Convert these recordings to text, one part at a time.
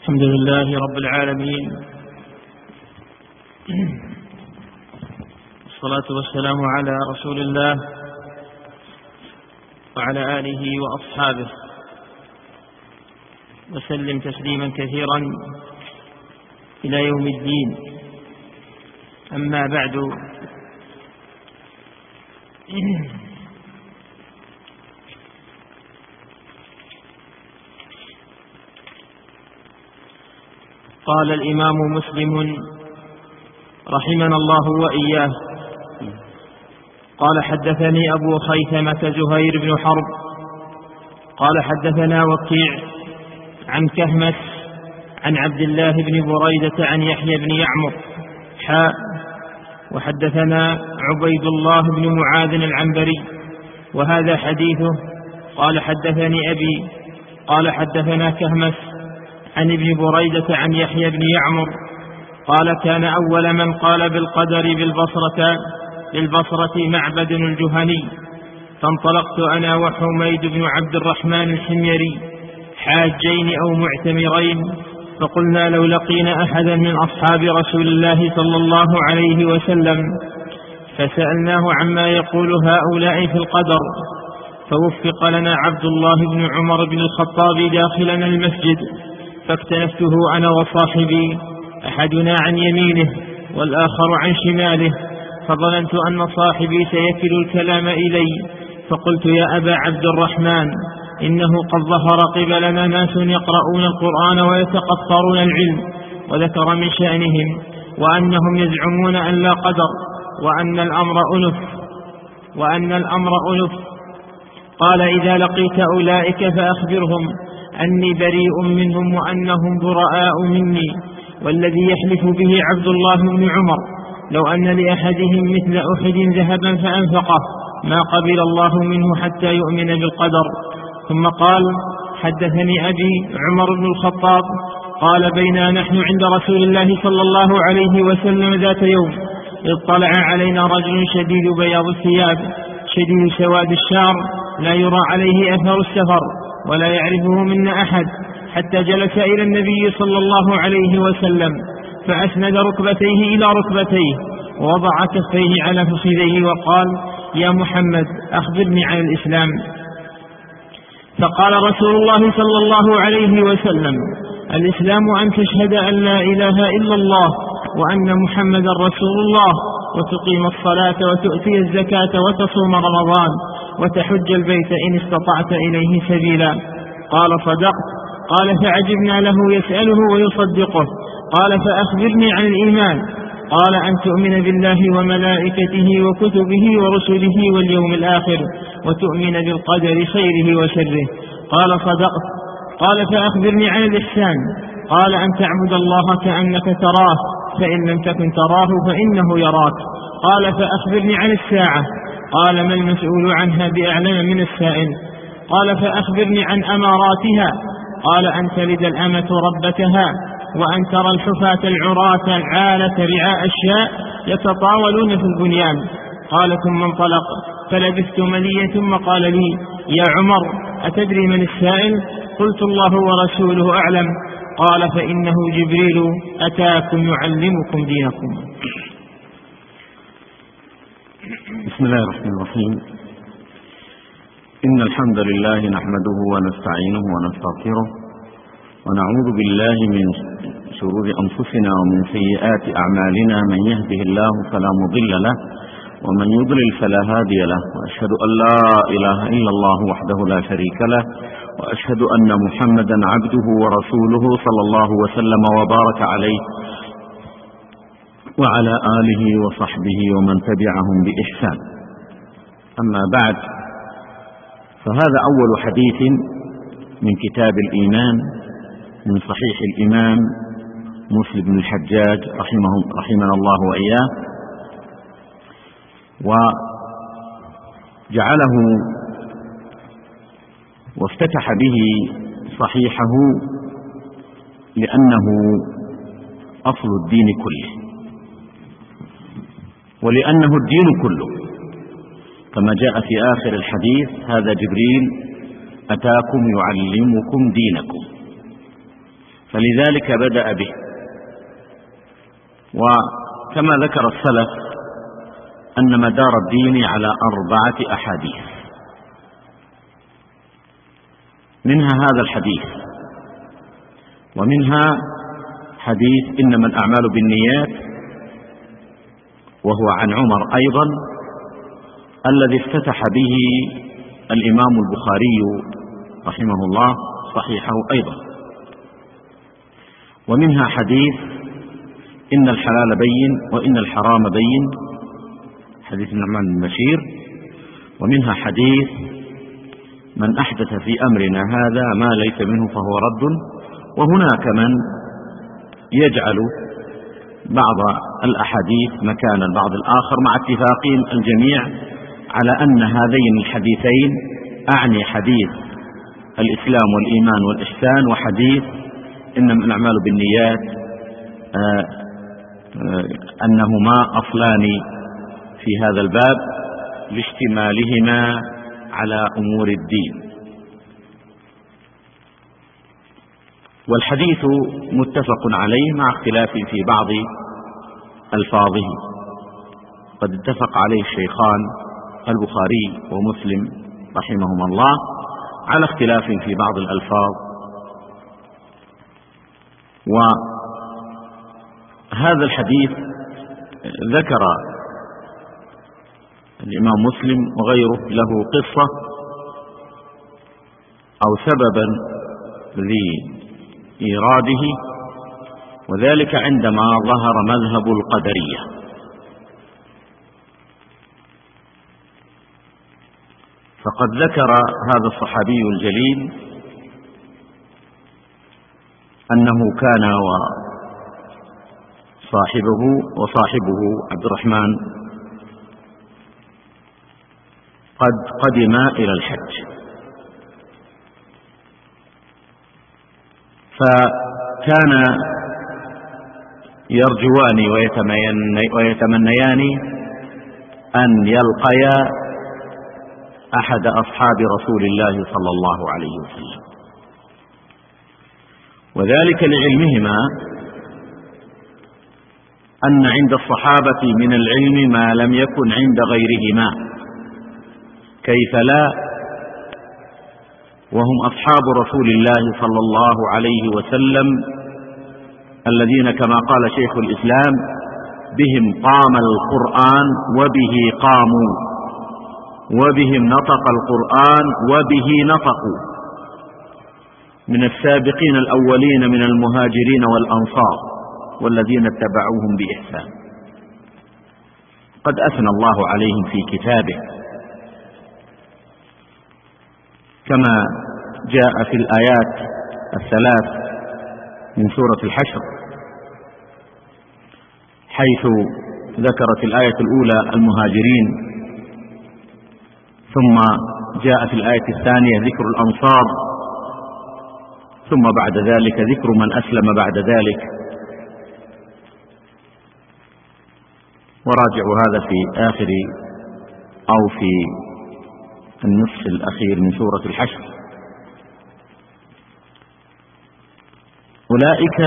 الحمد لله رب العالمين، والصلاة والسلام على رسول الله وعلى آله وأصحابه وسلم تسليما كثيرا إلى يوم الدين. أما بعد، قال الإمام مسلم رحمنا الله وإياه: قال حدثني أبو خيثمة زهير بن حرب قال حدثنا وكيع عن كهمس عن عبد الله بن بريدة عن يحيى بن يعمر وحدثنا عبيد الله بن معاذ العنبري وهذا حديثه. قال حدثني أبي قال حدثنا كهمس عن ابن بريدة عن يحيى بن يعمر قال: كان أول من قال بالقدر بالبصرة معبد الجهني، فانطلقت أنا وحميد بن عبد الرحمن الحميري حاجين أو معتمرين، فقلنا لو لقينا أحدا من أصحاب رسول الله صلى الله عليه وسلم فسألناه عما يقول هؤلاء في القدر، فوفق لنا عبد الله بن عمر بن الخطاب داخلنا المسجد، فاكتنفته أنا وصاحبي، أحدنا عن يمينه والآخر عن شماله، فظننت أن صاحبي سيكل الكلام إلي، فقلت: يا أبا عبد الرحمن، إنه قد ظهر قبلنا ناس يقرؤون القرآن ويتقطرون العلم، وذكر من شأنهم وأنهم يزعمون أن لا قدر وأن الأمر أنف. قال: إذا لقيت أولئك فأخبرهم أني بريء منهم وأنهم براء مني، والذي يحلف به عبد الله بن عمر لو أن لأحدهم مثل أحد ذهبا فأنفقه ما قبل الله منه حتى يؤمن بالقدر. ثم قال: حدثني أبي عمر بن الخطاب قال: بينا نحن عند رسول الله صلى الله عليه وسلم ذات يوم، اطلع علينا رجل شديد بياض الثياب شديد سواد الشعر، لا يرى عليه أثر السفر ولا يعرفه منا أحد، حتى جلس إلى النبي صلى الله عليه وسلم، فأسند ركبتيه إلى ركبتيه ووضع كفيه على فخذيه وقال: يا محمد، أخبرني عن الإسلام. فقال رسول الله صلى الله عليه وسلم: الإسلام أن تشهد أن لا إله إلا الله وأن محمدا رسول الله، وتقيم الصلاة وتؤتي الزكاة وتصوم رمضان وتحج البيت إن استطعت إليه سبيلا. قال: صدقت. قال: فعجبنا له يسأله ويصدقه. قال: فأخبرني عن الإيمان. قال: أن تؤمن بالله وملائكته وكتبه ورسله واليوم الآخر، وتؤمن بالقدر خيره وشره. قال: صدقت. قال: فأخبرني عن الإحسان. قال: أن تعبد الله كأنك تراه، فإن لم تكن تراه فإنه يراك. قال: فأخبرني عن الساعة. قال: ما المسؤول عنها بأعلم من السائل. قال: فأخبرني عن أماراتها. قال: أن تلد الأمة ربتها، وأن ترى الحفاة العراة العالة رعاء الشاء يتطاولون في البنيان. قال: ثم انطلق، فلبثت مليا، ثم قال لي: يا عمر، أتدري من السائل؟ قلت: الله ورسوله أعلم. قال: فإنه جبريل أتاكم يعلمكم دينكم. بسم الله الرحمن الرحيم. إن الحمد لله نحمده ونستعينه ونستغفره، ونعوذ بالله من شرور أنفسنا ومن سيئات أعمالنا، من يهده الله فلا مضل له ومن يضلل فلا هادي له، وأشهد أن لا إله إلا الله وحده لا شريك له، وأشهد أن محمدا عبده ورسوله صلى الله وسلم وبارك عليه وعلى آله وصحبه ومن تبعهم بإحسان. أما بعد، فهذا أول حديث من كتاب الإيمان من صحيح الإمام مسلم بن الحجاج رحمنا الله وإياه، وجعله وافتتح به صحيحه لأنه أصل الدين كله، ولأنه الدين كله، كما جاء في آخر الحديث: هذا جبريل أتاكم يعلمكم دينكم. فلذلك بدأ به. وكما ذكر السلف أن مدار الدين على 4 أحاديث، منها هذا الحديث، ومنها حديث إنما الأعمال بالنيات، وهو عن عمر أيضا، الذي افتتح به الإمام البخاري رحمه الله صحيحه أيضا. ومنها حديث إن الحلال بين وإن الحرام بين، حديث النعمان بن بشير. ومنها حديث من أحدث في أمرنا هذا ما ليس منه فهو رد. وهناك من يجعل بعض الأحاديث مكان البعض الآخر، مع اتفاق الجميع على أن هذين الحديثين، أعني حديث الإسلام والإيمان والإحسان وحديث إنما الأعمال بالنيات، أنهما أصلان في هذا الباب لاشتمالهما على أمور الدين. والحديث متفق عليه مع اختلاف في بعض ألفاظه، قد اتفق عليه الشيخان البخاري ومسلم رحمهما الله على اختلاف في بعض الألفاظ. وهذا الحديث ذكر الإمام مسلم وغيره له قصة أو سببا لإيراده، وذلك عندما ظهر مذهب القدرية. فقد ذكر هذا الصحابي الجليل أنه كان وصاحبه عبد الرحمن قد قدم إلى الحج، فكان يرجوان ويتمنيان أن يلقيا أحد أصحاب رسول الله صلى الله عليه وسلم، وذلك لعلمهما أن عند الصحابة من العلم ما لم يكن عند غيرهما، كيف لا وهم أصحاب رسول الله صلى الله عليه وسلم الذين كما قال شيخ الإسلام بهم قام القرآن وبه قاموا، وبهم نطق القرآن وبه نطقوا، من السابقين الأولين من المهاجرين والأنصار والذين اتبعوهم بإحسان، قد أثنى الله عليهم في كتابه كما جاء في الآيات 3 من سورة الحشر، حيث ذكرت الآية الأولى المهاجرين، ثم جاء في الآية الثانية ذكر الأنصار، ثم بعد ذلك ذكر من أسلم بعد ذلك. وراجعوا هذا في آخر أو في النصف الأخير من سورة الحشر. أولئك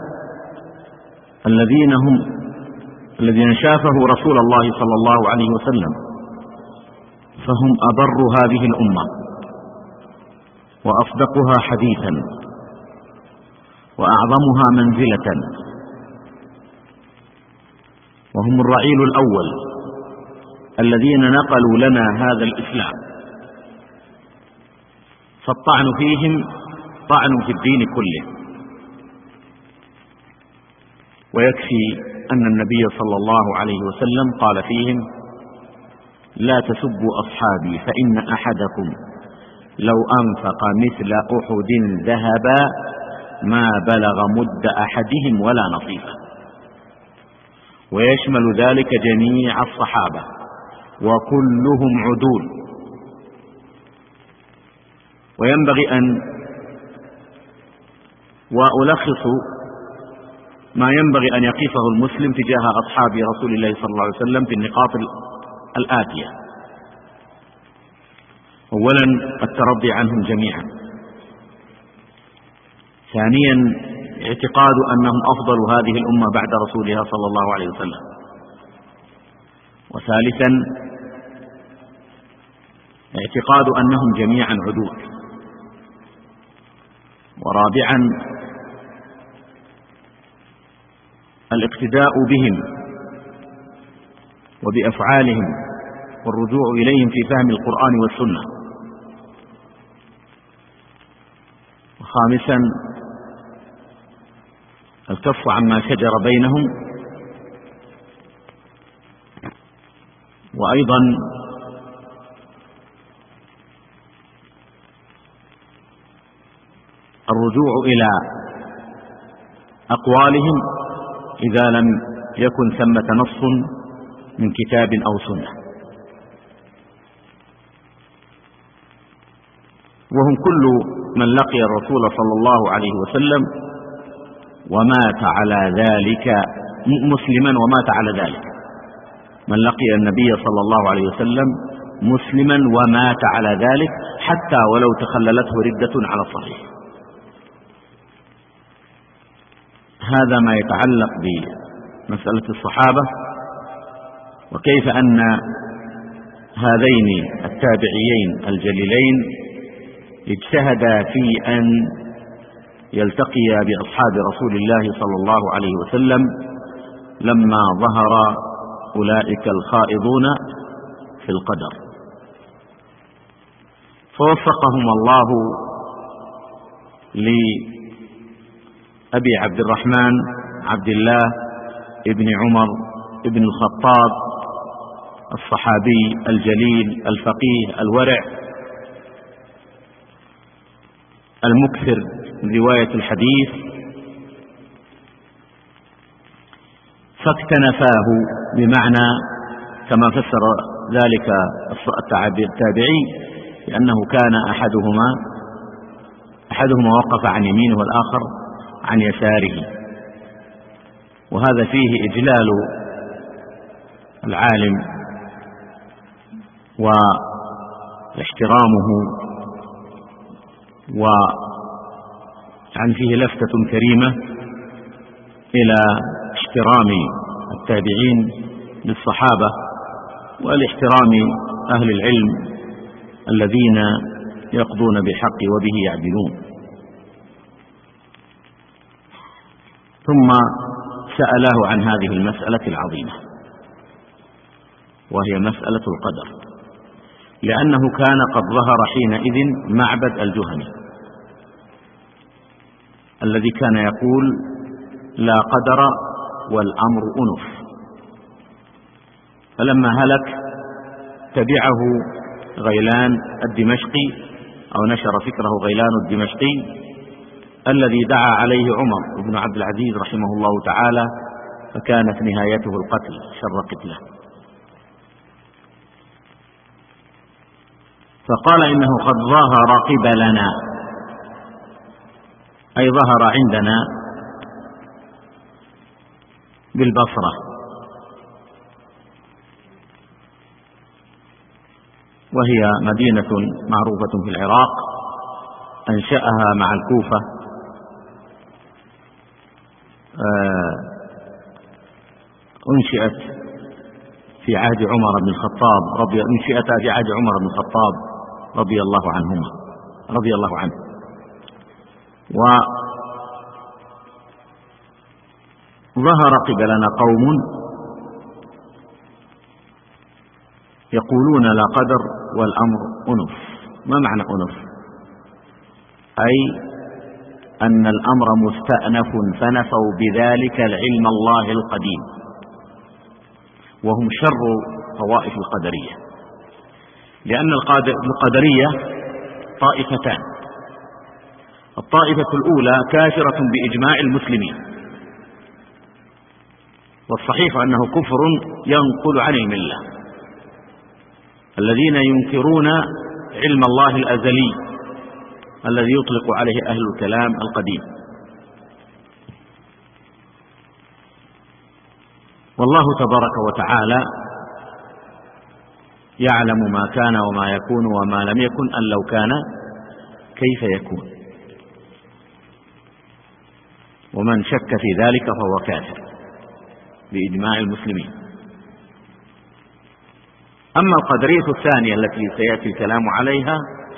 الذين شافهوا رسول الله صلى الله عليه وسلم، فهم أبر هذه الأمة وأصدقها حديثا وأعظمها منزلة، وهم الرعيل الأول الذين نقلوا لنا هذا الإسلام، فالطعن فيهم طعن في الدين كله. ويكفي أن النبي صلى الله عليه وسلم قال فيهم لا تسبوا أصحابي فإن أحدكم لو أنفق مثل أحد ذهبا ما بلغ مد أحدهم ولا نصيفه، ويشمل ذلك جميع الصحابة وكلهم عدول. وينبغي وألخص ما ينبغي أن يقفه المسلم تجاه أصحاب رسول الله صلى الله عليه وسلم في النقاط الآتية: أولا الترضي عنهم جميعا، ثانيا اعتقاد أنهم أفضل هذه الأمة بعد رسولها صلى الله عليه وسلم. وثالثا اعتقاد أنهم جميعا عدول. ورابعا الاقتداء بهم وبأفعالهم والرجوع إليهم في فهم القرآن والسنة. وخامسا الكف عما شجر بينهم، وأيضا الرجوع إلى أقوالهم إذا لم يكن ثمة نص من كتاب أو سنة. وهم كل من لقي الرسول صلى الله عليه وسلم ومات على ذلك مسلما ومات على ذلك، من لقي النبي صلى الله عليه وسلم مسلما ومات على ذلك حتى ولو تخللته ردة على الصحيح. هذا ما يتعلق بمسألة الصحابة، وكيف أن هذين التابعيين الجليلين اجتهدا في أن يلتقيا بأصحاب رسول الله صلى الله عليه وسلم لما ظهر أولئك الخائضون في القدر، فوفقهم الله لأبي عبد الرحمن عبد الله ابن عمر ابن الخطاب الصحابي الجليل الفقيه الورع المكثر من رواية الحديث، فاكتنفاه، بمعنى كما فسر ذلك التابعي لأنه كان أحدهما وقف عن يمينه والآخر عن يساره، وهذا فيه إجلال العالم واحترامه، وعن فيه لفتة كريمة إلى احترام التابعين للصحابة والاحترام أهل العلم الذين يقضون بالحق وبه يعدلون. ثم سأله عن هذه المسألة العظيمة وهي مسألة القدر، لأنه كان قد ظهر حينئذ معبد الجهني الذي كان يقول لا قدر والأمر أنف، فلما هلك تبعه غيلان الدمشقي أو نشر فكره غيلان الدمشقي الذي دعا عليه عمر بن عبد العزيز رحمه الله تعالى، فكانت نهايته القتل شر قتله. فقال إنه قد ظهر قبلنا، أي ظهر عندنا بالبصرة، وهي مدينة معروفة في العراق أنشأها مع الكوفة أنشئت في عهد عمر بن الخطاب رضي الله عنه. وظهر قبلنا قوم يقولون لا قدر والأمر أنف. ما معنى أنف؟ أي أن الأمر مستأنف، فنفوا بذلك العلم الله القديم، وهم شر طوائف القدرية، لأن القدرية طائفتان: الطائفة الأولى كافرة بإجماع المسلمين، والصحيح أنه كفر ينقل عن الملة، الذين ينكرون علم الله الأزلي الذي يطلق عليه أهل الكلام القديم. والله تبارك وتعالى يعلم ما كان وما يكون وما لم يكن، أن لو كان كيف يكون. ومن شك في ذلك فهو كافر بإجماع المسلمين. أما القدرية الثانية التي سيأتي الكلام عليها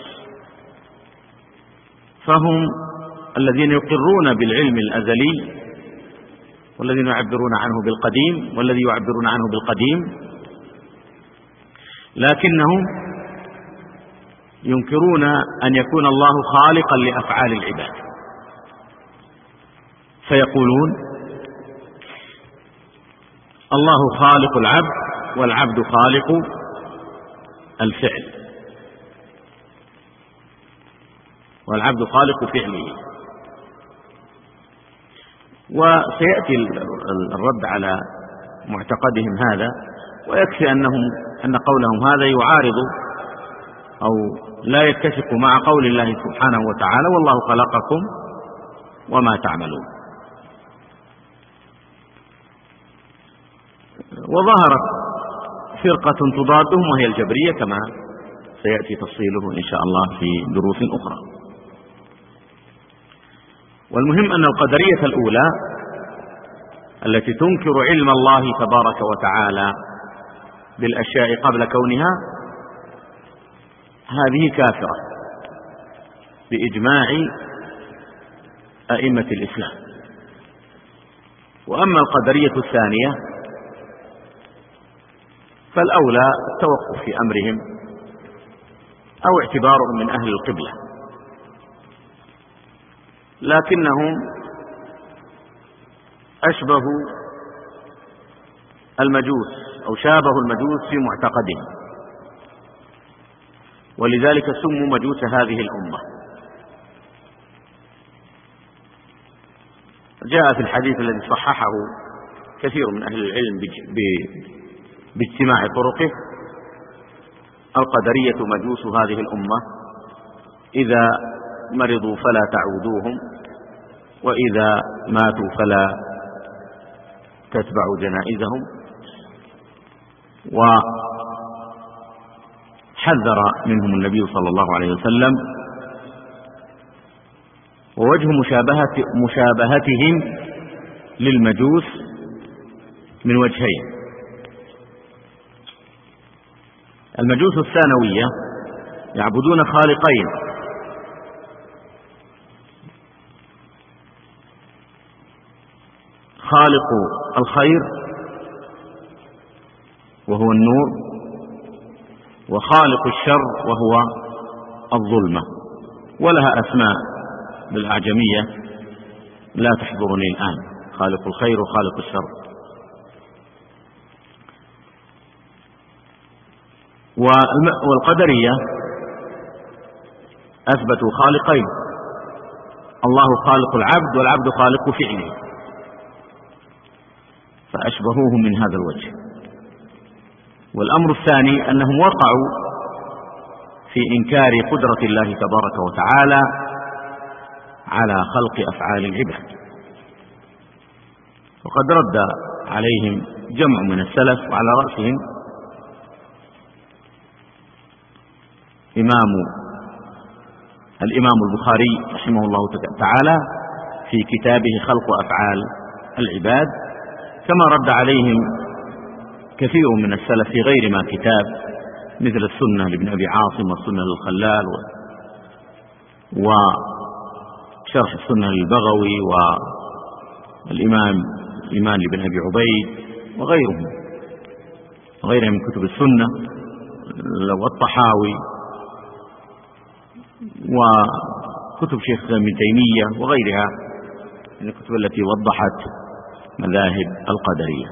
فهم الذين يقرون بالعلم الأزلي، والذين يعبرون عنه بالقديم، والذي يعبرون عنه بالقديم، لكنهم ينكرون أن يكون الله خالقا لأفعال العباد، فيقولون الله خالق العبد والعبد خالق الفعل، والعبد خالق فعله. وسيأتي الرد على معتقدهم هذا، ويكفي أن قولهم هذا يعارض أو لا يتفق مع قول الله سبحانه وتعالى: والله خلقكم وما تعملون. وظهرت فرقة تضادهم وهي الجبرية، كما سيأتي تفصيله إن شاء الله في دروس أخرى. والمهم أن القدرية الأولى التي تنكر علم الله تبارك وتعالى بالأشياء قبل كونها، هذه كافرة بإجماع أئمة الإسلام. وأما القدرية الثانية فالأولى التوقف في أمرهم أو اعتبارهم من أهل القبلة، لكنهم أشبهوا المجوس أو شابهوا المجوس في معتقدهم، ولذلك سموا مجوس هذه الأمة. جاء في الحديث الذي صححه كثير من أهل العلم باجتماع طرقه: القدرية مجوس هذه الأمة، إذا مرضوا فلا تعودوهم، وإذا ماتوا فلا تتبعوا جنائزهم. وحذر منهم النبي صلى الله عليه وسلم. ووجه مشابهتهم للمجوس من وجهين: المجوس الثانوية يعبدون خالقين، خالق الخير وهو النور، وخالق الشر وهو الظلمة، ولها أسماء بالأعجمية لا تحضرني الآن: خالق الخير وخالق الشر. والقدرية أثبتوا خالقين: الله خالق العبد والعبد خالق فعله، فأشبهوه من هذا الوجه. والأمر الثاني أنهم وقعوا في إنكار قدرة الله تبارك وتعالى على خلق أفعال العباد. وقد رد عليهم جمع من السلف، وعلى رأسهم الإمام البخاري رحمه الله تعالى في كتابه خلق أفعال العباد، كما رد عليهم كثير من السلف في غير ما كتاب، مثل السنة لابن أبي عاصم، والسنة للخلال، وشرح السنة للبغوي، والإمام لابن أبي عبيد، وغيرهم من كتب السنة، والطحاوي، وكتب شيخ ابن تيمية وغيرها من الكتب التي وضحت مذاهب القدرية.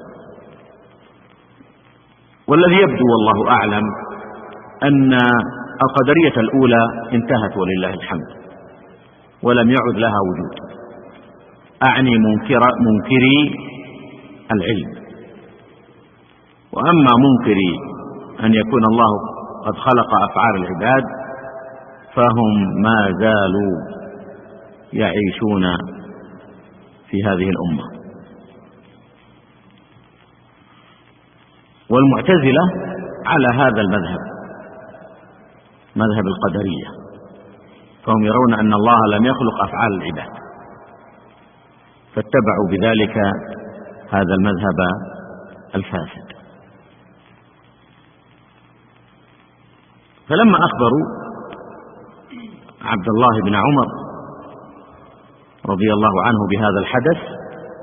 والذي يبدو والله أعلم أن القدرية الأولى انتهت ولله الحمد، ولم يعد لها وجود، أعني منكري العلم. وأما منكري أن يكون الله قد خلق أفعال العباد فهم ما زالوا يعيشون في هذه الأمة. والمعتزلة على هذا المذهب، مذهب القدرية، فهم يرون أن الله لم يخلق أفعال العباد، فاتبعوا بذلك هذا المذهب الفاسد. فلما أخبروا عبد الله بن عمر رضي الله عنه بهذا الحدث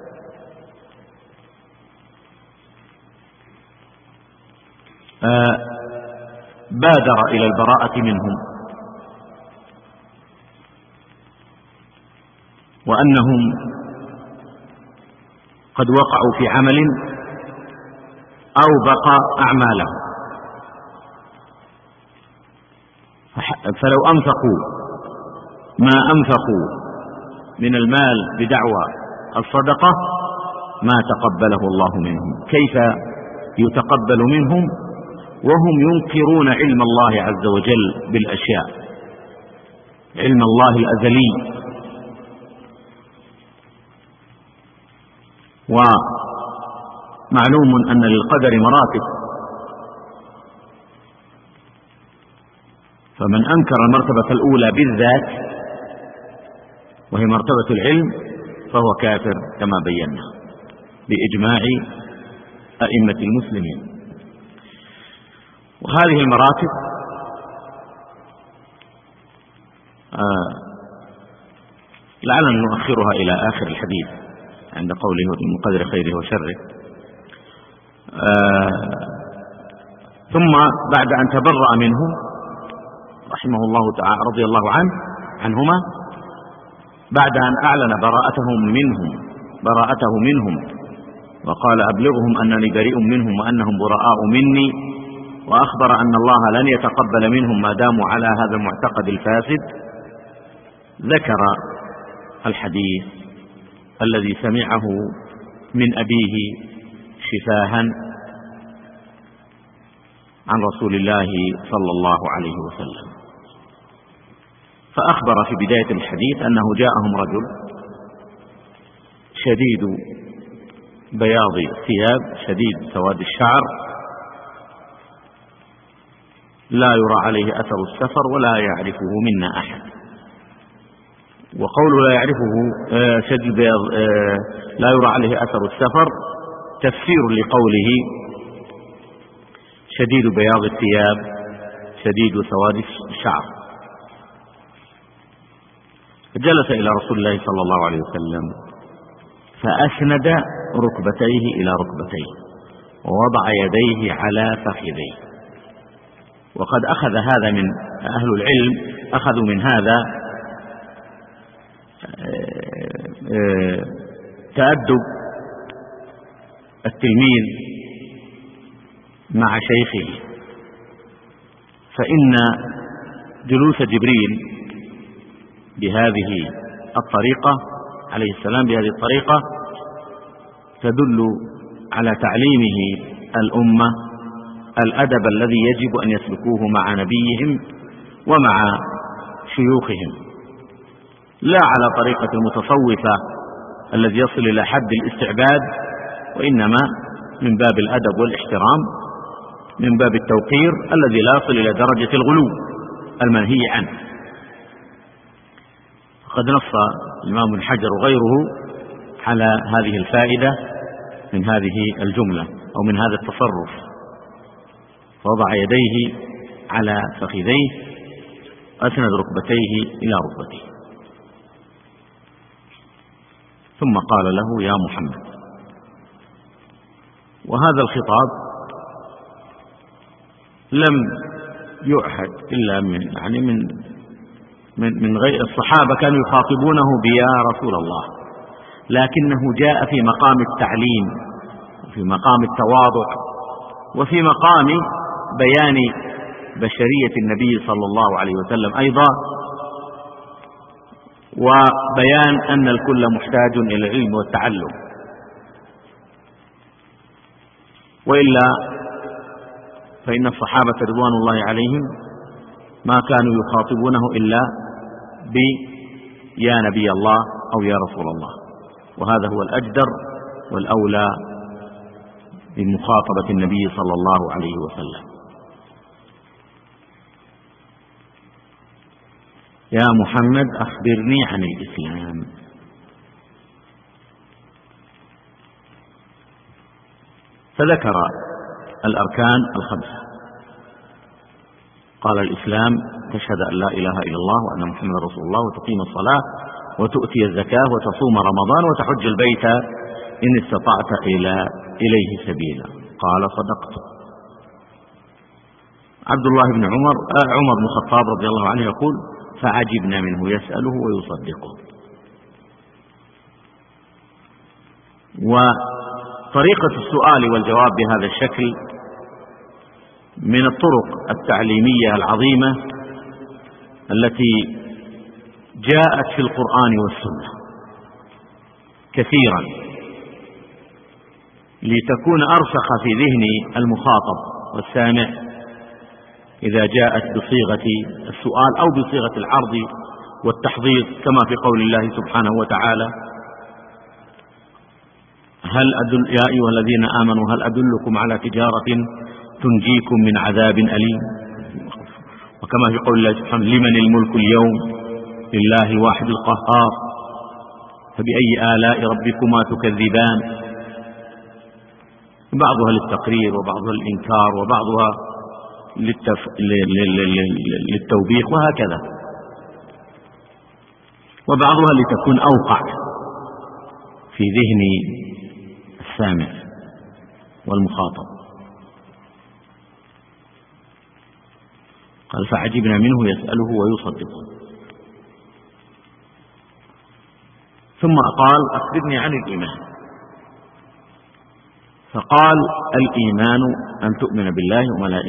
بادر إلى البراءة منهم، وأنهم قد وقعوا في عمل أوبق أعمالهم، فلو أنفقوا ما أنفقوا من المال بدعوى الصدقة ما تقبله الله منهم. كيف يتقبل منهم وهم ينكرون علم الله عز وجل بالأشياء، علم الله الأزلي؟ ومعلوم أن للقدر مراتب، فمن أنكر المرتبة الأولى بالذات وهي مرتبة العلم فهو كافر كما بينا بإجماع أئمة المسلمين. وهذه المراتب لعلنا نؤخرها إلى آخر الحديث عند قوله من قدر خيره وشره. ثم بعد أن تبرأ منهم رحمه الله تعالى رضي الله عنهما، بعد أن أعلن براءته منهم وقال أبلغهم أنني بريء منهم وأنهم براء مني، وأخبر أن الله لن يتقبل منهم ما داموا على هذا المعتقد الفاسد، ذكر الحديث الذي سمعه من أبيه شفاها عن رسول الله صلى الله عليه وسلم. فأخبر في بداية الحديث أنه جاءهم رجل شديد بياض الثياب شديد سواد الشعر، لا يرى عليه أثر السفر ولا يعرفه منا أحد. وقوله لا يعرفه شديد بياض لا يرى عليه أثر السفر تفسير لقوله شديد بياض الثياب شديد سواد الشعر. فجلس إلى رسول الله صلى الله عليه وسلم فأسند ركبتيه إلى ركبتيه ووضع يديه على فخذيه. وقد أخذ هذا من أهل العلم، أخذوا من هذا تأدب التلميذ مع شيخه، فإن جلوس جبريل بهذه الطريقة عليه السلام بهذه الطريقة تدل على تعليمه الأمة الأدب الذي يجب أن يسلكوه مع نبيهم ومع شيوخهم، لا على طريقة المتصوفة الذي يصل إلى حد الاستعباد، وإنما من باب الأدب والاحترام، من باب التوقير الذي لا يصل إلى درجة الغلو المنهي عنه. قد نص الإمام ابن حجر وغيره على هذه الفائدة من هذه الجملة أو من هذا التصرف، فوضع يديه على فخذيه وأسند ركبتيه إلى ركبتيه، ثم قال له يا محمد. وهذا الخطاب لم يعهد إلا من غير الصحابة، كانوا يخاطبونه بيا رسول الله، لكنه جاء في مقام التعليم وفي مقام التواضع وفي مقام بيان بشرية النبي صلى الله عليه وسلم أيضا، وبيان أن الكل محتاج إلى العلم والتعلم. وإلا فإن الصحابة رضوان الله عليهم ما كانوا يخاطبونه إلا يا نبي الله أو يا رسول الله، وهذا هو الأجدر والأولى بمخاطبة النبي صلى الله عليه وسلم. يا محمد أخبرني عن الإسلام. فذكر الأركان الخمسة. قال: الإسلام تشهد أن لا إله إلا الله وأن محمد رسول الله، وتقيم الصلاة، وتؤتي الزكاة، وتصوم رمضان، وتحج البيت إن استطعت إليه سبيلا. قال: صدقت. عبد الله بن عمر بن الخطاب رضي الله عنه يقول: فعجبنا منه يسأله ويصدقه. وطريقة السؤال والجواب بهذا الشكل من الطرق التعليمية العظيمة التي جاءت في القرآن والسنة كثيرا، لتكون أرسخ في ذهن المخاطب والسامع إذا جاءت بصيغة السؤال أو بصيغة العرض والتحضيض، كما في قول الله سبحانه وتعالى: يا أيها الذين آمنوا هل أدلكم على تجارة تنجيكم من عذاب أليم. وكما في قول الله سبحانه: لمن الملك اليوم لله الواحد القهار فبأي آلاء ربكما تكذبان. بعضها للتقرير، وبعضها للإنكار، وبعضها للتوبيخ، وهكذا، وبعضها لتكون أوقع في ذهن السامع والمخاطب. قال: فعجبنا منه يسأله ويصدقه. ثم قال: أخبرني عن الإيمان. فقال: الإيمان أن تؤمن بالله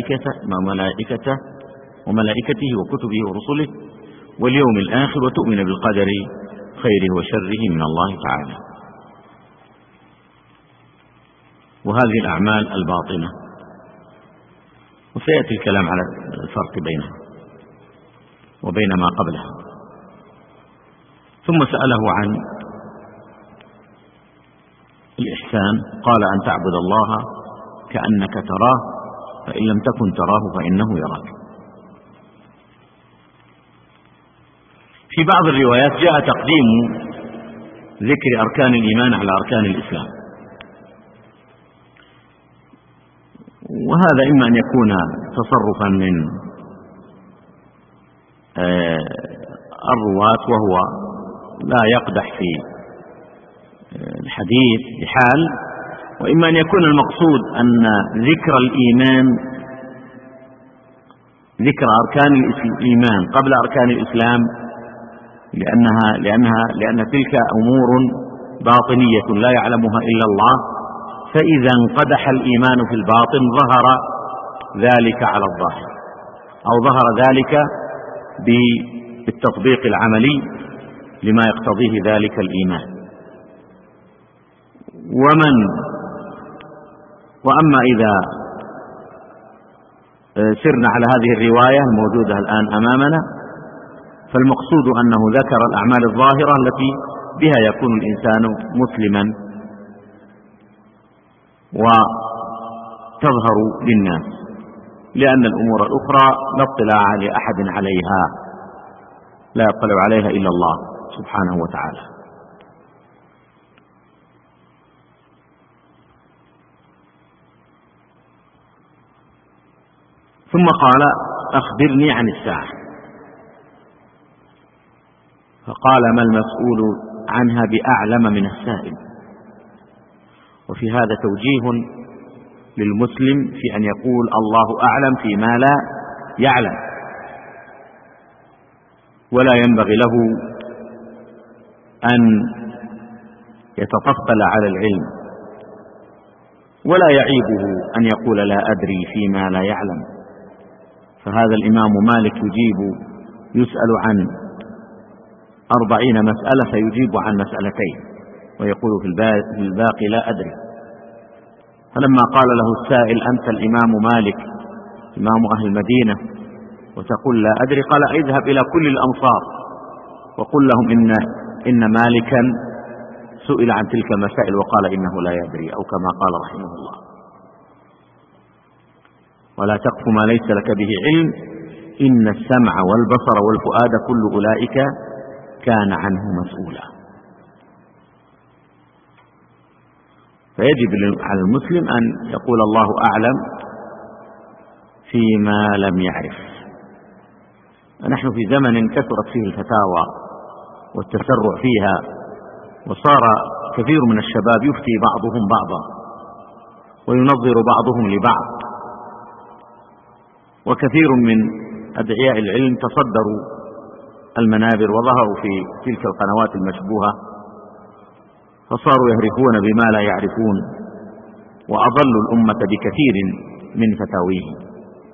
وملائكته وكتبه ورسله واليوم الآخر، وتؤمن بالقدر خيره وشره من الله تعالى. وهذه الأعمال الباطنة، وسيأتي الكلام على الفرق بينها وبين ما قبلها. ثم سأله عن الإحسان. قال: أن تعبد الله كأنك تراه، فإن لم تكن تراه فإنه يراك. في بعض الروايات جاء تقديم ذكر أركان الإيمان على أركان الإسلام، وهذا إما أن يكون تصرفا من الرواة وهو لا يقدح في الحديث بحال، وإما أن يكون المقصود أن ذكر الإيمان، ذكر أركان الإيمان قبل أركان الإسلام، لأن تلك أمور باطنية لا يعلمها إلا الله، فإذا انقدح الإيمان في الباطن ظهر ذلك على الظاهر، أو ظهر ذلك بالتطبيق العملي لما يقتضيه ذلك الإيمان. وأما إذا سرنا على هذه الرواية الموجودة الآن أمامنا، فالمقصود أنه ذكر الأعمال الظاهرة التي بها يكون الإنسان مسلما وتظهر للناس، لأن الأمور الأخرى لا اطلاع لأحد عليها، لا يطلع عليها إلا الله سبحانه وتعالى. ثم قال: أخبرني عن الساعة. فقال: ما المسؤول عنها بأعلم من السائل. وفي هذا توجيه للمسلم في أن يقول الله أعلم فيما لا يعلم، ولا ينبغي له أن يتطفل على العلم، ولا يعيبه أن يقول لا أدري فيما لا يعلم. فهذا الإمام مالك يسأل عن 40 مسألة فيجيب عن مسألتين، ويقول في الباقي لا أدري. فلما قال له السائل: أنت الإمام مالك إمام أهل المدينة وتقول لا أدري، قال: اذهب إلى كل الأمصار وقل لهم إن مالكا سئل عن تلك المسائل وقال إنه لا يدري، أو كما قال رحمه الله: ولا تقف ما ليس لك به علم إن السمع والبصر والفؤاد كل أولئك كان عنه مسؤولا. فيجب على المسلم أن يقول الله أعلم فيما لم يعرف. نحن في زمن كثرت فيه الفتاوى والتسرع فيها، وصار كثير من الشباب يفتي بعضهم بعضا وينظر بعضهم لبعض، وكثير من أدعياء العلم تصدروا المنابر وظهروا في تلك القنوات المشبوهة، فصاروا يهرفون بما لا يعرفون، وأضلوا الأمة بكثير من فتاويهم،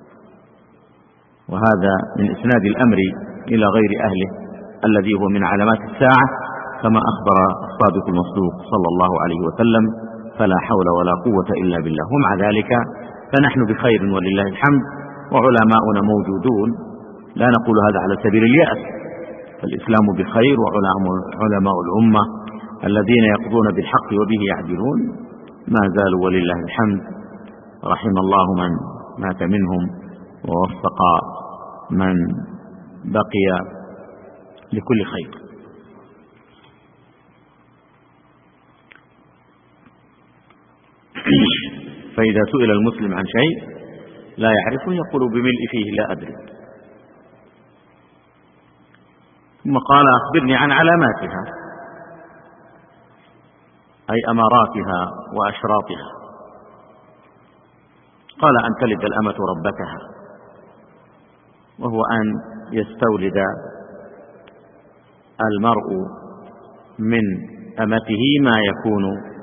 وهذا من إسناد الأمر إلى غير أهله الذي هو من علامات الساعة، كما أخبر الصادق المصدوق صلى الله عليه وسلم: فلا حول ولا قوة إلا بالله. ومع ذلك فنحن بخير ولله الحمد، وعلماؤنا موجودون، لا نقول هذا على سبيل اليأس، فالإسلام بخير، وعلماء الأمة الذين يقضون بالحق وبه يعدلون ما زالوا ولله الحمد، رحم الله من مات منهم ووفق من بقي لكل خير. فإذا سئل المسلم عن شيء لا يعرفه يقول بملء فيه: لا أدري. ثم قال: أخبرني عن علاماتها، أي أماراتها وأشراطها. قال: أن تلد الأمة ربتها، وهو أن يستولد المرء من أمته ما يكون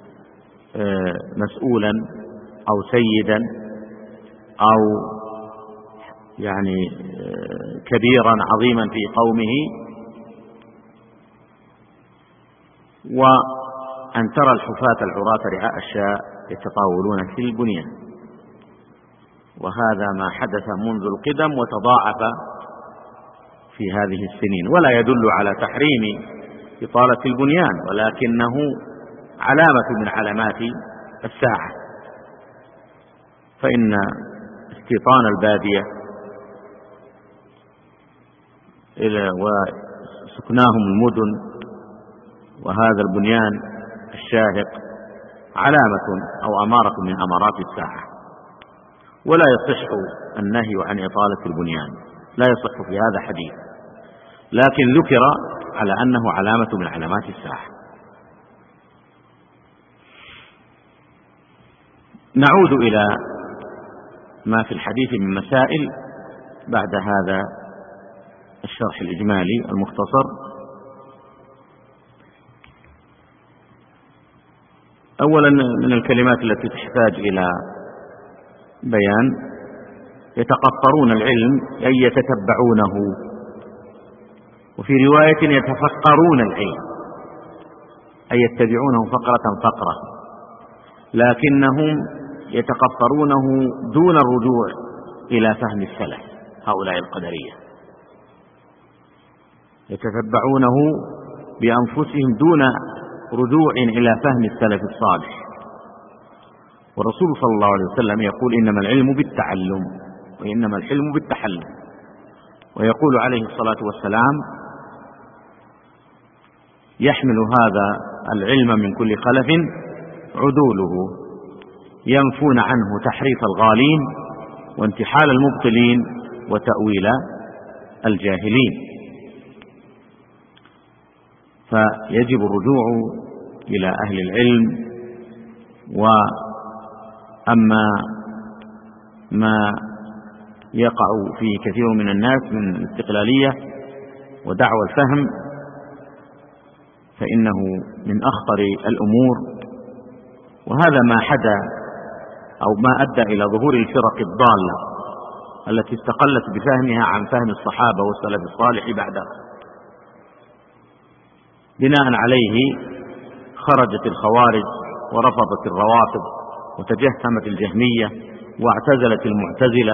مسؤولا أو سيدا أو يعني كبيرا عظيما في قومه، وأن ترى الحفاة العراة رعاء الشاء يتطاولون في البنيان. وهذا ما حدث منذ القدم وتضاعف في هذه السنين، ولا يدل على تحريم إطالة البنيان، ولكنه علامة من علامات الساعة. فإن استيطان البادية وسكناهم المدن وهذا البنيان الشاهق علامة أو أمارة من أمارات الساعة، ولا يصح النهي عن إطالة البنيان، لا يصح في هذا حديث، لكن ذكر على أنه علامة من علامات الساعة. نعود إلى ما في الحديث من مسائل بعد هذا الشرح الإجمالي المختصر. أولا من الكلمات التي تحتاج إلى بيان: يتقطرون العلم أي يتتبعونه، وفي رواية يتفقرون العلم أي يتبعونه فقرة فقرة، لكنهم يتقطرونه دون الرجوع إلى فهم السلف. هؤلاء القدرية يتتبعونه بأنفسهم دون رجوع إلى فهم السلف الصالح. والرسول صلى الله عليه وسلم يقول: إنما العلم بالتعلم وإنما الحلم بالتحلم. ويقول عليه الصلاة والسلام: يحمل هذا العلم من كل خلف عدوله، ينفون عنه تحريف الغالين وانتحال المبطلين وتأويل الجاهلين. فيجب الرجوع إلى أهل العلم. وأما ما يقع في كثير من الناس من الاستقلالية ودعوى الفهم فإنه من أخطر الأمور، وهذا ما حدث أو ما أدى إلى ظهور الفرق الضالة التي استقلت بفهمها عن فهم الصحابة والسلف الصالح بعدها. بناء عليه خرجت الخوارج ورفضت الروافض وتجهمت الجهمية واعتزلت المعتزلة،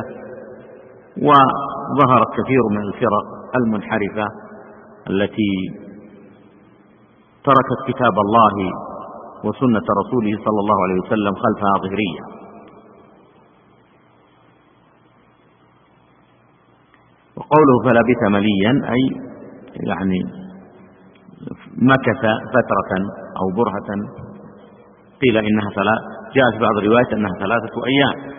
وظهرت كثير من الفرق المنحرفة التي تركت كتاب الله وسنة رسوله صلى الله عليه وسلم خلفها ظهرية. وقوله فلبث مليا أي يعني مكث فترة أو برهة قيل إنها جاءت بعض الروايات أنها 3 أيام.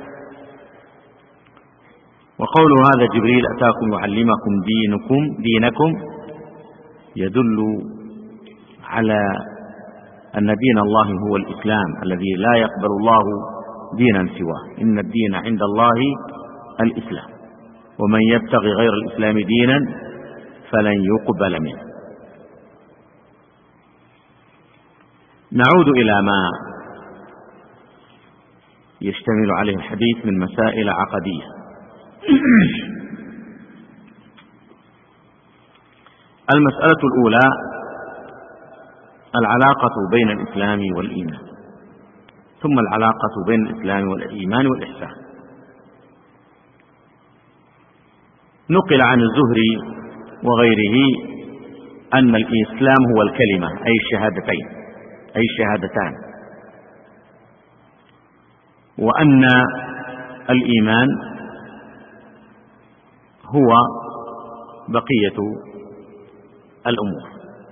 وقول هذا جبريل أتاكم يعلمكم دينكم يدل على أن دين الله هو الإسلام الذي لا يقبل الله دينا سواه. إن الدين عند الله الإسلام، ومن يبتغي غير الإسلام دينا فلن يقبل منه. نعود إلى ما يشتمل عليه الحديث من مسائل عقدية. المسألة الأولى العلاقة بين الإسلام والإيمان، ثم العلاقة بين الإسلام والإيمان والإحسان. نقل عن الزهري وغيره أن الإسلام هو الكلمة أي الشهادتين أي الشهادتان، وأن الإيمان هو بقية الأمور.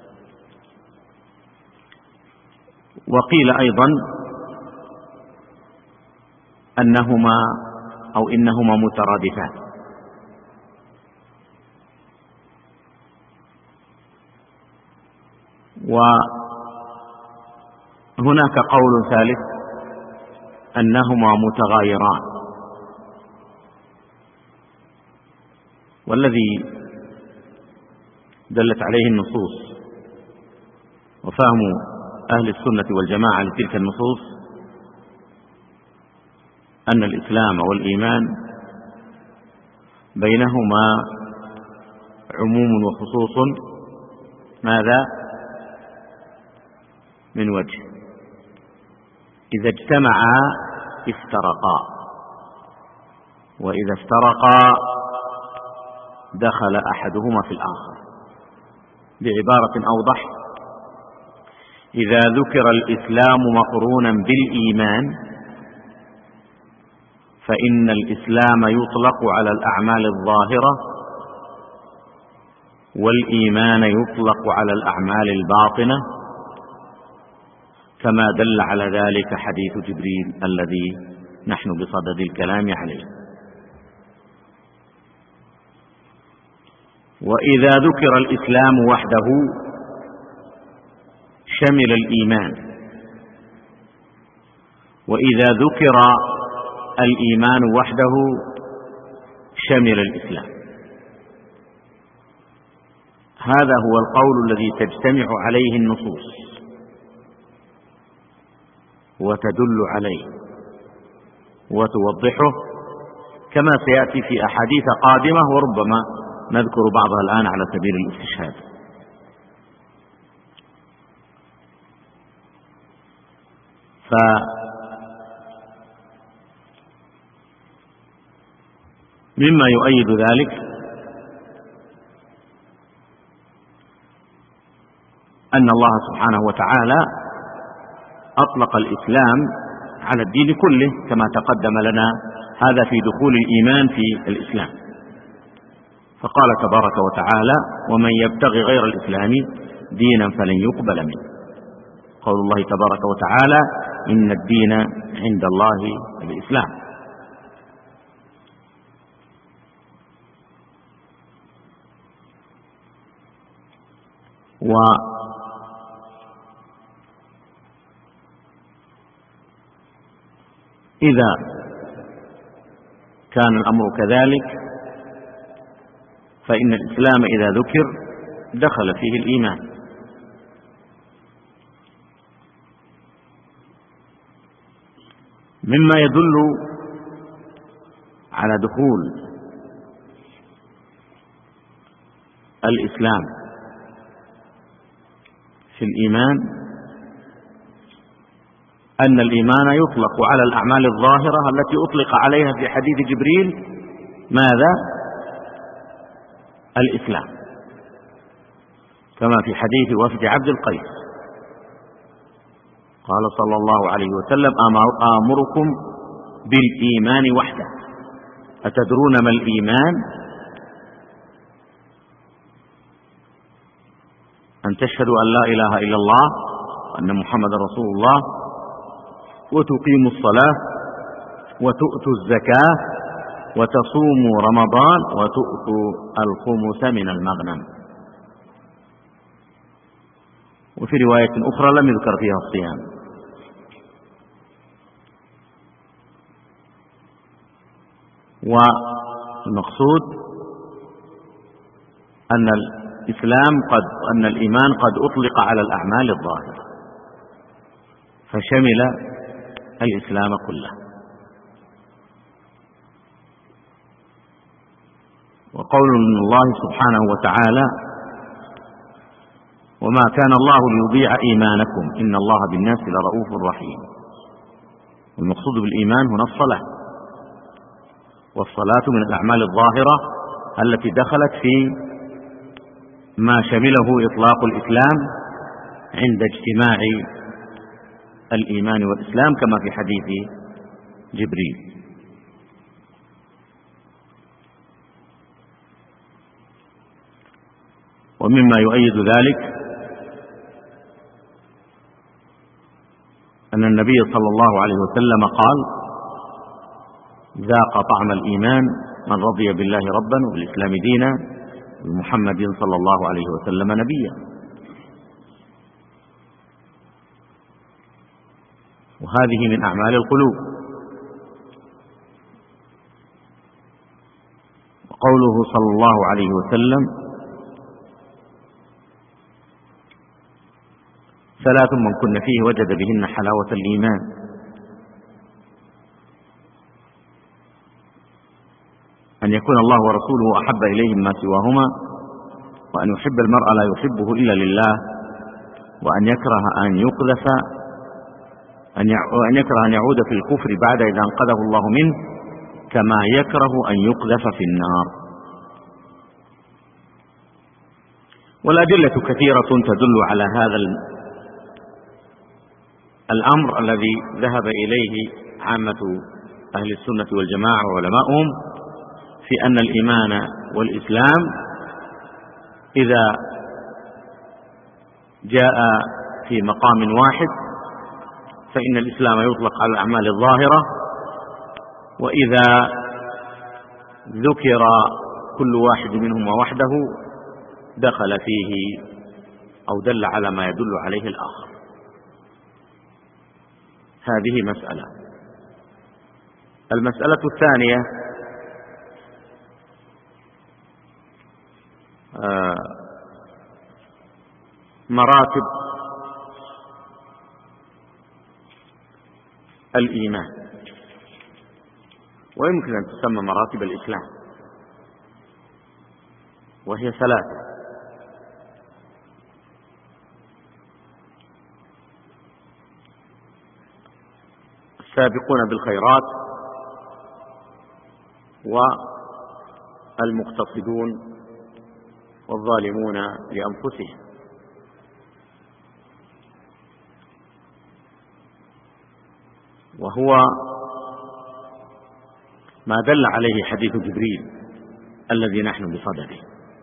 وقيل أيضا أنهما أو إنهما مترادفان. وهناك قول ثالث أنهما متغايران، والذي دلت عليه النصوص وفهم أهل السنة والجماعة لتلك النصوص أن الإسلام والإيمان بينهما عموم وخصوص ماذا؟ من وجه، إذا اجتمعا افترقا، وإذا افترقا دخل أحدهما في الآخر. بعبارة أوضح، إذا ذكر الإسلام مقرونا بالإيمان فإن الإسلام يطلق على الأعمال الظاهرة، والإيمان يطلق على الأعمال الباطنة، كما دل على ذلك حديث جبريل الذي نحن بصدد الكلام عليه. وإذا ذكر الإسلام وحده شمل الإيمان، وإذا ذكر الإيمان وحده شمل الإسلام. هذا هو القول الذي تجتمع عليه النصوص وتدل عليه وتوضحه، كما سيأتي في أحاديث قادمة، وربما نذكر بعضها الآن على سبيل الاستشهاد. فمما يؤيد ذلك أن الله سبحانه وتعالى أطلق الإسلام على الدين كله، كما تقدم لنا هذا في دخول الإيمان في الإسلام. فقال تبارك وتعالى: ومن يبتغي غير الإسلام دينا فلن يقبل منه. قول الله تبارك وتعالى: إن الدين عند الله الإسلام. وإذا كان الأمر كذلك فإن الإسلام إذا ذكر دخل فيه الإيمان. مما يدل على دخول الإسلام في الإيمان أن الإيمان يطلق على الأعمال الظاهرة التي أطلق عليها في حديث جبريل ماذا؟ الإسلام، كما في حديث وفد عبد القيس قال صلى الله عليه وسلم: آمركم بالإيمان وحده، أتدرون ما الإيمان؟ أن تشهدوا أن لا إله إلا الله وأن محمد رسول الله وتقيموا الصلاة وتؤتوا الزكاة وتصوموا رمضان وتؤتوا الخمس من المغنم. وفي رواية أخرى لم يذكر فيها الصيام. والمقصود أن أن الإيمان قد أطلق على الأعمال الظاهرة فشمل الإسلام كله. وقول الله سبحانه وتعالى: وما كان الله ليضيع إيمانكم إن الله بالناس لرؤوف رحيم. والمقصود بالإيمان هنا الصلاة، والصلاة من الأعمال الظاهرة التي دخلت في ما شمله إطلاق الإسلام عند اجتماع الإيمان والإسلام كما في حديث جبريل. ومما يؤيد ذلك أن النبي صلى الله عليه وسلم قال: ذاق طعم الإيمان من رضي بالله ربا وبالإسلام دينا ومحمد صلى الله عليه وسلم نبيا. وهذه من أعمال القلوب. وقوله صلى الله عليه وسلم: ثلاث من كن فيه وجد بهن حلاوة الإيمان: أن يكون الله ورسوله أحب إليه مما سواهما، وأن يحب المرء لا يحبه إلا لله، وأن يكره أن يعود في الكفر بعد إذا أنقذه الله منه، كما يكره أن يقذف في النار. والأدلة كثيرة تدل على هذا الأمر الذي ذهب إليه عامة أهل السنة والجماعة وعلماؤهم، في أن الإيمان والإسلام إذا جاء في مقام واحد فإن الإسلام يطلق على الأعمال الظاهرة، وإذا ذكر كل واحد منهما وحده دخل فيه أو دل على ما يدل عليه الآخر. هذه مسألة. المسألة الثانية: مراتب الإيمان، ويمكن أن تسمى مراتب الإسلام، وهي ثلاثة: السابقون بالخيرات، والمقتصدون، والظالمون لأنفسهم. وهو ما دل عليه حديث جبريل الذي نحن بصدده،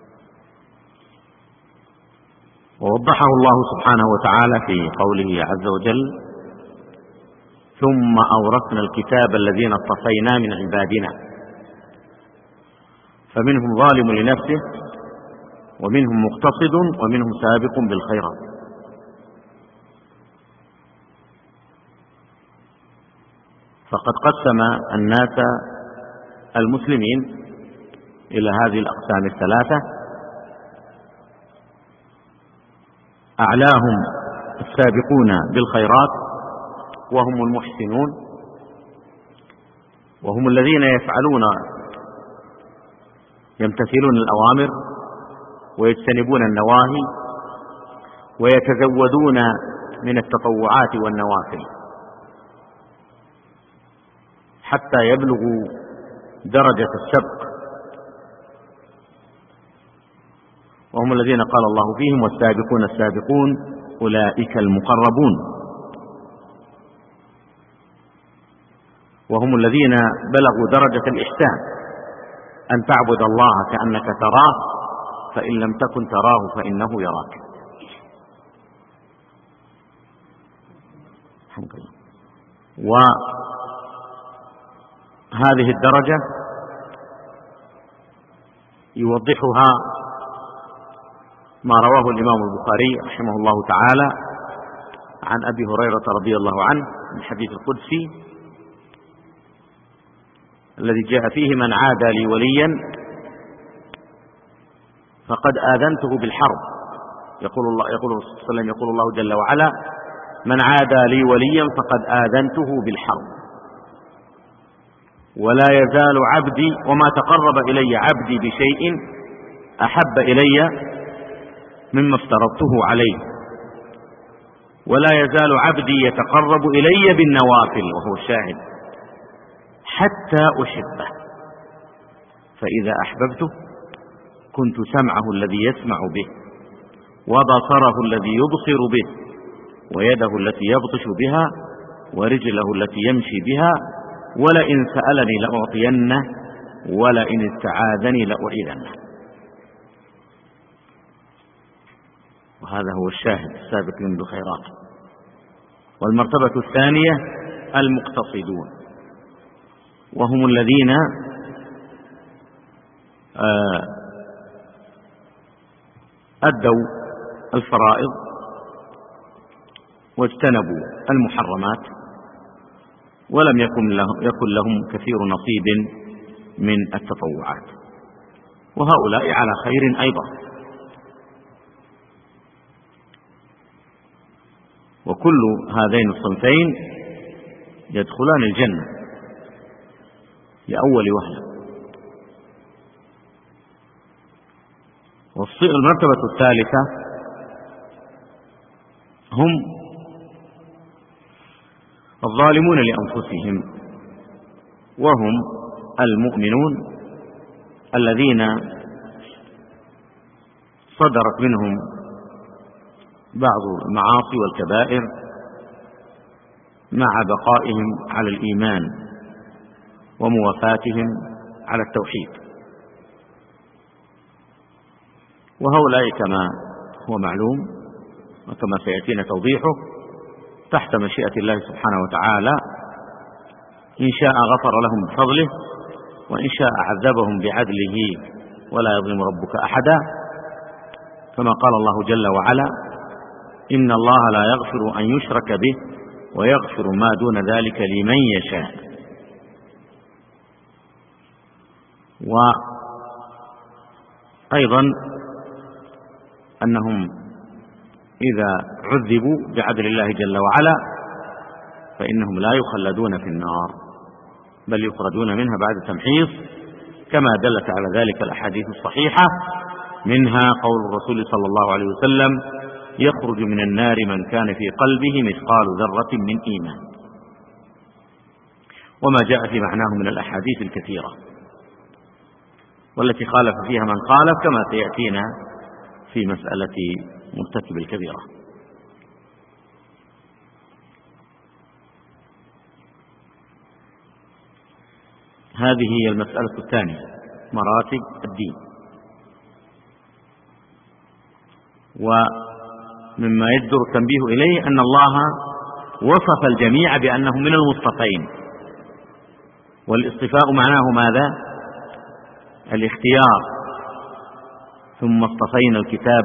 ووضحه الله سبحانه وتعالى في قوله عز وجل: ثم أورثنا الكتاب الذين اصطفينا من عبادنا فمنهم ظالم لنفسه ومنهم مقتصد ومنهم سابق بالخيرات. فقد قسم الناس المسلمين إلى هذه الأقسام الثلاثة: أعلاهم السابقون بالخيرات وهم المحسنون، وهم الذين يمتثلون الأوامر ويجتنبون النواهي ويتزودون من التطوعات والنوافل حتى يبلغوا درجة السبق، وهم الذين قال الله فيهم: والسابقون السابقون أولئك المقربون. وهم الذين بلغوا درجة الإحسان، أن تعبد الله كأنك تراه فإن لم تكن تراه فإنه يراك. الحمد لله. وهذه الدرجة يوضحها ما رواه الإمام البخاري رحمه الله تعالى عن أبي هريرة رضي الله عنه من الحديث القدسي الذي جاء فيه: من عادى لي وليا فقد آذنته بالحرب. يقول الله صلى الله عليه وسلم: يقول الله جل وعلا: من عادى لي وليا فقد آذنته بالحرب، ولا يزال عبدي وما تقرب إلي عبدي بشيء أحب إلي مما افترضته عليه، ولا يزال عبدي يتقرب إلي بالنوافل، وهو الشاهد، حتى أحبه، فإذا أحببته كنت سمعه الذي يسمع به، وبصره الذي يبصر به، ويده التي يبطش بها، ورجله التي يمشي بها، ولئن سألني لأعطينه، ولئن استعاذني لأعيذنه. وهذا هو الشاهد السابقين بالخيرات. والمرتبة الثانية المقتصدون، وهم الذين أدوا الفرائض واجتنبوا المحرمات، ولم يكن لهم كثير نصيب من التطوعات، وهؤلاء على خير أيضا. وكل هذين الصنفين يدخلان الجنة لأول وهلة. والمرتبة الثالثة هم الظالمون لأنفسهم، وهم المؤمنون الذين صدرت منهم بعض المعاصي والكبائر مع بقائهم على الإيمان وموافاتهم على التوحيد. وهؤلاء كما هو معلوم وكما سيأتينا توضيحه تحت مشيئة الله سبحانه وتعالى، إن شاء غفر لهم بفضله، وإن شاء عذبهم بعدله، ولا يظلم ربك أحدا، كما قال الله جل وعلا: إن الله لا يغفر أن يشرك به ويغفر ما دون ذلك لمن يشاء. وأيضا أنهم إذا عذبوا بعدل الله جل وعلا فإنهم لا يخلدون في النار، بل يخرجون منها بعد تمحيص، كما دلت على ذلك الأحاديث الصحيحة، منها قول الرسول صلى الله عليه وسلم: يخرج من النار من كان في قلبه مثقال ذرة من إيمان، وما جاء في معناه من الأحاديث الكثيرة، والتي خالف فيها من خالف، كما سيأتينا في مسألة مرتكب الكبيرة. هذه هي المسألة الثانية، مراتب الدين. ومما يجدر التنبيه إليه أن الله وصف الجميع بأنهم من المصطفين، والاصطفاء معناه ماذا؟ الاختيار. ثم اصطفينا الكتاب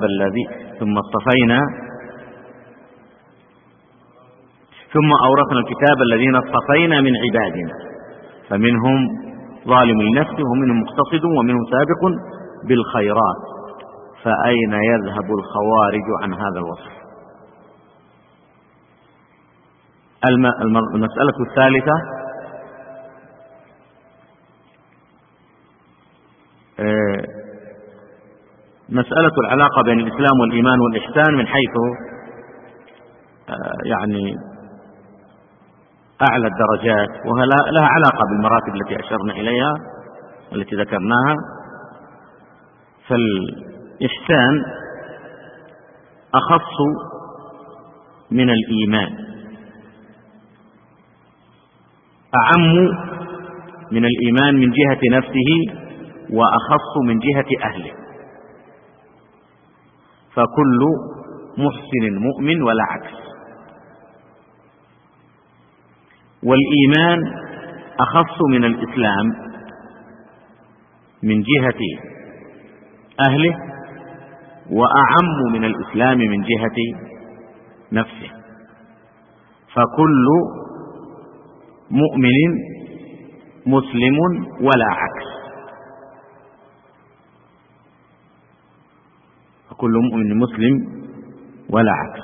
ثم أورثنا الكتاب الذين اصطفينا من عبادنا، فمنهم ظالم لنفسه، ومنهم مقتصد، ومنهم سابق بالخيرات. فأين يذهب الخوارج عن هذا الوصف؟ المسألة الثالثة مسألة العلاقة بين الإسلام والإيمان والإحسان من حيث يعني أعلى الدرجات، وهي لها علاقة بالمراتب التي أشرنا إليها التي ذكرناها. فالإحسان أخص من الإيمان، أعم من الإيمان من جهة نفسه، وأخص من جهة أهله. فكل محسن مؤمن ولا عكس. والإيمان أخص من الإسلام من جهة أهله، وأعم من الإسلام من جهة نفسه، فكل مؤمن مسلم ولا عكس، فكل مؤمن مسلم ولا عكس.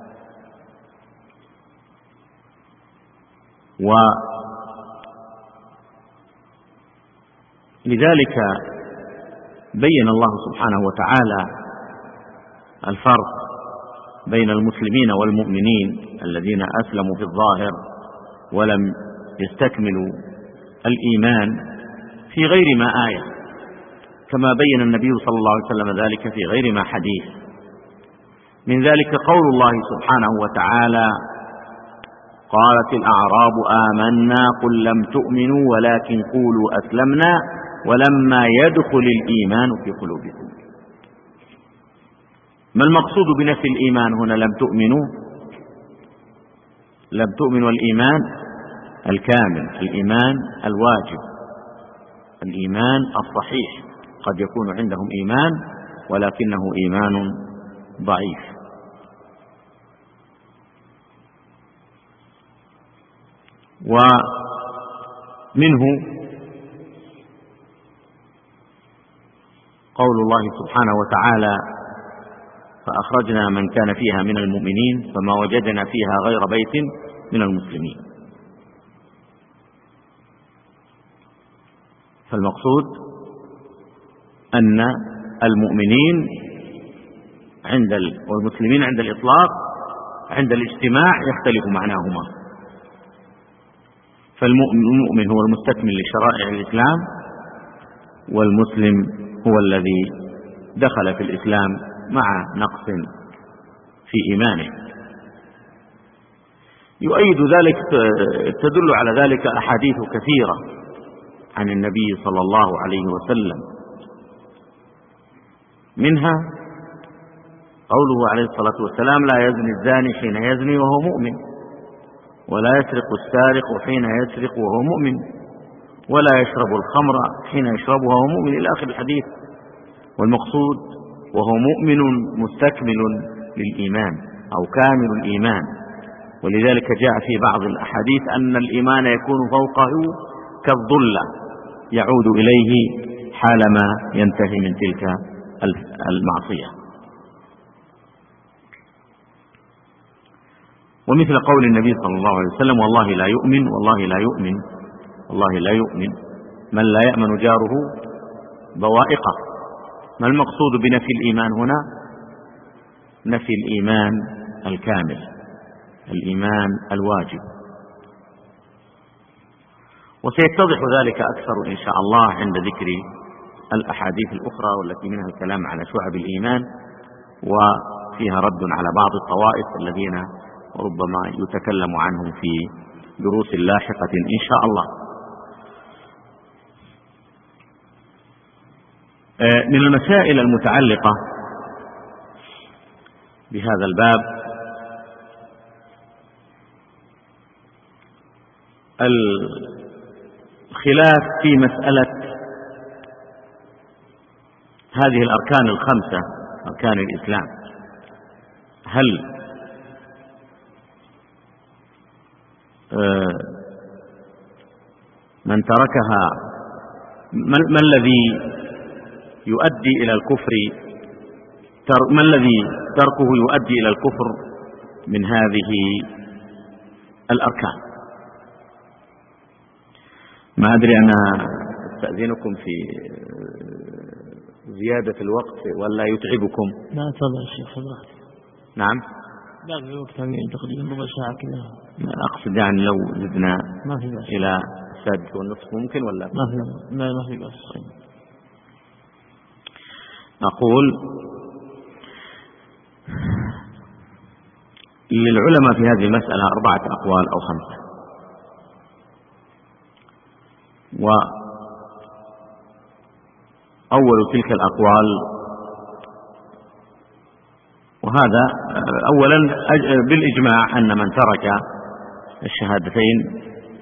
ولذلك بين الله سبحانه وتعالى الفرق بين المسلمين والمؤمنين الذين أسلموا في الظاهر ولم يستكملوا الإيمان في غير ما آية، كما بين النبي صلى الله عليه وسلم ذلك في غير ما حديث. من ذلك قول الله سبحانه وتعالى: قالت الأعراب آمنا قل لم تؤمنوا ولكن قولوا أسلمنا ولما يدخل الإيمان في قلوبكم. ما المقصود بنفي الإيمان هنا؟ لم تؤمنوا، لم تؤمنوا الإيمان الكامل، الإيمان الواجب، الإيمان الصحيح. قد يكون عندهم إيمان ولكنه إيمان ضعيف. ومنه قول الله سبحانه وتعالى: فأخرجنا من كان فيها من المؤمنين فما وجدنا فيها غير بيت من المسلمين. فالمقصود أن المؤمنين والمسلمين عند الإطلاق عند الاجتماع يختلف معناهما، فالمؤمن هو المستكمل لشرائع الإسلام، والمسلم هو الذي دخل في الإسلام مع نقص في إيمانه. يؤيد ذلك، تدل على ذلك أحاديث كثيرة عن النبي صلى الله عليه وسلم، منها قوله عليه الصلاة والسلام: لا يزني الزاني حين يزني وهو مؤمن، ولا يسرق السارق حين يسرق وهو مؤمن، ولا يشرب الخمر حين يشربها وهو مؤمن، إلى آخر الحديث. والمقصود وهو مؤمن مستكمل للإيمان أو كامل الإيمان. ولذلك جاء في بعض الأحاديث أن الإيمان يكون فوقه كالظلة يعود إليه حالما ينتهي من تلك المعصية. ومثل قول النبي صلى الله عليه وسلم: والله لا يؤمن، والله لا يؤمن، والله لا يؤمن من لا يأمن جاره بوائقه. ما المقصود بنفي الإيمان هنا؟ نفي الإيمان الكامل، الإيمان الواجب. وسيتضح ذلك أكثر إن شاء الله عند ذكر الأحاديث الأخرى والتي منها الكلام على شعب الإيمان، وفيها رد على بعض الطوائف الذين ربما يتكلم عنهم في دروس لاحقة إن شاء الله. من المسائل المتعلقة بهذا الباب الخلاف في مسألة هذه الأركان الخمسة، أركان الإسلام، هل من تركها ما الذي يؤدي إلى الكفر، ما الذي تركه يؤدي إلى الكفر من هذه الأركان؟ ما أدري، أنا أستأذنكم في زيادة الوقت ولا يتعبكم؟ لا تفضل الشيخ حضرتك. نعم، لا في وقت تقريبا ربع ساعة كذا. أقصد يعني لو زدنا ما في بأس إلى 6:30 ممكن ولا؟ ما في بأس. أقول للعلماء في هذه المسألة 4 أقوال أو 5، وأول تلك الأقوال، وهذا أولا بالإجماع، أن من ترك الشهادتين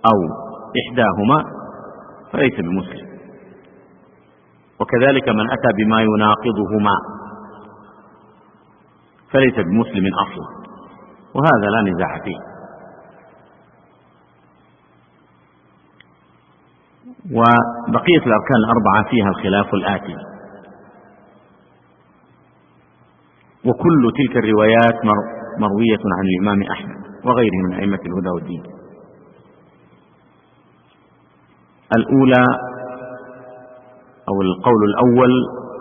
أو إحداهما فليس بمسلم، وكذلك من أتى بما يناقضهما فليس بمسلم أصلا، وهذا لا نزاع فيه. وبقية الأركان الأربعة فيها الخلاف الآتي، وكل تلك الروايات مروية عن الإمام أحمد وغيره من أئمة الهدى والدين. الأولى أو القول الأول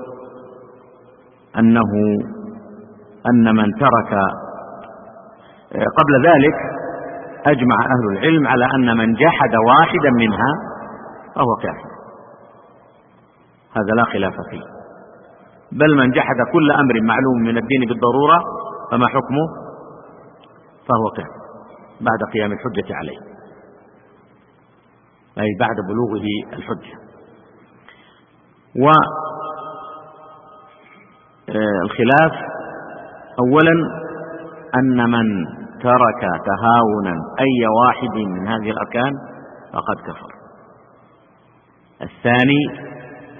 أن من ترك، قبل ذلك أجمع أهل العلم على أن من جحد واحدا منها فهو كافر، هذا لا خلاف فيه، بل من جحد كل أمر معلوم من الدين بالضرورة فما حكمه؟ فهو كافر بعد قيام الحجة عليه، أي بعد بلوغه الحجة. والخلاف أولا أن من ترك تهاونا أي واحد من هذه الأركان فقد كفر. الثاني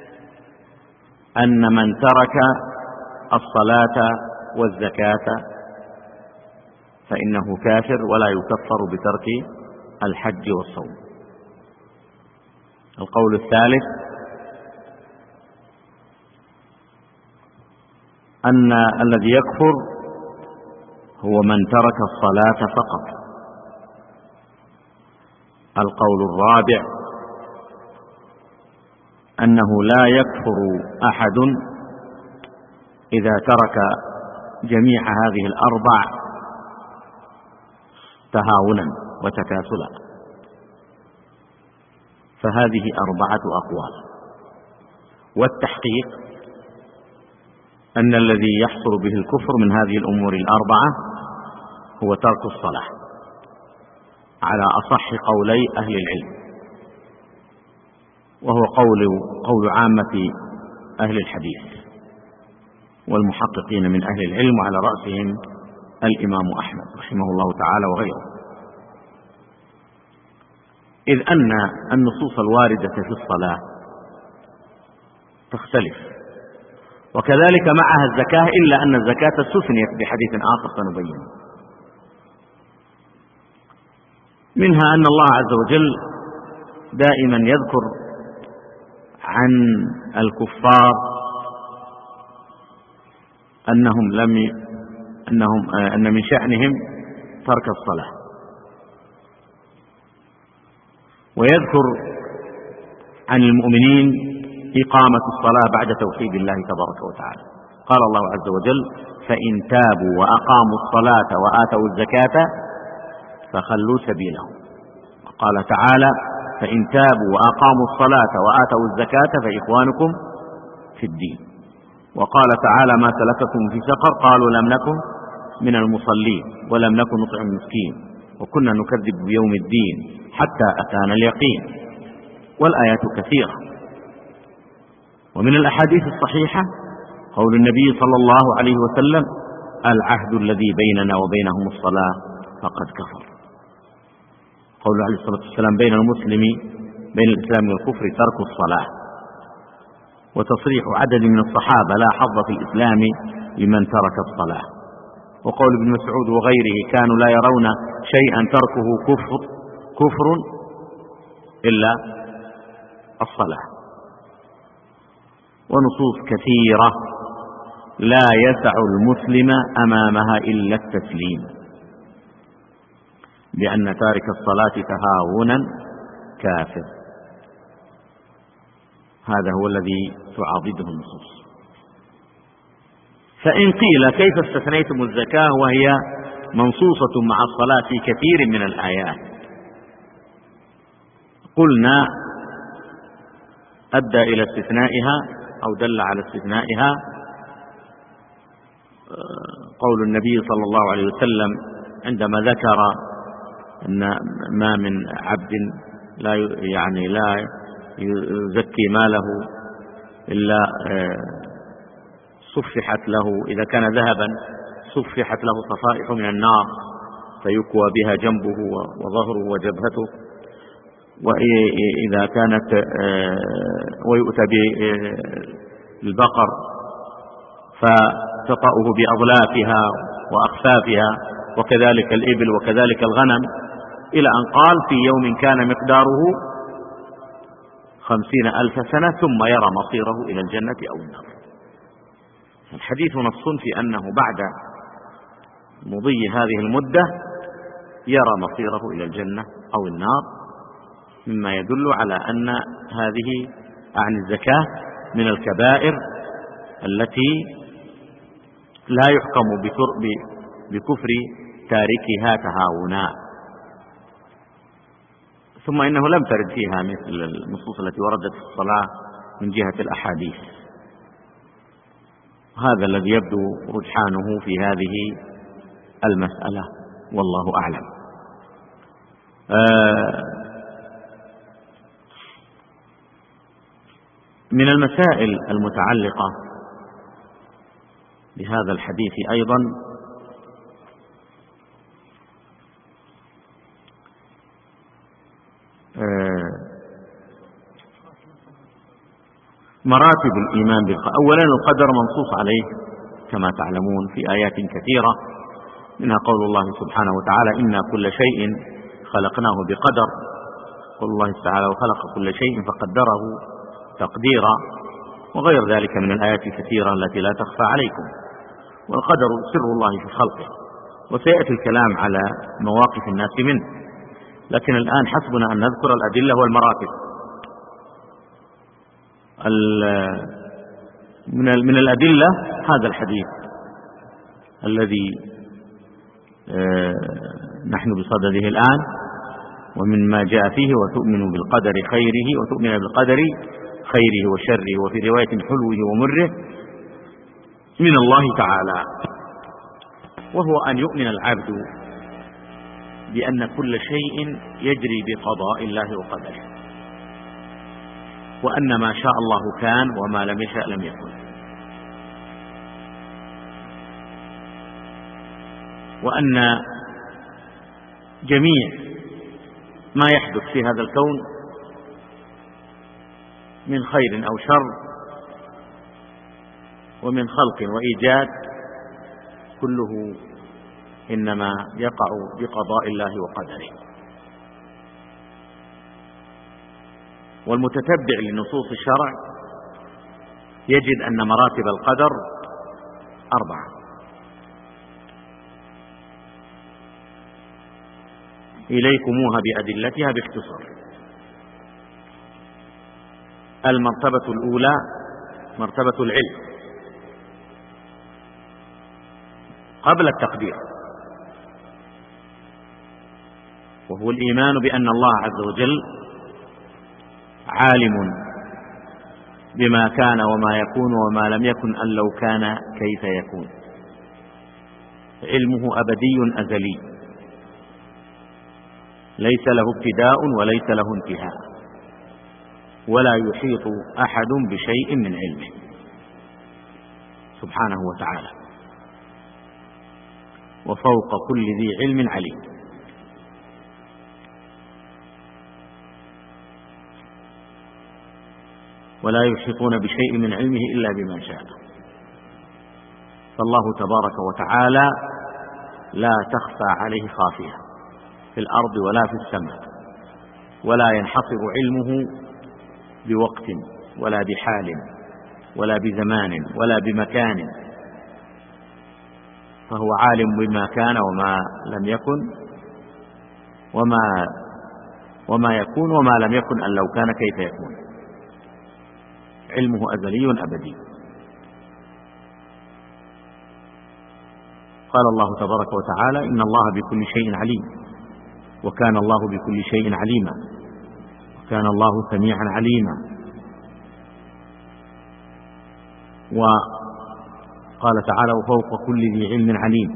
أن من ترك الصلاة والزكاة فإنه كافر ولا يكفر بترك الحج والصوم. القول الثالث أن الذي يكفر هو من ترك الصلاة فقط. القول الرابع أنه لا يكفر أحد إذا ترك جميع هذه الأربع تهاونا وتكاسلا، فهذه أربعة أقوال. والتحقيق أن الذي يحصل به الكفر من هذه الأمور الأربعة هو ترك الصلاة على أصح قولي أهل العلم، وهو قول عامة أهل الحديث والمحققين من أهل العلم، وعلى رأسهم الإمام أحمد رحمه الله تعالى وغيره، إذ أن النصوص الواردة في الصلاة تختلف، وكذلك معها الزكاة، إلا أن الزكاة استثنيت بحديث آخر سنبينه. منها أن الله عز وجل دائما يذكر عن الكفار أن من شأنهم ترك الصلاة، ويذكر عن المؤمنين إقامة الصلاة بعد توحيد الله تبارك وتعالى. قال الله عز وجل: فإن تابوا وأقاموا الصلاة وآتوا الزكاة فخلوا سبيلهم. وقال تعالى: فإن تابوا وأقاموا الصلاة وآتوا الزكاة فإخوانكم في الدين. وقال تعالى: ما سلككم في سقر؟ قالوا لم نكن من المصلين ولم نكن نطعم المسكين وكنا نكذب بيوم الدين حتى أتانا اليقين. والآيات كثيرة. ومن الأحاديث الصحيحة قول النبي صلى الله عليه وسلم: العهد الذي بيننا وبينهم الصلاة فقد كفر. قول عليه الصلاة والسلام: بين الإسلام والكفر ترك الصلاة. وتصريح عدد من الصحابة: لا حظ في الإسلام لمن ترك الصلاة. وقول ابن مسعود وغيره: كانوا لا يرون شيئا تركه كفر إلا الصلاة. ونصوص كثيرة لا يسع المسلم أمامها إلا التسليم بأن تارك الصلاة تهاونا كافر. هذا هو الذي تعاضده النصوص. فإن قيل: كيف استثنيتم الزكاة وهي منصوصة مع الصلاة في كثير من الآيات؟ قلنا: أدى إلى استثنائها أو دل على استثنائها قول النبي صلى الله عليه وسلم عندما ذكر أن ما من عبد لا يزكي ماله إلا صفحت له، إذا كان ذهبا صفحت له صفائح من النار فيكوى بها جنبه وظهره وجبهته، وإذا كانت ويؤتى بالبقر فتطأه بأضلافها وأخفافها، وكذلك الإبل وكذلك الغنم، إلى أن قال في يوم كان مقداره 50,000 سنة ثم يرى مصيره إلى الجنة أو النار. الحديث نص في أنه بعد مضي هذه المدة يرى مصيره إلى الجنة أو النار، مما يدل على أن هذه عن الزكاة من الكبائر التي لا يحكم بكفر تاركها تهاونا. ثم إنه لم ترد فيها مثل النصوص التي وردت في الصلاة من جهة الأحاديث. هذا الذي يبدو رجحانه في هذه المسألة، والله أعلم. من المسائل المتعلقة بهذا الحديث أيضا مراتب الإيمان بالقدر. أولا القدر منصوص عليه كما تعلمون في آيات كثيرة، منها قول الله سبحانه وتعالى: إنا كل شيء خلقناه بقدر. قول الله تعالى: وخلق كل شيء فقدره تقديرا، وغير ذلك من الآيات الكثيرة التي لا تخفى عليكم. والقدر سر الله في خلقه، وسيأتي الكلام على مواقف الناس منه، لكن الآن حسبنا أن نذكر الأدلة والمراتب. من الأدلة هذا الحديث الذي نحن بصدده الآن، ومن ما جاء فيه: وتؤمن بالقدر خيره وتؤمن بالقدر خيره وشره، وفي رواية حلوه ومره من الله تعالى. وهو أن يؤمن العبد بأن كل شيء يجري بقضاء الله وقدره، وأن ما شاء الله كان وما لم يشأ لم يكن، وأن جميع ما يحدث في هذا الكون من خير أو شر ومن خلق وإيجاد كله إنما يقع بقضاء الله وقدره. والمتتبع لنصوص الشرع يجد أن مراتب القدر 4. إليكموها بأدلتها باختصار. المرتبة الأولى مرتبة العلم قبل التقدير، وهو الإيمان بأن الله عز وجل عالم بما كان وما يكون وما لم يكن أن لو كان كيف يكون. علمه أبدي أزلي، ليس له ابتداء وليس له انتهاء، ولا يحيط أحد بشيء من علمه سبحانه وتعالى، وفوق كل ذي علم عليم. ولا يحيطون بشيء من علمه إلا بما شاء. فالله تبارك وتعالى لا تخفى عليه خافية في الأرض ولا في السماء، ولا ينحصر علمه بوقت ولا بحال ولا بزمان ولا بمكان، فهو عالم بما كان وما لم يكن وما يكون وما لم يكن أن لو كان كيف يكون. علمه أزلي أبدي. قال الله تبارك وتعالى: إن الله بكل شيء عليم، وكان الله بكل شيء عليما، وكان الله سميعا عليما. وقال تعالى: وفوق كل ذي علم عليم.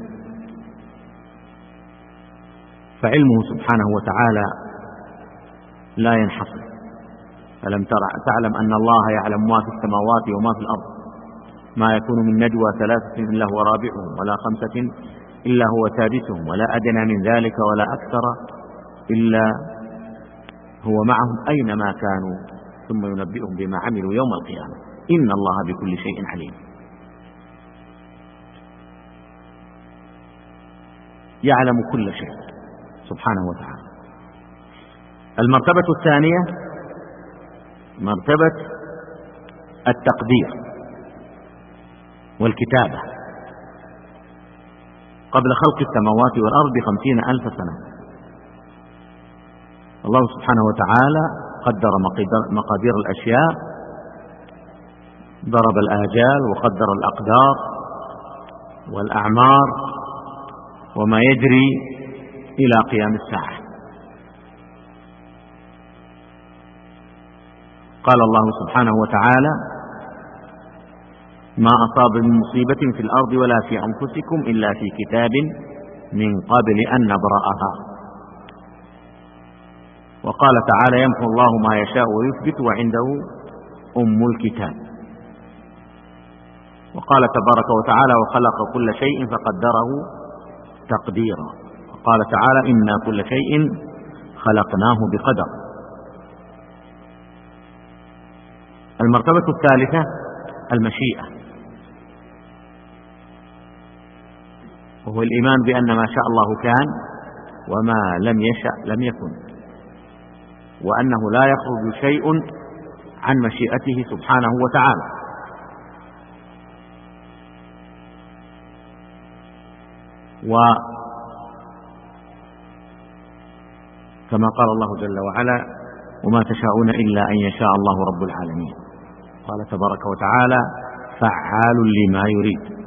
فعلمه سبحانه وتعالى لا ينحصر. ألم تعلم أن الله يعلم ما في السماوات وما في الأرض، ما يكون من نجوى 3 إلا هو رابعهم، ولا 5 إلا هو سادسهم، ولا أدنى من ذلك ولا أكثر إلا هو معهم أينما كانوا ثم ينبئهم بما عملوا يوم القيامة إن الله بكل شيء عليم. يعلم كل شيء سبحانه وتعالى. المرتبة الثانية مرتبة التقدير والكتابة قبل خلق السماوات والأرض ب50,000 سنة. الله سبحانه وتعالى قدر مقادير الأشياء، ضرب الآجال وقدر الأقدار والأعمار وما يجري إلى قيام الساعة. قال الله سبحانه وتعالى: ما أصاب من مصيبة في الأرض ولا في أنفسكم إلا في كتاب من قبل أن نبرأها. وقال تعالى: يمحو الله ما يشاء ويثبت وعنده أم الكتاب. وقال تبارك وتعالى: وخلق كل شيء فقدره تقديرا. وقال تعالى: إنا كل شيء خلقناه بقدر. المرتبة الثالثة المشيئة، وهو الإيمان بأن ما شاء الله كان وما لم يشأ لم يكن، وأنه لا يخرج شيء عن مشيئته سبحانه وتعالى. وكما قال الله جل وعلا: وما تشاءون إلا أن يشاء الله رب العالمين. قال تبارك وتعالى: فعال لما يريد.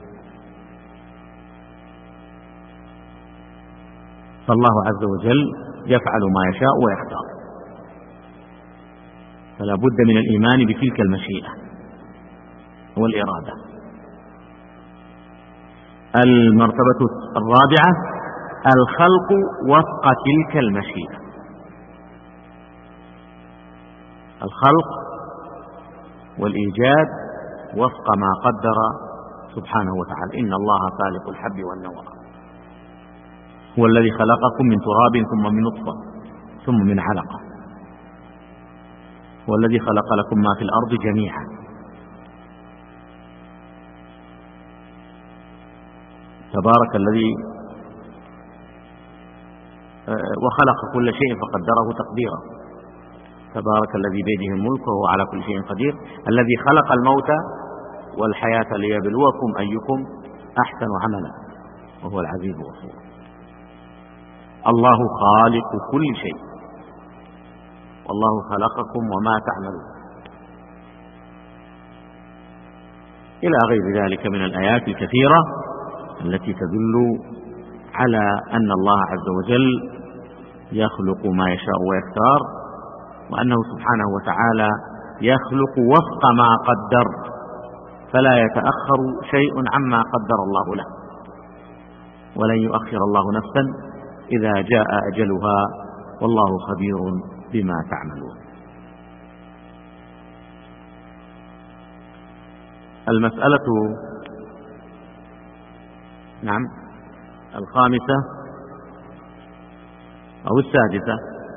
فالله عز وجل يفعل ما يشاء ويختار، فلا بد من الإيمان بتلك المشيئة والإرادة. المرتبة الرابعة الخلق وفق تلك المشيئة. الخلق والإيجاد وفق ما قدر سبحانه وتعالى. إن الله خالق الحب والنوى، هو الذي خلقكم من تراب ثم من نطفة ثم من علقة، هو الذي خلق لكم ما في الأرض جميعا. تبارك الذي وخلق كل شيء فقدره تقديرا. تبارك الذي بيده الملك وهو على كل شيء قدير، الذي خلق الموت والحياة ليبلوكم أيكم أحسن عملا وهو العزيز الغفور. الله خالق كل شيء، والله خلقكم وما تعملون، إلى غير ذلك من الآيات الكثيرة التي تدل على أن الله عز وجل يخلق ما يشاء ويختار، وأنه سبحانه وتعالى يخلق وفق ما قدر، فلا يتأخر شيء عما قدر الله له، ولن يؤخر الله نفسا إذا جاء أجلها، والله خبير بما تعملون. المسألة الخامسة أو السادسة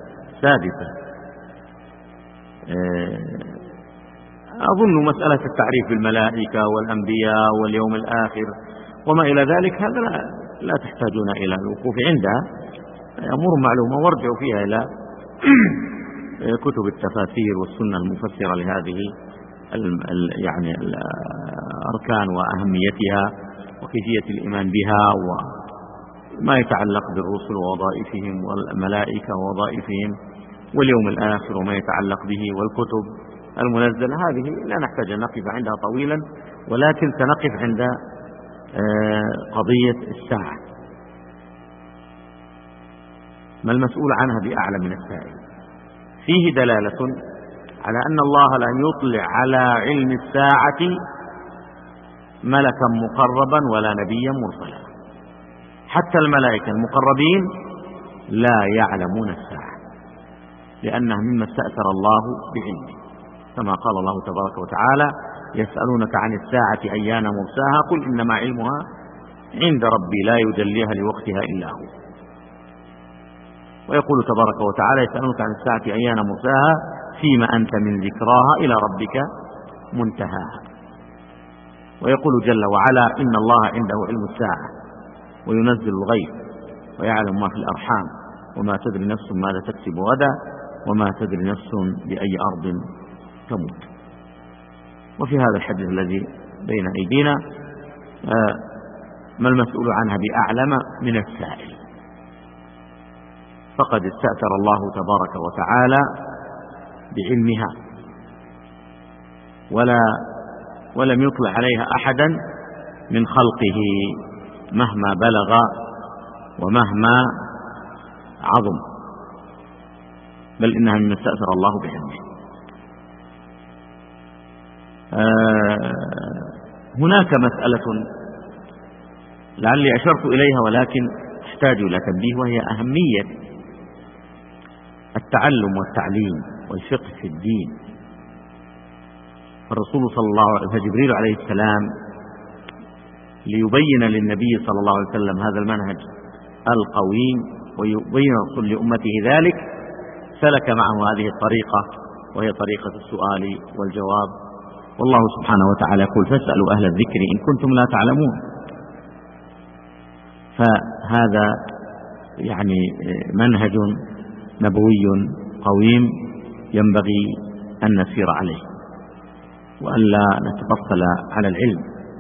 أظن مسألة التعريف بالملائكة والأنبياء واليوم الآخر وما إلى ذلك، هذا لا تحتاجون إلى الوقوف عندها، أمور معلومة، وارجعوا فيها إلى كتب التفاسير والسنة المفسرة لهذه يعني الأركان وأهميتها وكيفية الإيمان بها وما يتعلق بالرسل ووظائفهم والملائكة ووظائفهم واليوم الآخر وما يتعلق به والكتب المنزلة. هذه لا نحتاج أن نقف عندها طويلا، ولكن سنقف عند قضية الساعة. ما المسؤول عنها بأعلم من السائل؟ فيه دلالة على أن الله لن يطلع على علم الساعة ملكا مقربا ولا نبيا مرسلا. حتى الملائكة المقربين لا يعلمون الساعة، لأنها مما استأثر الله بعلمه، كما قال الله تبارك وتعالى: يسألونك عن الساعة أيان مرساها قل إنما علمها عند ربي لا يجليها لوقتها إلا هو. ويقول تبارك وتعالى: يسألونك عن الساعة أيان مرساها فيما أنت من ذكراها إلى ربك منتهاها. ويقول جل وعلا: إن الله عنده علم الساعة وينزل الغيث ويعلم ما في الأرحام وما تدري نفس ماذا تكسب غدا وما تدري نفس بأي أرض تموت. وفي هذا الحديث الذي بين أيدينا: ما المسؤول عنها بأعلم من السائل. فقد استأثر الله تبارك وتعالى بعلمها ولم يطلع عليها أحدا من خلقه مهما بلغ ومهما عظم، بل إنها مما استأثر الله بعلمه. هناك مسألة لعلي أشرت إليها ولكن تحتاج إلى تنبيه، وهي أهمية التعلم والتعليم والفقه في الدين. الرسول صلى الله عليه وسلم جبريل عليه السلام ليبين للنبي صلى الله عليه وسلم هذا المنهج القويم ويبين لأمته ذلك، سلك معه هذه الطريقة، وهي طريقة السؤال والجواب. والله سبحانه وتعالى يقول: فاسألوا أهل الذكر إن كنتم لا تعلمون. فهذا يعني منهج نبوي قويم ينبغي أن نسير عليه وألا نتبطل على العلم.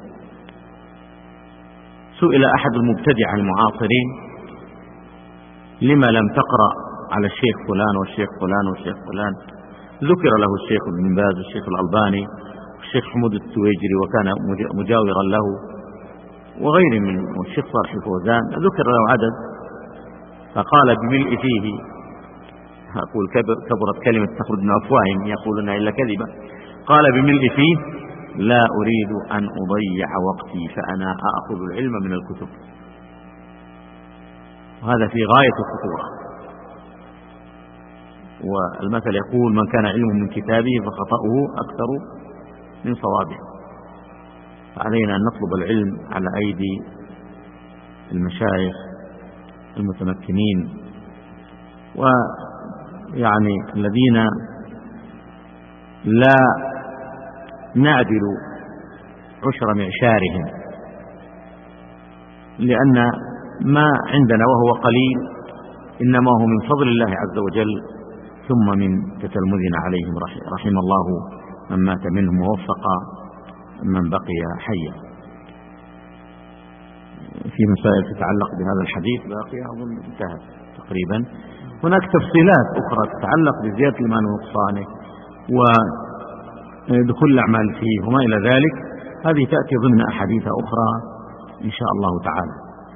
سئل أحد المبتدعة المعاصرين: لما لم تقرأ على الشيخ فلان والشيخ فلان والشيخ فلان؟ ذكر له الشيخ ابن باز والشيخ الألباني والشيخ حمود التويجري وكان مجاورا له وغير من، والشيخ صالح الفوزان ذكر له عدد، فقال بملء فيه، أقول كبرت كلمة تخرج من أفواههم يقولون إلا كذبا، قال بملء فيه: لا أريد أن أضيع وقتي فأنا أأخذ العلم من الكتب. وهذا في غاية الخطورة. والمثل يقول: من كان علمه من كتابه فخطأه أكثر من صوابه. فعلينا أن نطلب العلم على أيدي المشايخ المتمكنين، ويعني الذين لا نعدل عشر معشارهم، لأن ما عندنا وهو قليل إنما هو من فضل الله عز وجل، ثم من تتلمذنا عليهم، رحم الله من مات منهم ووفق من بقي حيا. في مسائل تتعلق بهذا الحديث باقية أظن انتهت تقريبا. هناك تفصيلات أخرى تتعلق بزيادة الإيمان ونقصانه ودخول الأعمال فيه وما إلى ذلك، هذه تأتي ضمن أحاديث أخرى إن شاء الله تعالى.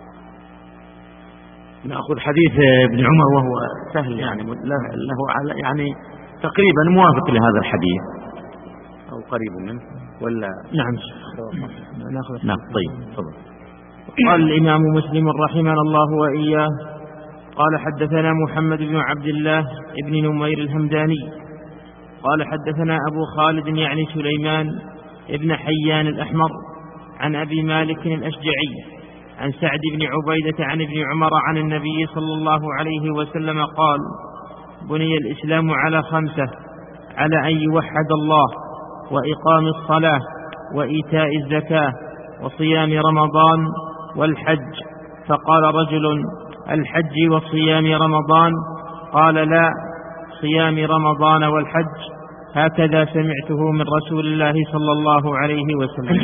نأخذ حديث ابن عمر وهو سهل، يعني له يعني تقريبا موافق لهذا الحديث أو قريب منه، ولا؟ نعم. نعم. طيب تفضل. قال الإمام مسلم رحمنا الله وإياه: قال حدثنا محمد بن عبد الله ابن نمير الهمداني قال حدثنا أبو خالد يعني سليمان ابن حيان الأحمر عن أبي مالك الأشجعي عن سعد بن عبيدة عن ابن عمر عن النبي صلى الله عليه وسلم قال: بني الإسلام على 5: على أن يوحد الله، وإقام الصلاة، وإيتاء الزكاة، وصيام رمضان، والحج. فقال رجل: الحج وصيام رمضان؟ قال: لا، صيام رمضان والحج، هكذا سمعته من رسول الله صلى الله عليه وسلم.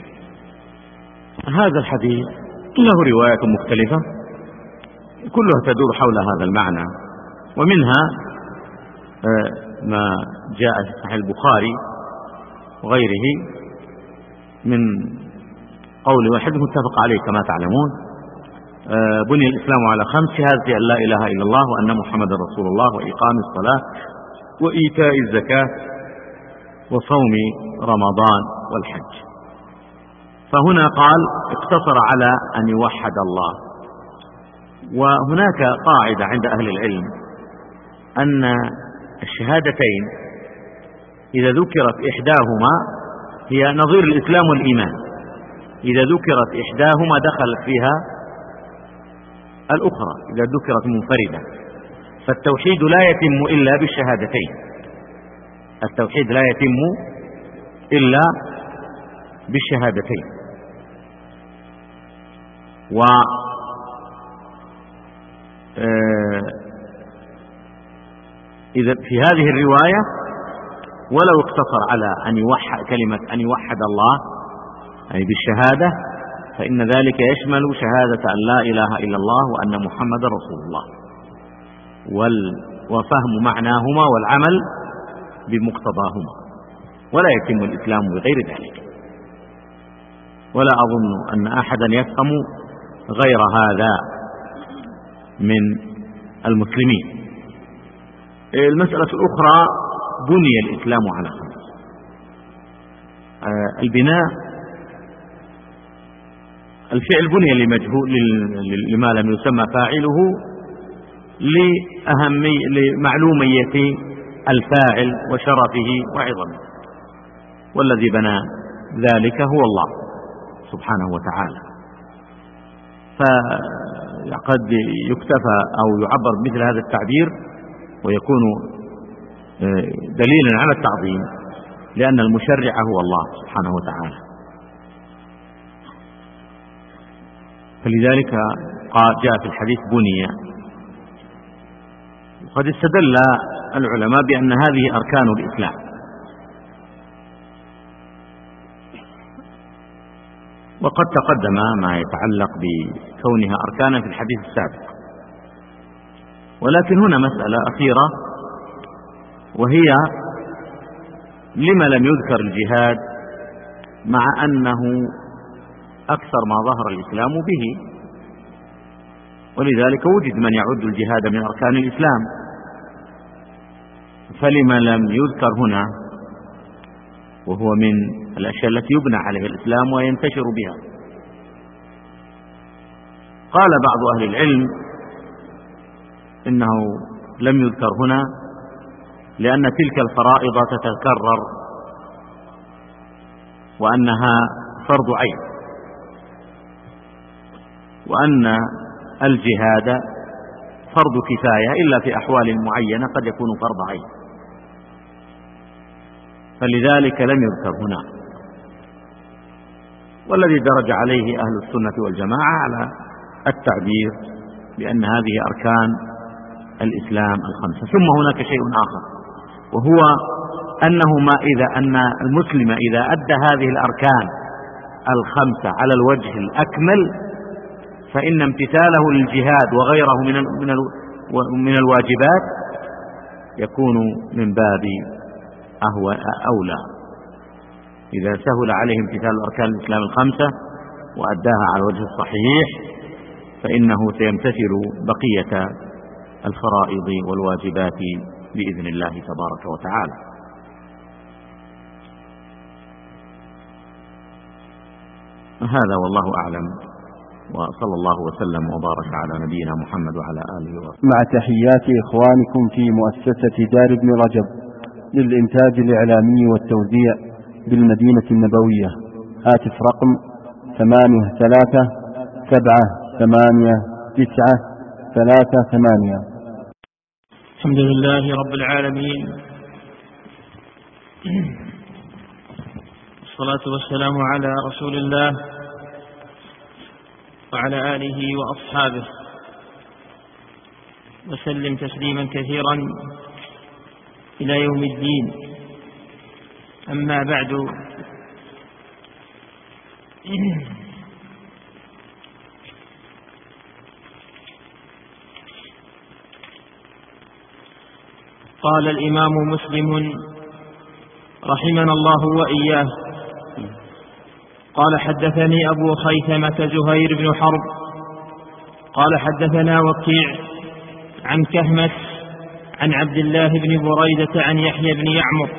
هذا الحديث له روايات مختلفة كلها تدور حول هذا المعنى، ومنها ما جاء في صحيح البخاري وغيره من قول واحد متفق عليه كما تعلمون: بني الإسلام على 5: شهادة أن لا إله إلا الله وأن محمد رسول الله، وإقام الصلاة، وإيتاء الزكاة، وصوم رمضان، والحج. فهنا قال اقتصر على أن يوحد الله. وهناك قاعدة عند أهل العلم أن الشهادتين إذا ذكرت إحداهما هي نظير الإسلام والإيمان، إذا ذكرت إحداهما دخلت فيها الأخرى إذا ذكرت منفردة. فالتوحيد لا يتم إلا بالشهادتين، التوحيد لا يتم إلا بالشهادتين. إذا في هذه الرواية ولو اقتصر على أن يوحد كلمة أن يوحد الله أي بالشهادة، فإن ذلك يشمل شهادة أن لا إله إلا الله وأن محمد رسول الله وفهم معناهما والعمل بمقتضاهما، ولا يتم الإسلام بغير ذلك. ولا أظن أن أحدا يفهم غير هذا من المسلمين. المسألة الأخرى بني الإسلام على خمس. البناء الفعل بني لما لم يسمى فاعله لمعلومية الفاعل وشرفه وعظمه، والذي بنى ذلك هو الله سبحانه وتعالى. فقد يكتفى أو يعبر مثل هذا التعبير ويكون دليلا على التعظيم، لأن المشرع هو الله سبحانه وتعالى. فلذلك جاء في الحديث بني. وقد استدل العلماء بأن هذه أركان الإسلام، وقد تقدم ما يتعلق بكونها أركانا في الحديث السابق. ولكن هنا مسألة أخيرة، وهي لما لم يذكر الجهاد مع أنه أكثر ما ظهر الإسلام به، ولذلك وجد من يعد الجهاد من أركان الإسلام، فلما لم يذكر هنا وهو من الأشياء التي يبنى عليها الإسلام وينتشر بها؟ قال بعض أهل العلم إنه لم يذكر هنا لأن تلك الفرائض تتكرر وأنها فرض عين، وأن الجهاد فرض كفاية إلا في أحوال معينة قد يكون فرض عين، فلذلك لم يذكر هنا. والذي درج عليه أهل السنة والجماعة على التعبير بأن هذه أركان الإسلام الخمسة. ثم هناك شيء آخر، وهو أن المسلم إذا أدى هذه الأركان الخمسة على الوجه الأكمل فإن امتثاله للجهاد وغيره من الواجبات يكون من باب أولى. إذا سهل عليه امتثال أركان الإسلام الخمسة وأداها على الوجه الصحيح فإنه سيمتثل بقية الفرائض والواجبات بإذن الله تبارك وتعالى. هذا والله أعلم، وصلى الله وسلم وبارك على نبينا محمد وعلى آله وصحبه. مع تحيات إخوانكم في مؤسسة دار ابن رجب للإنتاج الإعلامي والتوزيع بالمدينة النبوية. هاتف رقم 83783938. الحمد لله رب العالمين، والصلاة والسلام على رسول الله وعلى آله وأصحابه وسلم تسليما كثيرا إلى يوم الدين. أما بعد، قال الإمام مسلم رحمنا الله وإياه قال حدثني أبو خيثمة زهير بن حرب قال حدثنا وكيع عن كهمس عن عبد الله بن بريدة عن يحيى بن يعمر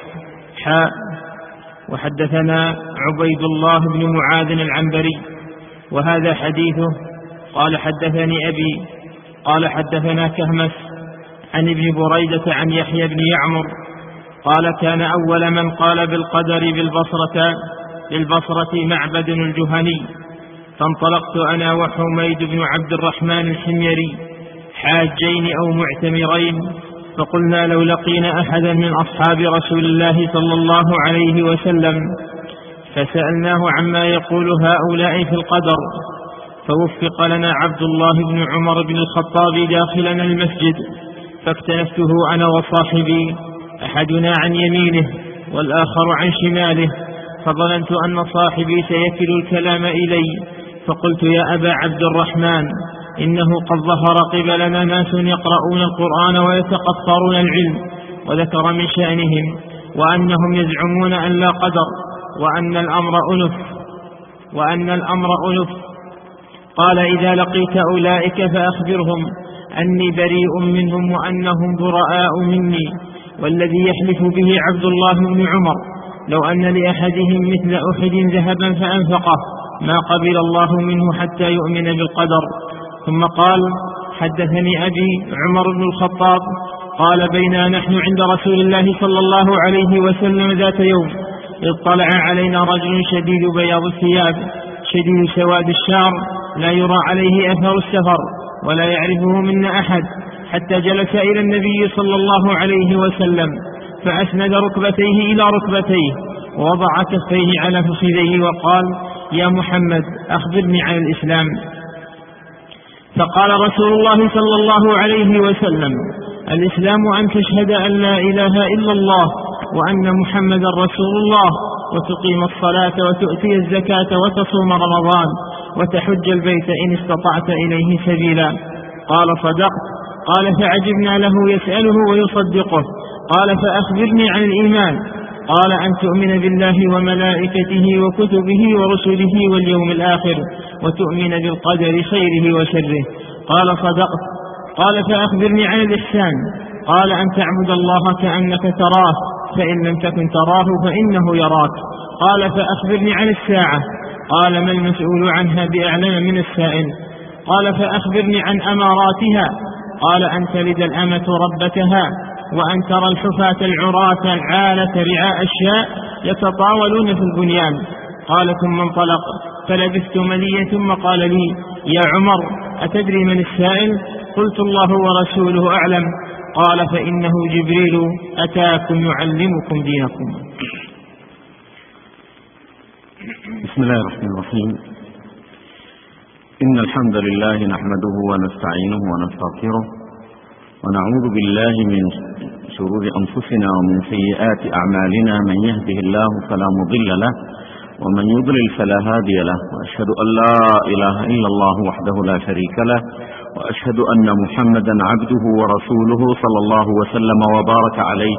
وحدثنا عبيد الله بن معاذ العنبري وهذا حديثه. قال حدثني أبي قال حدثنا كهمس عن ابن بريدة عن يحيى بن يعمر قال كان أول من قال بالقدر بالبصرة معبد الجهني، فانطلقت أنا وحميد بن عبد الرحمن الحميري حاجين أو معتمرين. فقلنا لو لقينا أحدا من أصحاب رسول الله صلى الله عليه وسلم فسألناه عما يقول هؤلاء في القدر، فوفق لنا عبد الله بن عمر بن الخطاب داخلنا المسجد، فاكتنفته أنا وصاحبي، أحدنا عن يمينه والآخر عن شماله، فظننت أن صاحبي سيكل الكلام إلي، فقلت يا أبا عبد الرحمن إنه قد ظهر قبلنا ناس يقرؤون القرآن ويتقطرون العلم، وذكر من شأنهم وأنهم يزعمون أن لا قدر وأن الأمر أنف. قال إذا لقيت أولئك فأخبرهم أني بريء منهم وأنهم براء مني، والذي يحلف به عبد الله بن عمر لو أن لأحدهم مثل أحد ذهبا فأنفقه ما قبل الله منه حتى يؤمن بالقدر. ثم قال حدثني أبي عمر بن الخطاب قال بينا نحن عند رسول الله صلى الله عليه وسلم ذات يوم اطلع علينا رجل شديد بياض الثياب شديد سواد الشعر لا يرى عليه أثر السفر ولا يعرفه منا أحد، حتى جلس إلى النبي صلى الله عليه وسلم فأسند ركبتيه إلى ركبتيه ووضع كفيه على فخذيه وقال يا محمد أخبرني عن الإسلام. فقال رسول الله صلى الله عليه وسلم الإسلام أن تشهد أن لا إله إلا الله وأن محمد رسول الله وتقيم الصلاة وتؤتي الزكاة وتصوم رمضان وتحج البيت إن استطعت إليه سبيلا. قال صدقت. قال فعجبنا له يسأله ويصدقه. قال فأخبرني عن الإيمان. قال أن تؤمن بالله وملائكته وكتبه ورسله واليوم الآخر وتؤمن بالقدر خيره وشره. قال صدقت. قال فأخبرني عن الإحسان. قال أن تعبد الله كأنك تراه فإن لم تكن تراه فإنه يراك. قال فأخبرني عن الساعة. قال ما المسؤول عنها بأعلم من السائل. قال فأخبرني عن أماراتها. قال أن تلد الأمة ربتها وأن ترى الحفاة العراة العالة رعاء الشاء يتطاولون في البنيان. قال ثم انطلق فلبثت مليا ثم قال لي يا عمر أتدري من السائل؟ قلت الله ورسوله أعلم. قال فإنه جبريل أتاكم يعلمكم دينكم. بسم الله الرحمن الرحيم. إن الحمد لله نحمده ونستعينه ونستغفره ونعوذ بالله من شرور أنفسنا ومن سيئات أعمالنا، من يهده الله فلا مضل له ومن يضلل فلا هادي له، وأشهد أن لا إله إلا الله وحده لا شريك له، وأشهد أن محمدا عبده ورسوله صلى الله وسلم وبارك عليه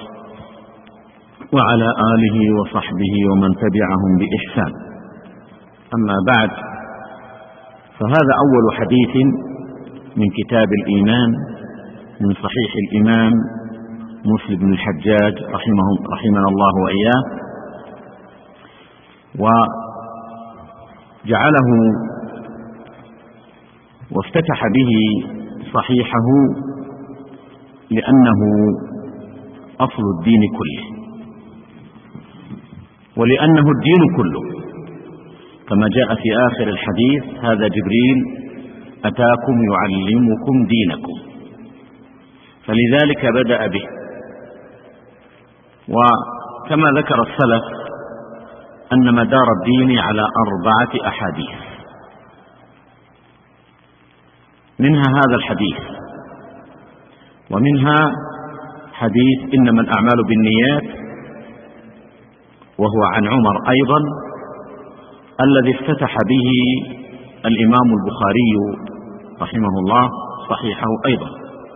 وعلى آله وصحبه ومن تبعهم بإحسان. أما بعد، فهذا أول حديث من كتاب الإيمان من صحيح الإمام مسلم بن الحجاج رحمنا الله وإياه، وجعله وافتتح به صحيحه لأنه أصل الدين كله، ولأنه الدين كله، كما جاء في آخر الحديث هذا جبريل أتاكم يعلمكم دينكم، فلذلك بدأ به. وكما ذكر السلف أن مدار الدين على 4 أحاديث، منها هذا الحديث، ومنها حديث إنما الأعمال بالنيات، وهو عن عمر أيضا الذي افتتح به الإمام البخاري رحمه الله صحيحه أيضا.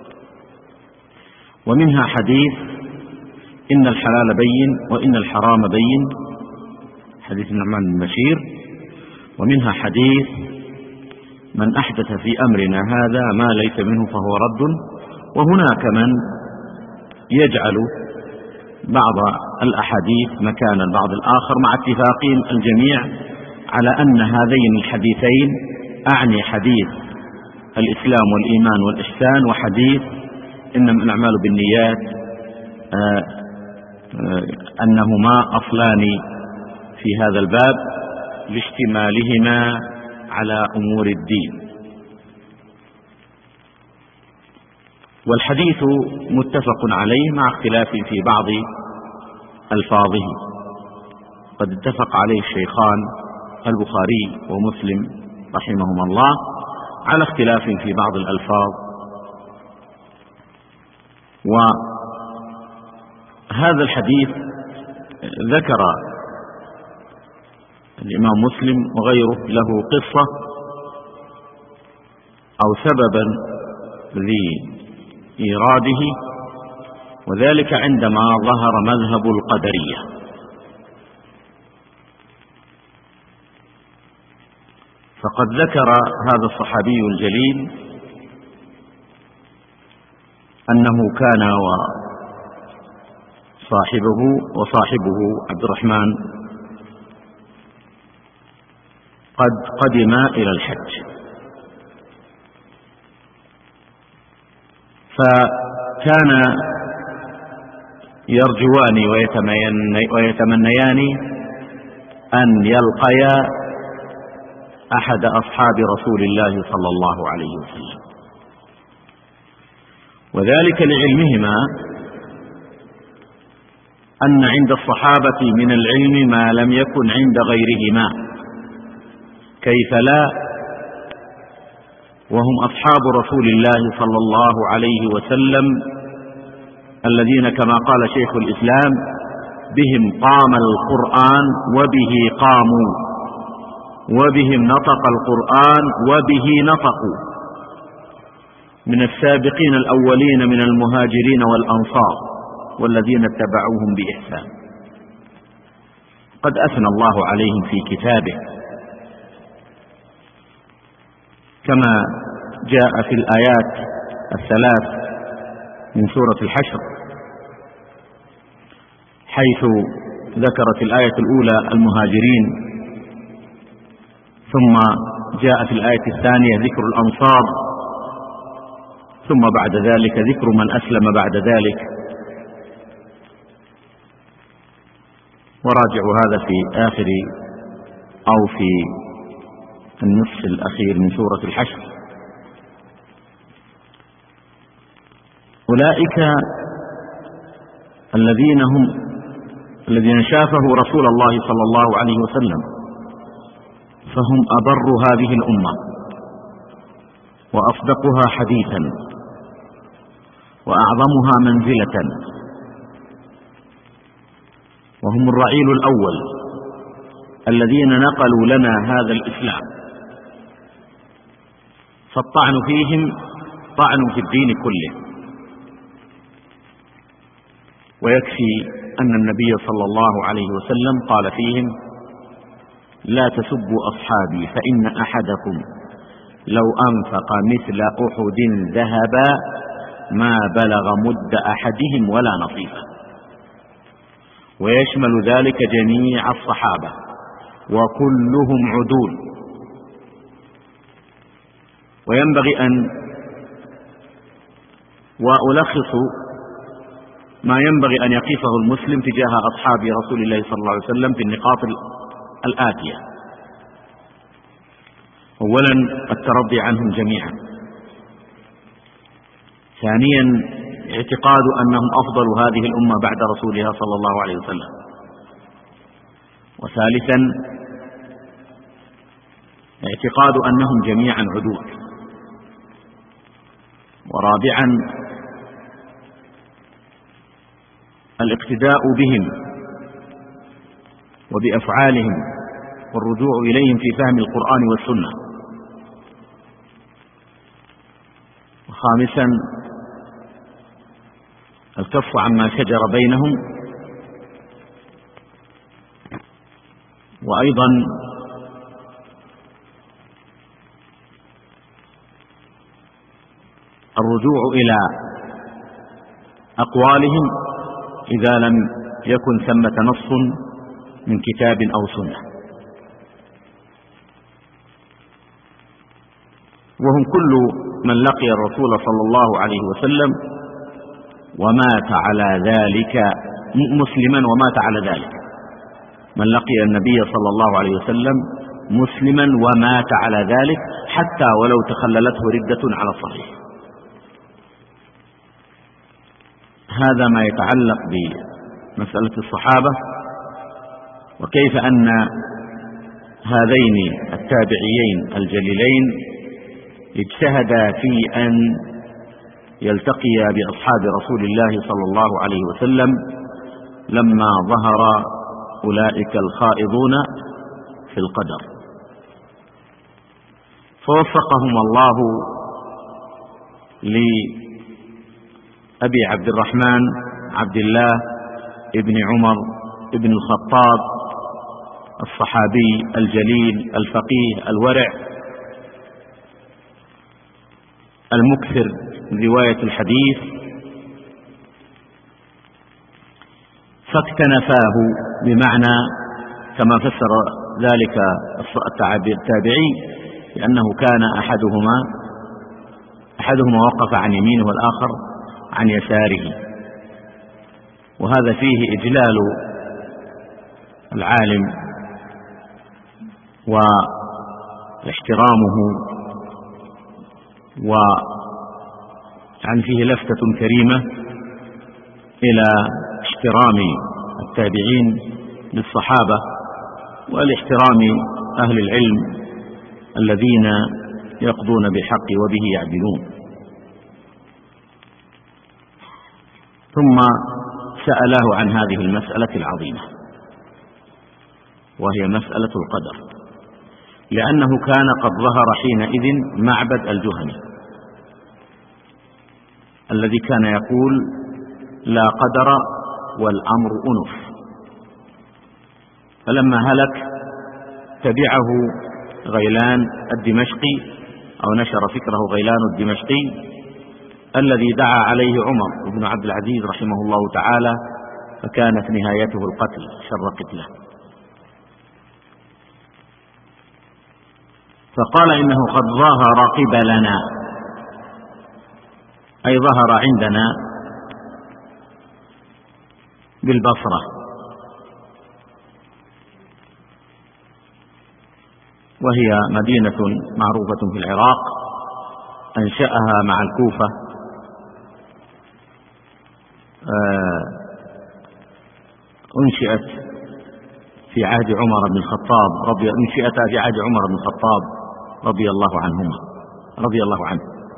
ومنها حديث إن الحلال بين وإن الحرام بين، حديث النعمان بن بشير. ومنها حديث من أحدث في أمرنا هذا ما ليس منه فهو رد. وهناك من يجعل بعض الأحاديث مكان البعض الآخر، مع اتفاق الجميع على أن هذين الحديثين، أعني حديث الإسلام والإيمان والإحسان وحديث إنما الأعمال بالنيات، أنهما أصلان في هذا الباب لاشتمالهما على أمور الدين. والحديث متفق عليه مع اختلاف في بعض ألفاظه، قد اتفق عليه الشيخان البخاري ومسلم رحمهما الله على اختلاف في بعض الألفاظ. وهذا الحديث ذكر الإمام مسلم وغيره له قصة أو سببا لإيراده، وذلك عندما ظهر مذهب القدرية. فقد ذكر هذا الصحابي الجليل أنه كان وصاحبه عبد الرحمن قد قدم إلى الحج، فكان يرجوان ويتمنيان أن يلقيا أحد أصحاب رسول الله صلى الله عليه وسلم، وذلك لعلمهما أن عند الصحابة من العلم ما لم يكن عند غيرهما، كيف لا وهم أصحاب رسول الله صلى الله عليه وسلم الذين كما قال شيخ الإسلام بهم قام القرآن وبه قاموا وبهم نطق القرآن وبه نطقوا، من السابقين الأولين من المهاجرين والأنصار والذين اتبعوهم بإحسان. قد أثنى الله عليهم في كتابه كما جاء في الآيات الثلاث من سورة الحشر، حيث ذكرت الآية الأولى المهاجرين، ثم جاء في الآية الثانية ذكر الأنصار، ثم بعد ذلك ذكر من أسلم بعد ذلك. وراجعوا هذا في آخر أو في النصف الأخير من سورة الحشر. أولئك الذين شافهوا رسول الله صلى الله عليه وسلم، فهم أبر هذه الأمة وأصدقها حديثا وأعظمها منزلة، وهم الرعيل الأول الذين نقلوا لنا هذا الإسلام، فالطعن فيهم طعن في الدين كله. ويكفي أن النبي صلى الله عليه وسلم قال فيهم: لا تسبوا أصحابي فإن أحدكم لو أنفق مثل أحد ذهبا ما بلغ مد أحدهم ولا نصيفا. ويشمل ذلك جميع الصحابة وكلهم عدول. وينبغي وألخص ما ينبغي أن يقفه المسلم تجاه أصحاب رسول الله صلى الله عليه وسلم في النقاط الآتية: أولا الترضي عنهم جميعا، ثانيا اعتقاد أنهم أفضل هذه الأمة بعد رسولها صلى الله عليه وسلم، وثالثا اعتقاد أنهم جميعا عدول، ورابعا الاقتداء بهم وبأفعالهم والرجوع إليهم في فهم القرآن والسنة، وخامسا الكف عما شجر بينهم، وأيضا الرجوع إلى أقوالهم إذا لم يكن ثمة نص من كتاب أو سنة. وهم كل من لقي الرسول صلى الله عليه وسلم ومات على ذلك مسلما ومات على ذلك، من لقي النبي صلى الله عليه وسلم مسلما ومات على ذلك حتى ولو تخللته ردة على الصحيح. هذا ما يتعلق بمسألة الصحابة، وكيف أن هذين التابعيين الجليلين اجتهدا في أن يلتقيا بأصحاب رسول الله صلى الله عليه وسلم لما ظهر أولئك الخائضون في القدر، فوفقهم الله لأبي عبد الرحمن عبد الله ابن عمر ابن الخطاب الصحابي الجليل الفقيه الورع المكثر من رواية الحديث، فاكتنفاه، بمعنى كما فسر ذلك التابعي لأنه كان أحدهما وقف عن يمينه والآخر عن يساره، وهذا فيه إجلال العالم واحترامه، وعن فيه لفتة كريمة إلى احترام التابعين للصحابة والاحترام أهل العلم الذين يقضون بالحق وبه يعدلون. ثم سأله عن هذه المسألة العظيمة، وهي مسألة القدر، لأنه كان قد ظهر حينئذ معبد الجهني الذي كان يقول لا قدر والأمر أنف، فلما هلك تبعه غيلان الدمشقي أو نشر فكره غيلان الدمشقي الذي دعا عليه عمر بن عبد العزيز رحمه الله تعالى، فكانت نهايته القتل شر قتله. فقال إنه قد ظهر قبلنا، أي ظهر عندنا بالبصرة، وهي مدينة معروفة في العراق أنشأها مع الكوفة أنشئت في عهد عمر بن الخطاب أنشئتا في عهد عمر بن الخطاب رضي الله عنه.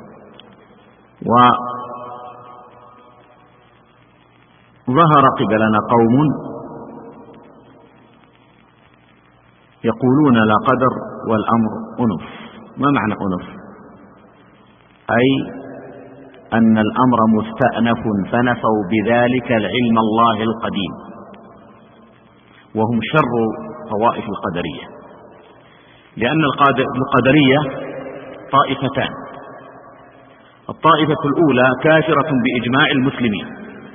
وظهر قبلنا قوم يقولون لا قدر والأمر أنف. ما معنى أنف؟ أي أن الأمر مستأنف، فنفوا بذلك العلم الله القديم، وهم شر طوائف القدرية، لأن القدرية طائفتان: الطائفة الأولى كافرة بإجماع المسلمين،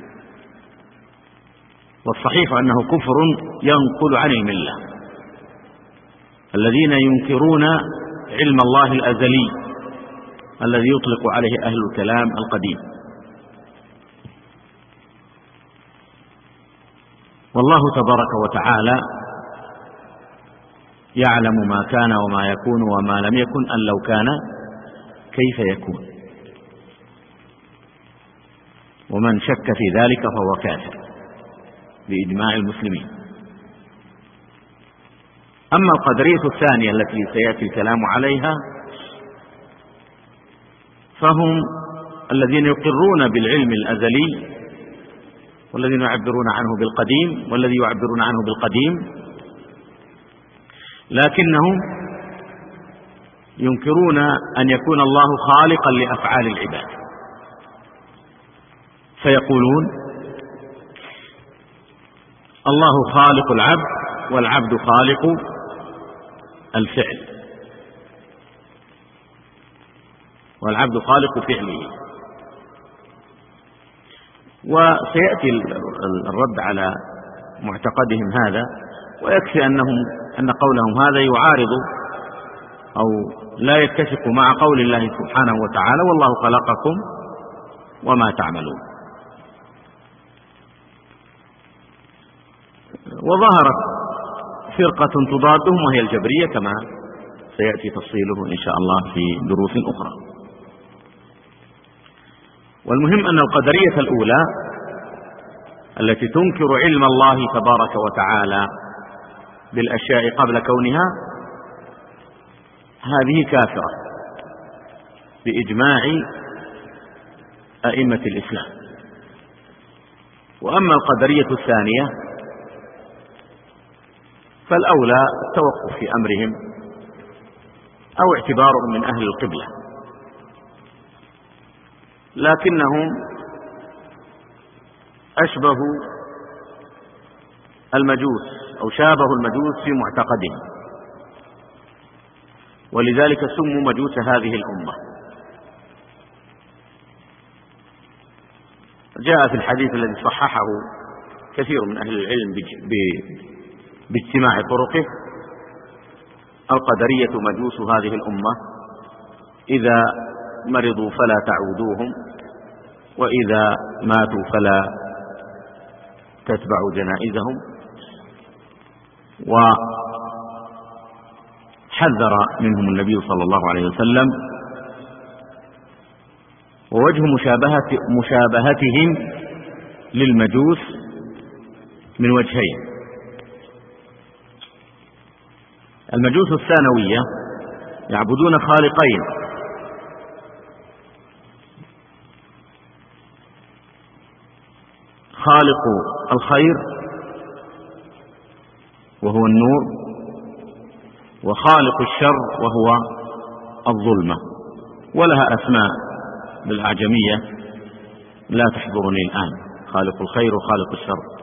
والصحيح أنه كفر ينقل عن الملة، الذين ينكرون علم الله الأزلي الذي يطلق عليه أهل الكلام القديم. والله تبارك وتعالى يعلم ما كان وما يكون وما لم يكن، أن لو كان كيف يكون، ومن شك في ذلك فهو كافر بإجماع المسلمين. أما القدرية الثانية التي سيأتي الكلام عليها، فهم الذين يقرون بالعلم الأزلي، والذين يعبرون عنه بالقديم، والذي يعبرون عنه بالقديم، لكنهم ينكرون أن يكون الله خالقا لأفعال العباد، فيقولون الله خالق العبد والعبد خالق الفعل، والعبد خالق فعله. وسيأتي الرد على معتقدهم هذا، ويكفي أن قولهم هذا يعارض أو لا يتفق مع قول الله سبحانه وتعالى: والله خلقكم وما تعملون. وظهرت فرقة تضادهم وهي الجبرية، كما سيأتي تفصيله إن شاء الله في دروس أخرى. والمهم أن القدرية الأولى التي تنكر علم الله تبارك وتعالى بالأشياء قبل كونها، هذه كافرة بإجماع أئمة الإسلام. وأما القدرية الثانية فالأولى التوقف في أمرهم أو اعتبارهم من أهل القبلة، لكنهم أشبهوا المجوس أو شابهوا المجوس في معتقدهم، ولذلك سموا مجوس هذه الأمة. جاء في الحديث الذي صححه كثير من أهل العلم باجتماع طرقه: القدرية مجوس هذه الأمة، إذا مرضوا فلا تعودوهم، وإذا ماتوا فلا تتبعوا جنائزهم. وحذر منهم النبي صلى الله عليه وسلم. ووجه مشابهتهم للمجوس من وجهين: المجوس الثانوية يعبدون خالقين، خالق الخير وهو النور، وخالق الشر وهو الظلمة، ولها أسماء بالأعجمية لا تحضرني الآن: خالق الخير وخالق الشر.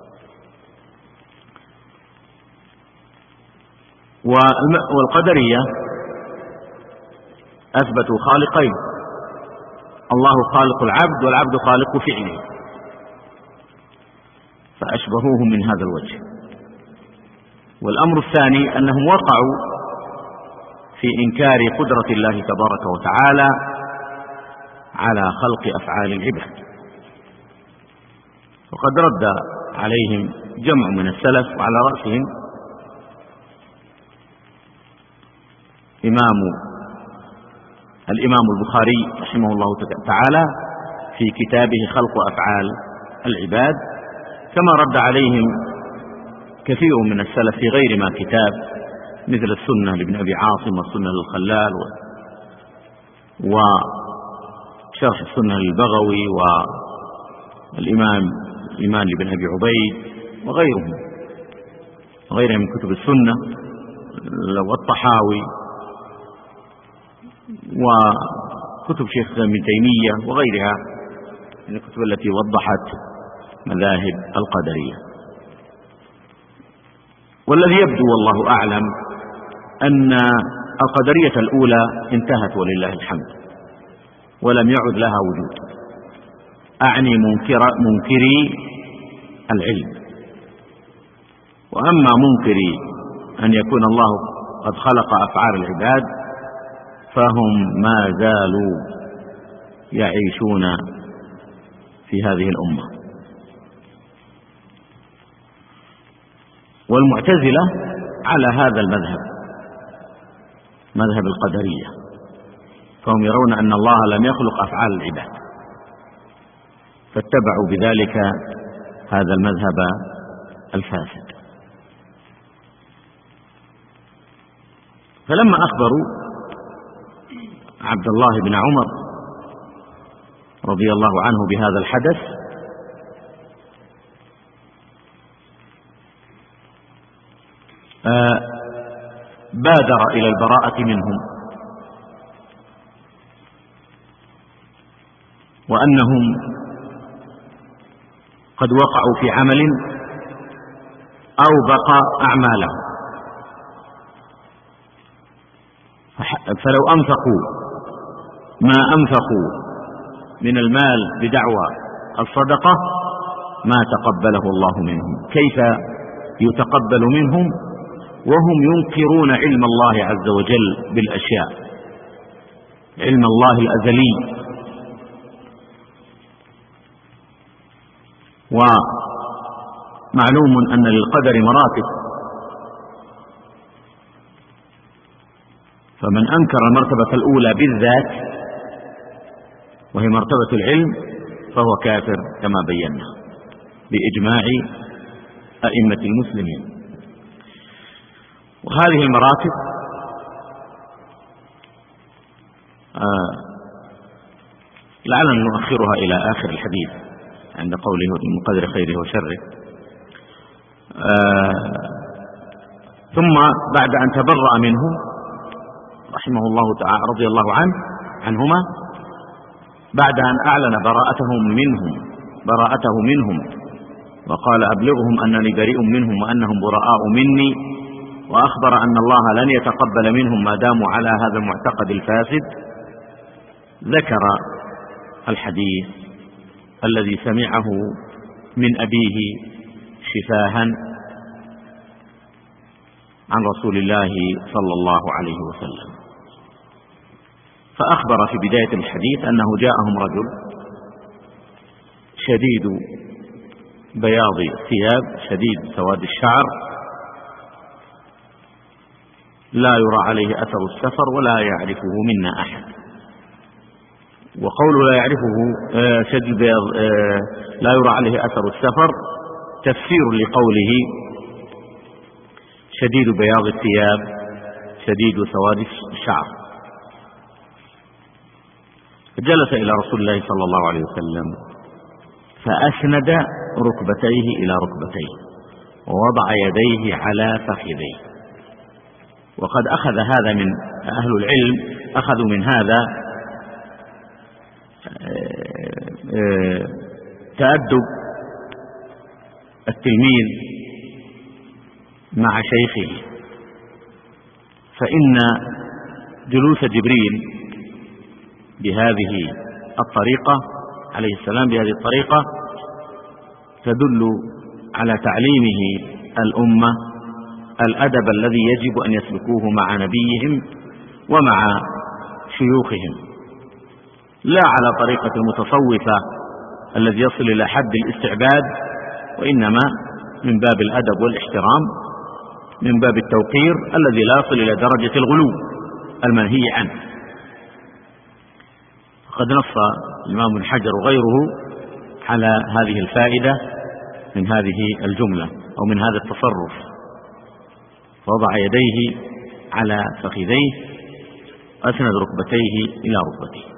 والقدرية أثبتوا خالقين: الله خالق العبد والعبد خالق فعله، فأشبهوهم من هذا الوجه. والأمر الثاني أنهم وقعوا في إنكار قدرة الله تبارك وتعالى على خلق أفعال العباد، وقد رد عليهم جمع من السلف، وعلى رأسهم الإمام البخاري رحمه الله تعالى في كتابه خلق أفعال العباد، كما رد عليهم كثير من السلف في غير ما كتاب، مثل السنة لابن أبي عاصم، والسنة للخلال، وشرح السنة للبغوي، والإمام الإيمان لابن أبي عبيد، وغيرهم من كتب السنة، والطحاوي، وكتب شيخ ابن تيمية وغيرها من الكتب التي وضحت مذاهب القدرية. والذي يبدو والله أعلم أن القدرية الأولى انتهت ولله الحمد، ولم يعد لها وجود، أعني منكري العلم. وأما منكري أن يكون الله قد خلق أفعال العباد فهم ما زالوا يعيشون في هذه الأمة. والمعتزلة على هذا المذهب، مذهب القدرية، فهم يرون أن الله لم يخلق أفعال العباد، فاتبعوا بذلك هذا المذهب الفاسد. فلما أخبروا عبد الله بن عمر رضي الله عنه بهذا الحدث بادر إلى البراءة منهم، وأنهم قد وقعوا في عمل أوبق أعمالهم، فلو أنفقوا ما أنفقوا من المال بدعوى الصدقة ما تقبله الله منهم. كيف يتقبل منهم وهم ينكرون علم الله عز وجل بالأشياء، علم الله الأزلي؟ ومعلوم أن للقدر مراتب، فمن أنكر المرتبة الأولى بالذات وهي مرتبة العلم فهو كافر كما بينا. بإجماع أئمة المسلمين. وهذه المراتب لعلنا نؤخرها إلى آخر الحديث عند قوله من قدر خيره وشره. ثم بعد أن تبرأ منه رحمه الله تعالى رضي الله عنهما، بعد أن أعلن براءته منهم وقال أبلغهم أنني بريء منهم وأنهم براء مني، وأخبر أن الله لن يتقبل منهم ما داموا على هذا المعتقد الفاسد، ذكر الحديث الذي سمعه من أبيه شفاها عن رسول الله صلى الله عليه وسلم. فأخبر في بداية الحديث أنه جاءهم رجل شديد بياض الثياب شديد سواد الشعر، لا يرى عليه أثر السفر ولا يعرفه منا أحد. وقوله لا يعرفه شديد بياض لا يرى عليه أثر السفر تفسير لقوله شديد بياض الثياب شديد سواد الشعر. جلس إلى رسول الله صلى الله عليه وسلم فأسند ركبتيه إلى ركبتيه ووضع يديه على فخذيه. وقد أخذ هذا من أهل العلم، أخذوا من هذا تأدب التلميذ مع شيخه، فإن جلوس جبريل بهذه الطريقة عليه السلام بهذه الطريقة تدل على تعليمه الأمة الأدب الذي يجب أن يسلكوه مع نبيهم ومع شيوخهم، لا على طريقة المتصوفة الذي يصل إلى حد الاستعباد، وإنما من باب الأدب والاحترام، من باب التوقير الذي لا يصل إلى درجة الغلو المنهي عنه. قد نص الإمام ابن حجر وغيره على هذه الفائدة من هذه الجملة أو من هذا التصرف، وضع يديه على فخذيه أسند ركبتيه إلى ركبتيه،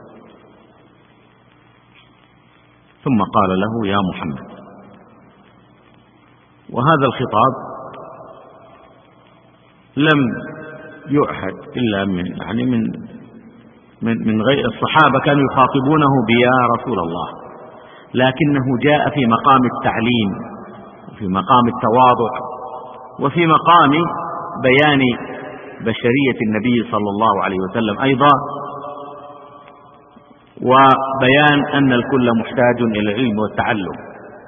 ثم قال له يا محمد. وهذا الخطاب لم يعهد إلا من غير الصحابة، كانوا يخاطبونه بيا رسول الله، لكنه جاء في مقام التعليم وفي مقام التواضع وفي مقام بيان بشرية النبي صلى الله عليه وسلم أيضا، وبيان أن الكل محتاج إلى العلم والتعلم.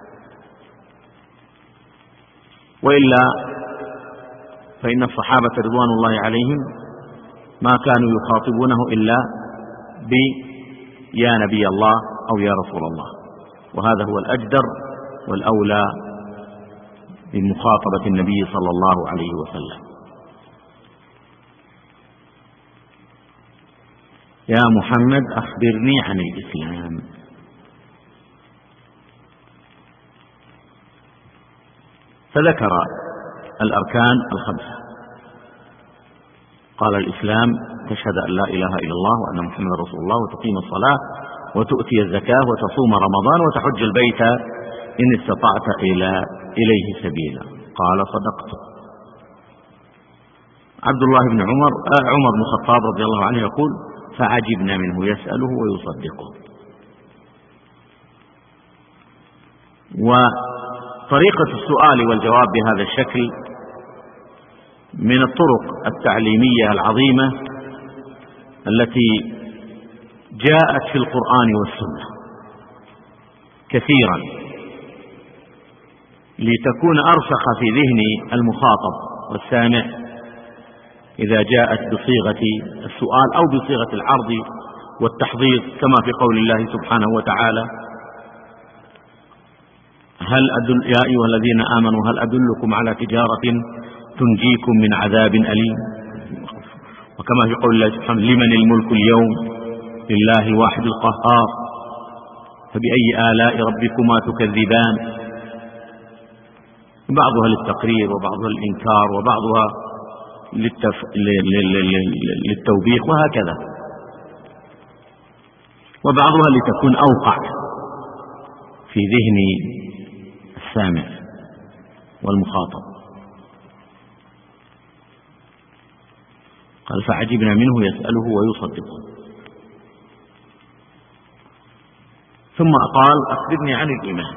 وإلا فإن الصحابة رضوان الله عليهم ما كانوا يخاطبونه إلا يا نبي الله أو يا رسول الله، وهذا هو الأجدر والأولى بمخاطبة النبي صلى الله عليه وسلم. يا محمد أخبرني عن الإسلام. فذكر الأركان الخمسة، قال الإسلام تشهد أن لا إله إلا الله وأن محمد رسول الله وتقيم الصلاة وتؤتي الزكاة وتصوم رمضان وتحج البيت إن استطعت إليه سبيلا. قال صدقت. عبد الله بن عمر بن الخطاب رضي الله عنه يقول فعجبنا منه يسأله ويصدقه. وطريقة السؤال والجواب بهذا الشكل من الطرق التعليمية العظيمة التي جاءت في القرآن والسنة كثيرا، لتكون أرسخ في ذهن المخاطب والسامع إذا جاءت بصيغة السؤال أو بصيغة العرض والتحضيض، كما في قول الله سبحانه وتعالى يا أيها الذين آمنوا هل أدلكم على تجارة تنجيكم من عذاب أليم، وكما في قول الله سبحانه لمن الملك اليوم لله الواحد القهار فبأي آلاء ربكما تكذبان. بعضها للتقرير وبعضها للإنكار وبعضها للتوبيخ وهكذا، وبعضها لتكون أوقع في ذهن السامع والمخاطب. قال فعجبنا منه يسأله ويصدقه. ثم قال أخبرني عن الإيمان.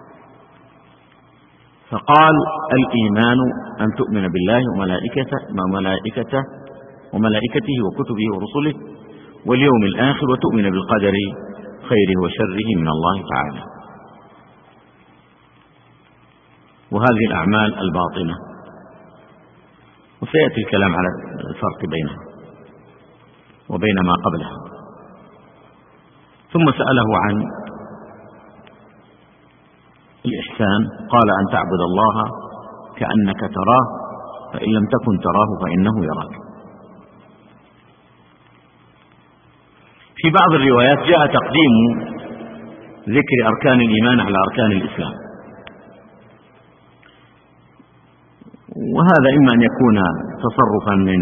فقال الإيمان أن تؤمن بالله وملائكته وكتبه ورسله واليوم الآخر وتؤمن بالقدر خيره وشره من الله تعالى. وهذه الأعمال الباطنة، وسيأتي الكلام على الفرق بينها وبين ما قبلها. ثم سأله عن الإحسان، قال أن تعبد الله كأنك تراه فإن لم تكن تراه فإنه يراك. في بعض الروايات جاء تقديم ذكر أركان الإيمان على أركان الإسلام، وهذا إما أن يكون تصرفا من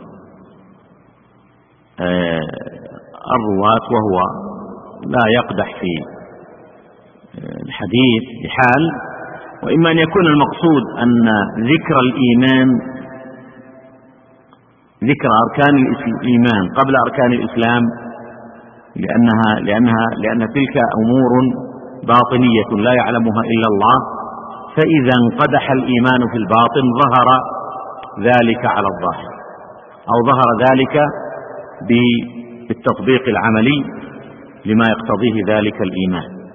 الرواة وهو لا يقدح في الحديث بحال، وإما أن يكون المقصود أن ذكر الإيمان، ذكر أركان الإيمان قبل أركان الإسلام، لأن تلك أمور باطنية لا يعلمها إلا الله، فإذا انقدح الإيمان في الباطن ظهر ذلك على الظاهر، أو ظهر ذلك بالتطبيق العملي لما يقتضيه ذلك الإيمان.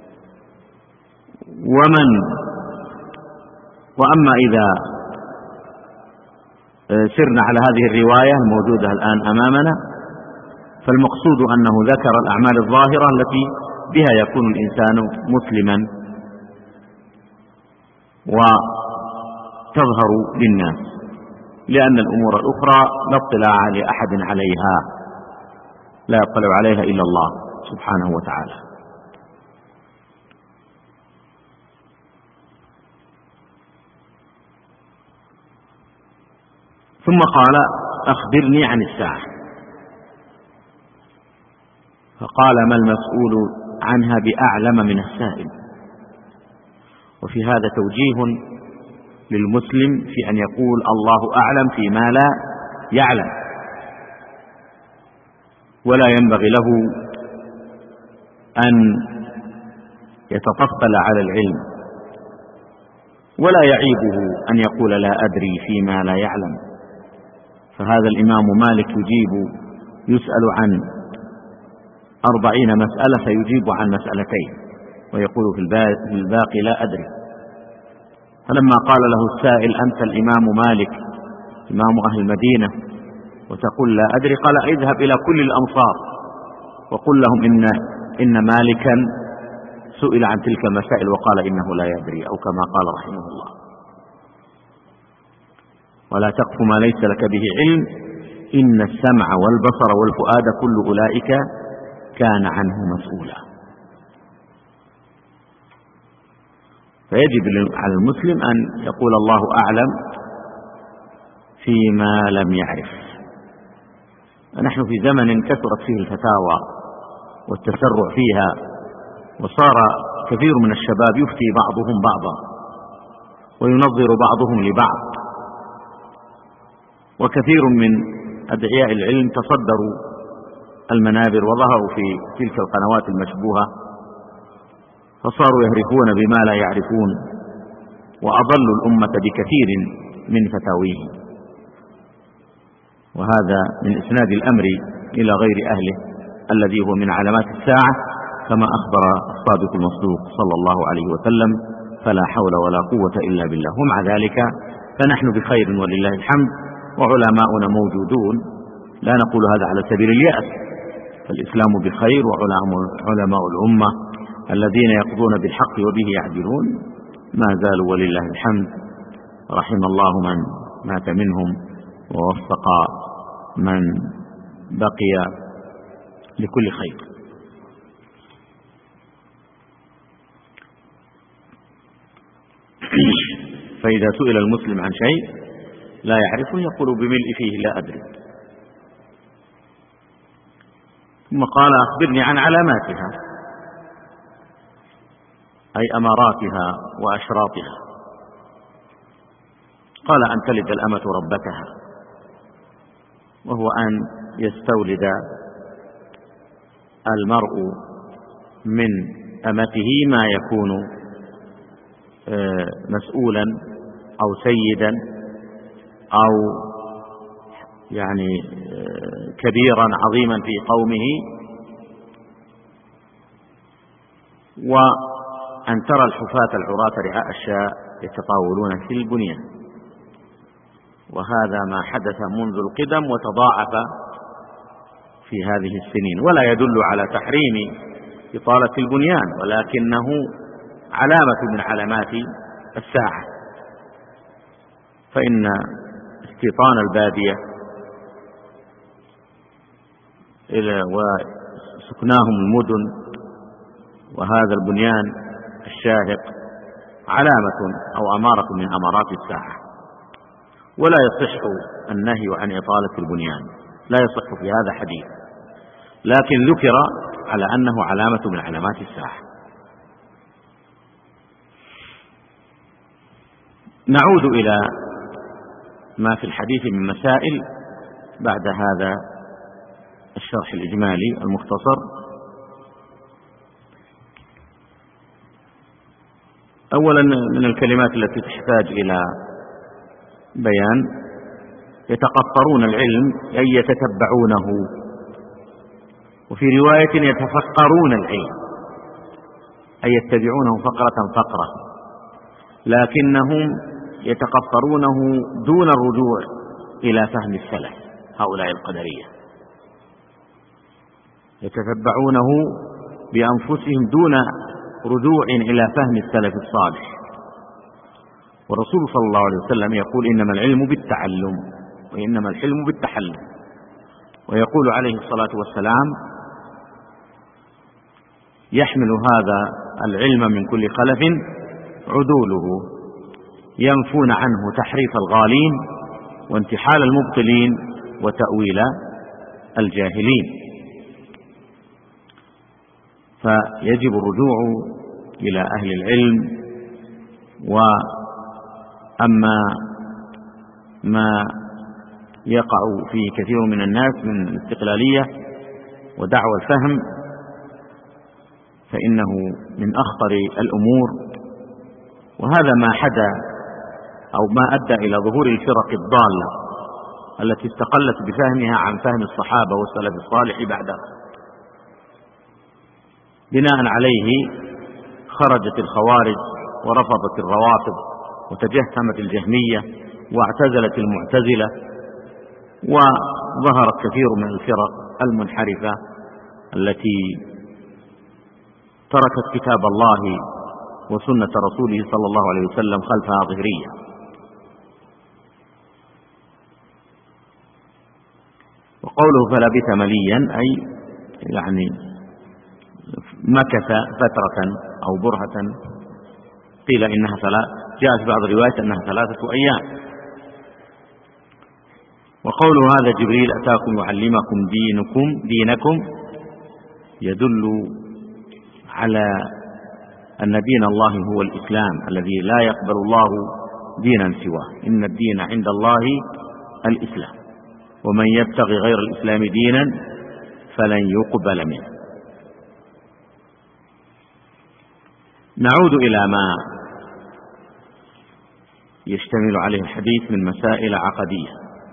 وأما إذا سرنا على هذه الرواية الموجودة الآن أمامنا، فالمقصود أنه ذكر الأعمال الظاهرة التي بها يكون الإنسان مسلما وتظهر للناس، لأن الأمور الأخرى لا اطلاع لأحد عليها، لا يطلع عليها إلا الله سبحانه وتعالى. ثم قال أخبرني عن الساعة. فقال ما المسؤول عنها بأعلم من السائل. وفي هذا توجيه للمسلم في أن يقول الله أعلم فيما لا يعلم، ولا ينبغي له أن يتطفل على العلم، ولا يعيبه أن يقول لا أدري فيما لا يعلم. فهذا الإمام مالك يسأل عن 40 مسألة فيجيب عن مسألتين، ويقول في الباقي لا أدري. فلما قال له السائل أنت الإمام مالك إمام أهل المدينة وتقول لا أدري، قال اذهب إلى كل الأمصار وقل لهم إن مالكا سئل عن تلك المسائل وقال إنه لا يدري، أو كما قال رحمه الله. ولا تقف ما ليس لك به علم إن السمع والبصر والفؤاد كل أولئك كان عنه مسؤولا. فيجب على المسلم أن يقول الله أعلم فيما لم يعرف. نحن في زمن كثرت فيه الفتاوى والتسرع فيها، وصار كثير من الشباب يفتي بعضهم بعضا وينظر بعضهم لبعض، وكثير من أدعياء العلم تصدروا المنابر وظهروا في تلك القنوات المشبوهة، فصاروا يهرفون بما لا يعرفون، وأضلوا الأمة بكثير من فتاويه. وهذا من إسناد الأمر إلى غير أهله الذي هو من علامات الساعة، كما أخبر الصادق المصدوق صلى الله عليه وسلم: فلا حول ولا قوة إلا بالله. ومع ذلك فنحن بخير ولله الحمد، وعلماؤنا موجودون. لا نقول هذا على سبيل اليأس، فالإسلام بخير، وعلماء الأمة الذين يقضون بالحق وبه يعدلون ما زالوا ولله الحمد. رحم الله من مات منهم ووفق من بقي لكل خير. فإذا سئل المسلم عن شيء لا يعرفه يقول بملء فيه لا أدري. ثم قال أخبرني عن علاماتها، أي أماراتها وأشراطها. قال أن تلد الأمة ربتها، وهو أن يستولد المرء من أمته ما يكون مسؤولا أو سيدا أو يعني كبيرا عظيما في قومه، وأن ترى الحفاة العراة رعاء الشاء يتطاولون في البنيان. وهذا ما حدث منذ القدم وتضاعف في هذه السنين، ولا يدل على تحريم إطالة البنيان، ولكنه علامة من علامات الساعة. فإن استيطان البادية وسكناهم المدن وهذا البنيان الشاهق علامة أو أمارة من أمارات الساعة، ولا يصح النهي عن إطالة البنيان، لا يصح في هذا حديث، لكن ذكر على أنه علامة من علامات الساعة. نعود إلى ما في الحديث من مسائل بعد هذا الشرح الإجمالي المختصر. أولا من الكلمات التي تحتاج إلى بيان: يتقطرون العلم أي يتتبعونه، وفي رواية يتفقرون العلم أي يتبعونه فقرة فقرة، لكنهم يتقطرونه دون الرجوع إلى فهم السلف. هؤلاء القدرية يتتبعونه بأنفسهم دون رجوع إلى فهم السلف الصالح. والرسول صلى الله عليه وسلم يقول: إنما العلم بالتعلم وإنما الحلم بالتحلم. ويقول عليه الصلاة والسلام: يحمل هذا العلم من كل خلف عدوله، ينفون عنه تحريف الغالين وانتحال المبطلين وتأويل الجاهلين. فيجب الرجوع إلى أهل العلم. وأما ما يقع فيه كثير من الناس من الاستقلالية ودعوى الفهم فإنه من أخطر الأمور، وهذا ما حدا أو ما أدى إلى ظهور الفرق الضالة التي استقلت بفهمها عن فهم الصحابة والسلف الصالح بعدها. بناء عليه خرجت الخوارج ورفضت الروافض وتجهمت الجهمية واعتزلت المعتزلة، وظهرت كثير من الفرق المنحرفة التي تركت كتاب الله وسنة رسوله صلى الله عليه وسلم خلفها ظهرية. وقوله فلبث مليا أي يعني مكث فترة أو برهة، قيل إنها جاءت في بعض الروايات أنها 3 أيام. وقوله هذا جبريل أتاكم يعلمكم دينكم يدل على أن دين الله هو الإسلام الذي لا يقبل الله دينا سواه، إن الدين عند الله الإسلام، ومن يبتغي غير الإسلام دينا فلن يقبل منه. نعود إلى ما يشتمل عليه الحديث من مسائل عقدية.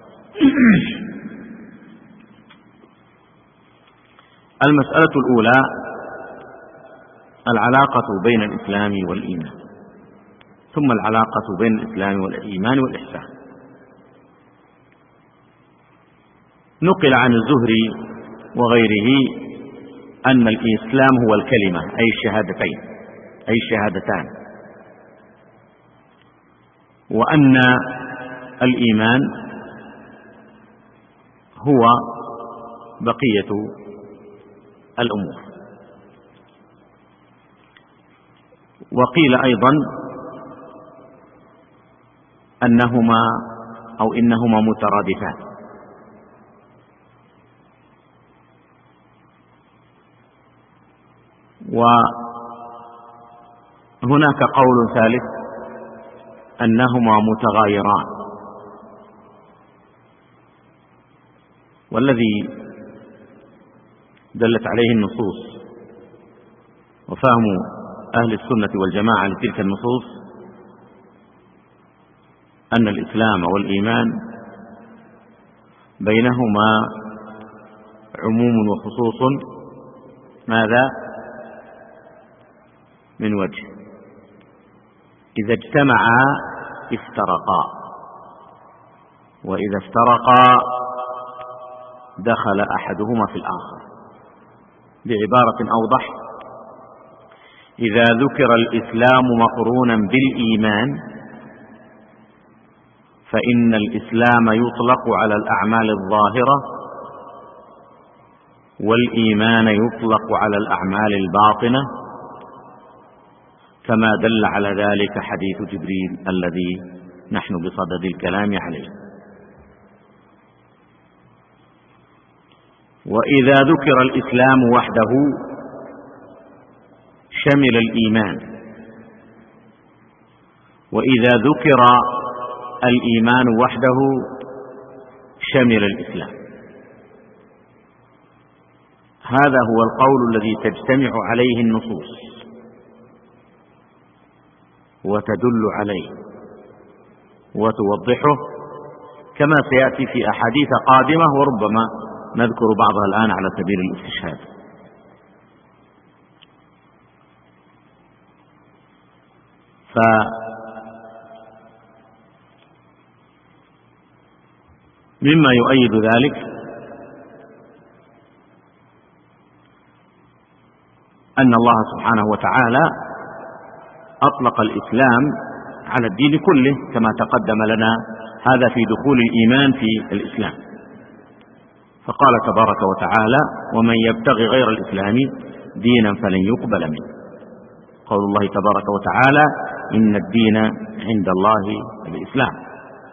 المسألة الأولى العلاقة بين الإسلام والإيمان، ثم العلاقة بين الإسلام والإيمان والإحسان. نقل عن الزهري وغيره أن الإسلام هو الكلمة أي الشهادتين أي الشهادتان، وأن الإيمان هو بقية الأمور. وقيل أيضا إنهما مترادفان. وهناك قول ثالث أنهما متغايران، والذي دلت عليه النصوص وفهم أهل السنة والجماعة لتلك النصوص أن الإسلام والإيمان بينهما عموم وخصوص ماذا؟ من وجه، إذا اجتمعا افترقا، وإذا افترقا دخل أحدهما في الآخر. بعبارة أوضح: إذا ذكر الإسلام مقرونا بالإيمان فإن الإسلام يطلق على الأعمال الظاهرة، والإيمان يطلق على الأعمال الباطنة، كما دل على ذلك حديث جبريل الذي نحن بصدد الكلام عليه. وإذا ذكر الإسلام وحده شمل الإيمان، وإذا ذكر الإيمان وحده شمل الإسلام. هذا هو القول الذي تجتمع عليه النصوص وتدل عليه وتوضحه، كما سيأتي في أحاديث قادمة، وربما نذكر بعضها الآن على سبيل الاستشهاد. فمما يؤيد ذلك أن الله سبحانه وتعالى أطلق الإسلام على الدين كله، كما تقدم لنا هذا في دخول الإيمان في الإسلام. فقال تبارك وتعالى: ومن يبتغي غير الإسلام دينا فلن يقبل منه. قول الله تبارك وتعالى: إن الدين عند الله الإسلام.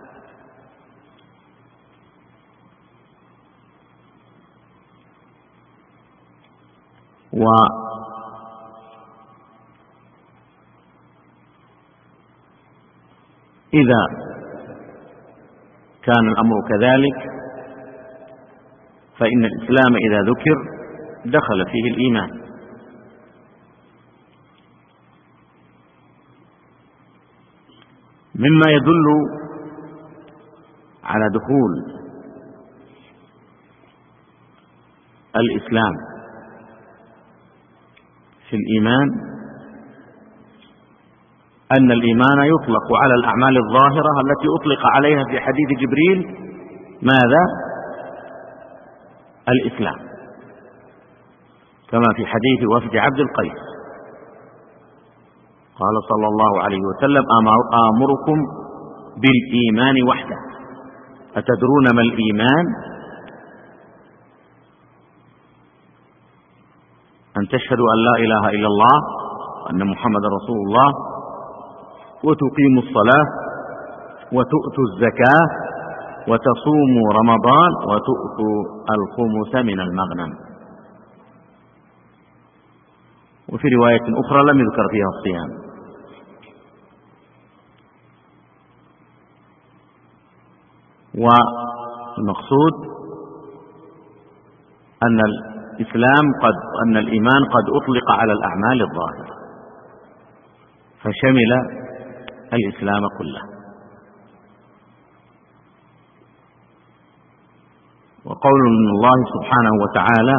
وإذا كان الأمر كذلك فإن الإسلام إذا ذكر دخل فيه الإيمان. مما يدل على دخول الإسلام في الإيمان أن الإيمان يطلق على الأعمال الظاهرة التي أطلق عليها في حديث جبريل ماذا؟ الإسلام، كما في حديث وفد عبد القيس قال صلى الله عليه وسلم: آمركم بالإيمان وحده، أتدرون ما الإيمان؟ أن تشهدوا أن لا إله إلا الله وأن محمد رسول الله، وتقيموا الصلاة، وتؤتوا الزكاة، وتصوموا رمضان، وتؤتوا الخمس من المغنم. وفي رواية أخرى لم يذكر فيها الصيام. والمقصود أن الإيمان قد أطلق على الأعمال الظاهرة فشمل الإسلام كله. وقول الله سبحانه وتعالى: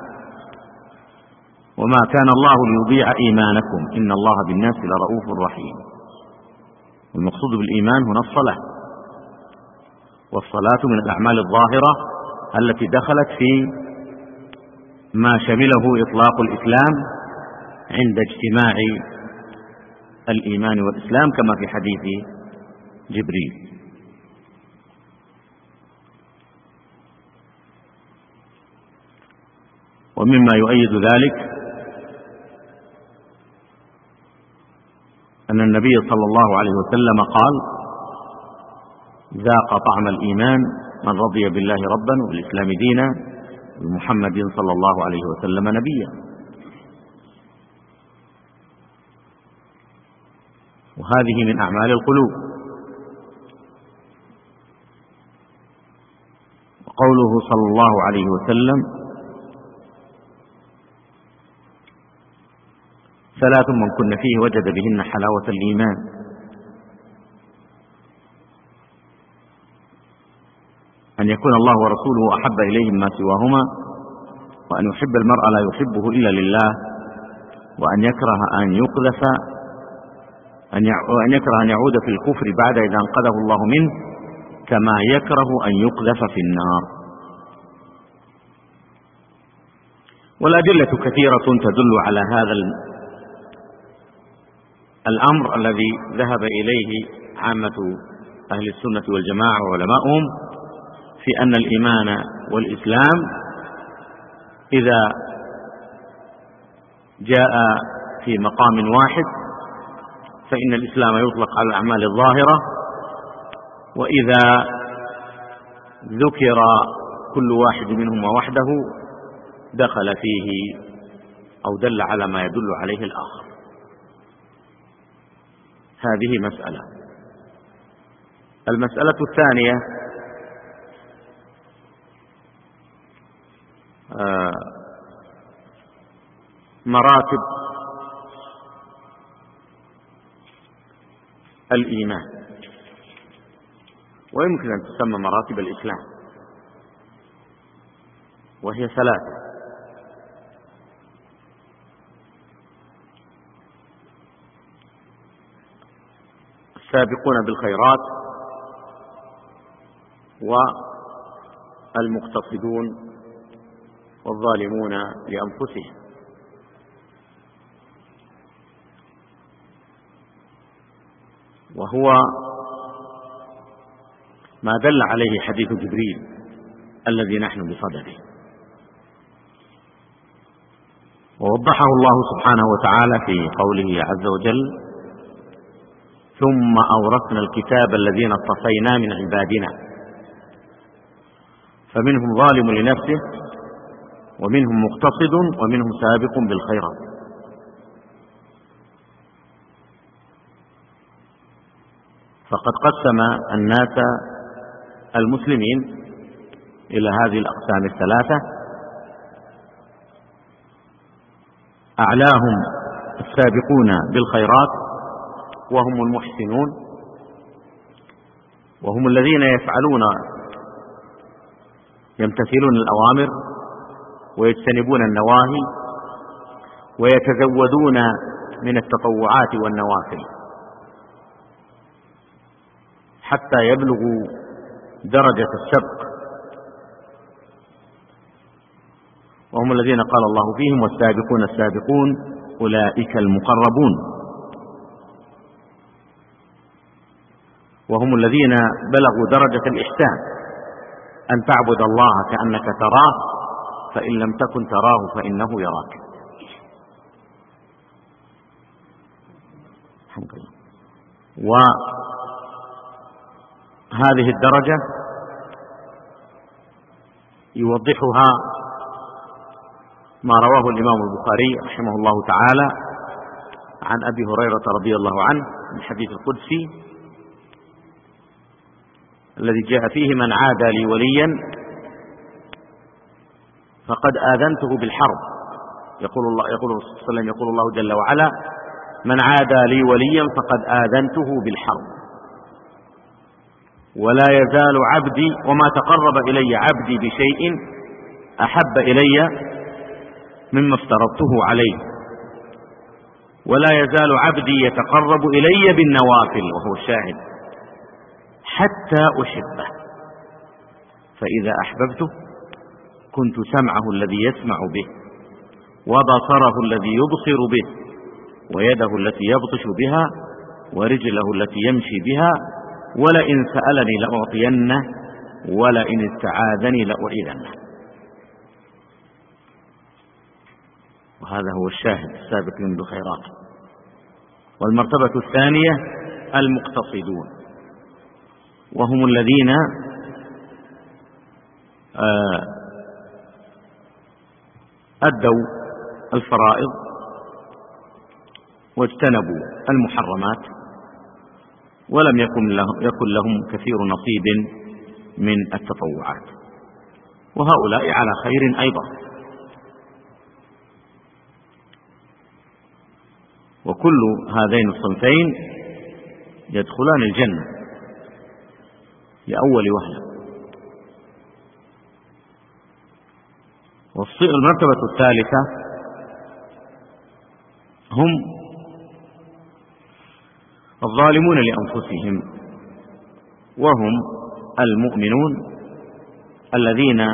وما كان الله ليضيع إيمانكم إن الله بالناس لرؤوف رحيم. والمقصود بالإيمان هنا الصلاة، والصلاة من الأعمال الظاهرة التي دخلت في ما شمله إطلاق الإسلام عند اجتماع الإيمان والإسلام، كما في حديث جبريل. ومما يؤيد ذلك أن النبي صلى الله عليه وسلم قال: ذاق طعم الإيمان من رضي بالله ربا وبالإسلام دينا وبمحمد صلى الله عليه وسلم نبيا. وهذه من أعمال القلوب. وقوله صلى الله عليه وسلم: ثلاث من كن فيه وجد بهن حلاوة الإيمان: أن يكون الله ورسوله أحب إليه مما سواهما، وأن يحب المرء لا يحبه إلا لله، وأن يكره أن يعود في الكفر بعد إذا أنقذه الله منه، كما يكره أن يقذف في النار. والأدلة كثيرة تدل على هذا الأمر الذي ذهب إليه عامة أهل السنة والجماعة وعلماؤهم، في أن الإيمان والإسلام إذا جاء في مقام واحد فإن الإسلام يطلق على الأعمال الظاهرة، وإذا ذكر كل واحد منهما وحده دخل فيه أو دل على ما يدل عليه الآخر. هذه مسألة. المسألة الثانية: مراتب الإيمان، ويمكن أن تسمى مراتب الإسلام، وهي ثلاثة: السابقون بالخيرات، والمقتصدون، والظالمون لأنفسهم. وهو ما دل عليه حديث جبريل الذي نحن بصدده، ووضحه الله سبحانه وتعالى في قوله عز وجل: ثم أورثنا الكتاب الذين اصطفينا من عبادنا فمنهم ظالم لنفسه ومنهم مقتصد ومنهم سابق بالخيرات. فقد قسم الناس المسلمين إلى هذه الأقسام الثلاثة: أعلاهم السابقون بالخيرات وهم المحسنون، وهم الذين يمتثلون الأوامر ويجتنبون النواهي ويتزودون من التطوعات والنوافل حتى يبلغوا درجة السبق، وهم الذين قال الله فيهم: والسابقون السابقون أولئك المقربون. وهم الذين بلغوا درجة الإحسان، أن تعبد الله كأنك تراه فإن لم تكن تراه فإنه يراك. وهذه الدرجة يوضحها ما رواه الإمام البخاري رحمه الله تعالى عن أبي هريرة رضي الله عنه من الحديث القدسي الذي جاء فيه: من عادى لي وليا فقد آذنته بالحرب. يقول الله جل وعلا: من عادى لي وليا فقد آذنته بالحرب، ولا يزال عبدي وما تقرب إلي عبدي بشيء أحب إلي مما افترضته عليه، ولا يزال عبدي يتقرب إلي بالنوافل، وهو الشاهد، حتى أحبه، فإذا أحببته كنت سمعه الذي يسمع به، وبصره الذي يبصر به، ويده التي يبطش بها، ورجله التي يمشي بها، ولئن سألني لأعطينه، ولئن استعاذني لأعيذنه. وهذا هو الشاهد: السابقين بالخيرات. والمرتبة الثانية: المقتصدون، وهم الذين أدوا الفرائض واجتنبوا المحرمات، ولم يكن لهم كثير نصيب من التطوعات، وهؤلاء على خير أيضا. وكل هذين الصنفين يدخلان الجنة لأول وهلة. المرتبة الثالثة هم الظالمون لأنفسهم، وهم المؤمنون الذين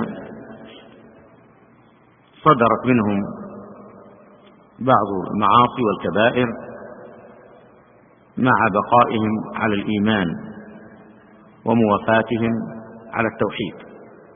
صدرت منهم بعض المعاصي والكبائر مع بقائهم على الإيمان وموافاتهم على التوحيد.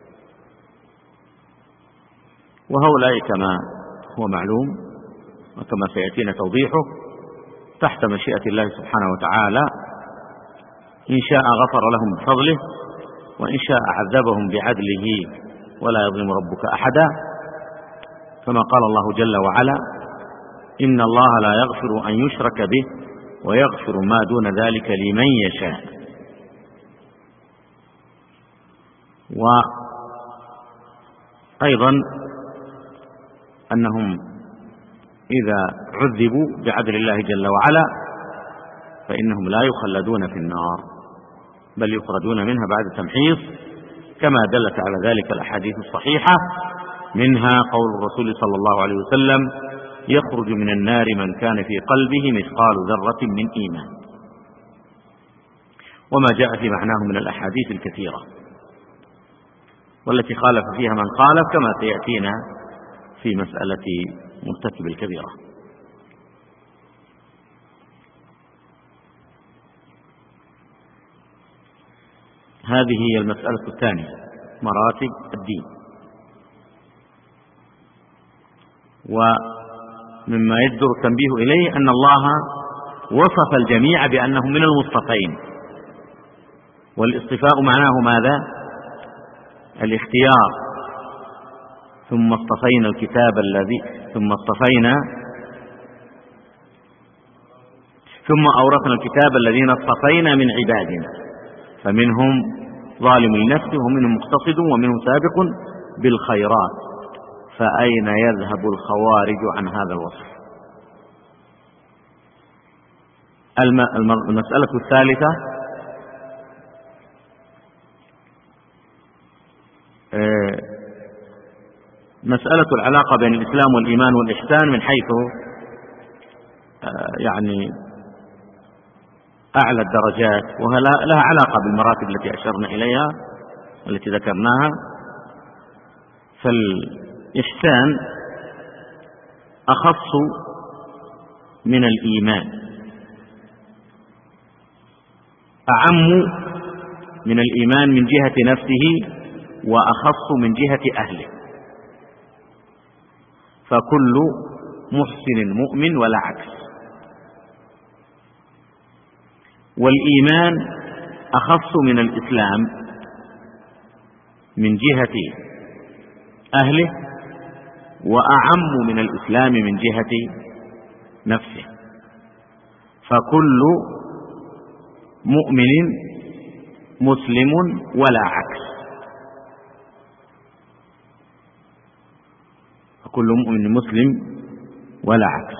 وهؤلاء كما هو معلوم وكما سيأتينا توضيحه تحت مشيئة الله سبحانه وتعالى، إن شاء غفر لهم بفضله، وإن شاء عذبهم بعدله، ولا يظلم ربك أحدا، كما قال الله جل وعلا: إن الله لا يغفر أن يشرك به ويغفر ما دون ذلك لمن يشاء. وأيضا أنهم إذا عذبوا بعدل الله جل وعلا فإنهم لا يخلدون في النار، بل يخرجون منها بعد تمحيص، كما دلت على ذلك الأحاديث الصحيحة، منها قول الرسول صلى الله عليه وسلم: يخرج من النار من كان في قلبه مثقال ذرة من إيمان، وما جاء في معناه من الأحاديث الكثيرة والتي خالف فيها من خالف، كما سيأتينا في مسألة مرتكب الكبيرة. هذه هي المسألة الثانية، مراتب الدين. ومما يجدر التنبيه إليه أن الله وصف الجميع بأنهم من المصطفين، والاصطفاء معناه ماذا؟ الاختيار. ثم اصطفينا الكتاب ثم أورثنا الكتاب الذين اصطفينا من عبادنا، فمنهم ظالم لنفسه ومنهم مقتصد ومنهم سابق بالخيرات، فأين يذهب الخوارج عن هذا الوصف؟ المسألة الثالثة مسألة العلاقة بين الإسلام والإيمان والإحسان من حيث يعني أعلى الدرجات، وهي لها علاقة بالمراتب التي أشرنا إليها والتي ذكرناها. فالإحسان أخص من الإيمان، أعم من الإيمان من جهة نفسه، وأخص من جهة أهله، فكل محسن مؤمن ولا عكس. والإيمان أخص من الإسلام من جهة أهله، وأعم من الإسلام من جهة نفسه، فكل مؤمن مسلم ولا عكس. كل مؤمن مسلم ولا عكس.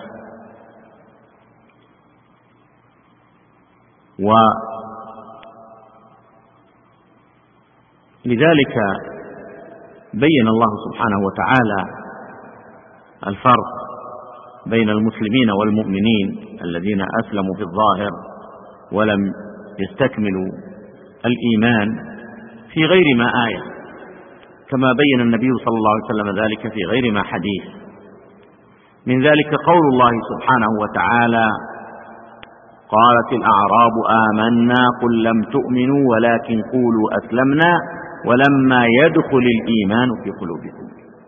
ولذلك بين الله سبحانه وتعالى الفرق بين المسلمين والمؤمنين الذين أسلموا في الظاهر ولم يستكملوا الإيمان في غير ما آية، كما بين النبي صلى الله عليه وسلم ذلك في غير ما حديث. من ذلك قول الله سبحانه وتعالى: قالت الأعراب آمنا قل لم تؤمنوا ولكن قولوا أسلمنا ولما يدخل الإيمان في قلوبكم.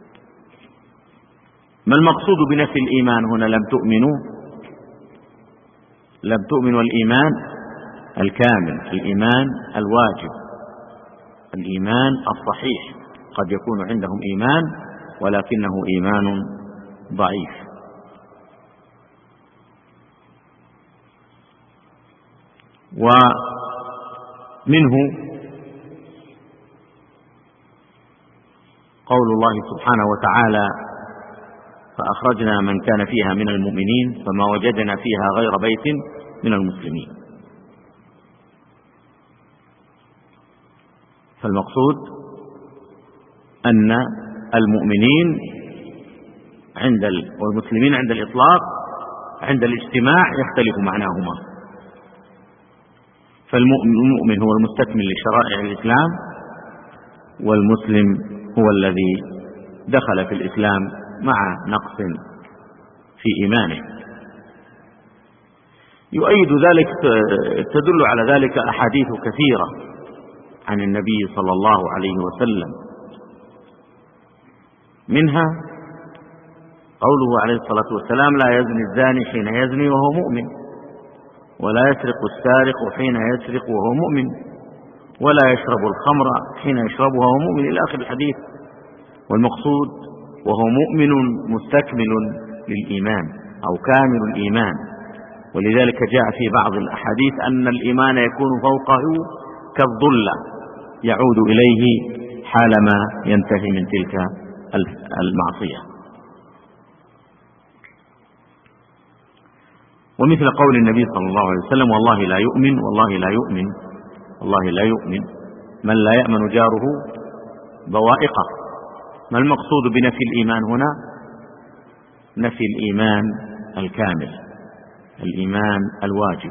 ما المقصود بنفي الإيمان هنا؟ لم تؤمنوا الإيمان الكامل، الإيمان الواجب، الإيمان الصحيح. قد يكون عندهم إيمان ولكنه إيمان ضعيف. ومنه قول الله سبحانه وتعالى: فأخرجنا من كان فيها من المؤمنين فما وجدنا فيها غير بيت من المسلمين. فالمقصود أن المؤمنين والمسلمين عند الإطلاق عند الاجتماع يختلف معناهما. فالمؤمن هو المستكمل لشرائع الإسلام، والمسلم هو الذي دخل في الإسلام مع نقص في إيمانه. يؤيد ذلك، تدل على ذلك أحاديث كثيرة عن النبي صلى الله عليه وسلم، منها قوله عليه الصلاة والسلام: لا يزني الزاني حين يزني وهو مؤمن، ولا يسرق السارق حين يسرق وهو مؤمن، ولا يشرب الخمر حين يشربها وهو مؤمن، إلى آخر الحديث. والمقصود وهو مؤمن مستكمل للإيمان أو كامل الإيمان. ولذلك جاء في بعض الأحاديث أن الإيمان يكون فوقه كالظلة يعود إليه حالما ينتهي من تلك المعصية. ومثل قول النبي صلى الله عليه وسلم: والله لا يؤمن، والله لا يؤمن، والله لا يؤمن من لا يأمن جاره بوائقه. ما المقصود بنفي الإيمان هنا؟ نفي الإيمان الكامل، الإيمان الواجب.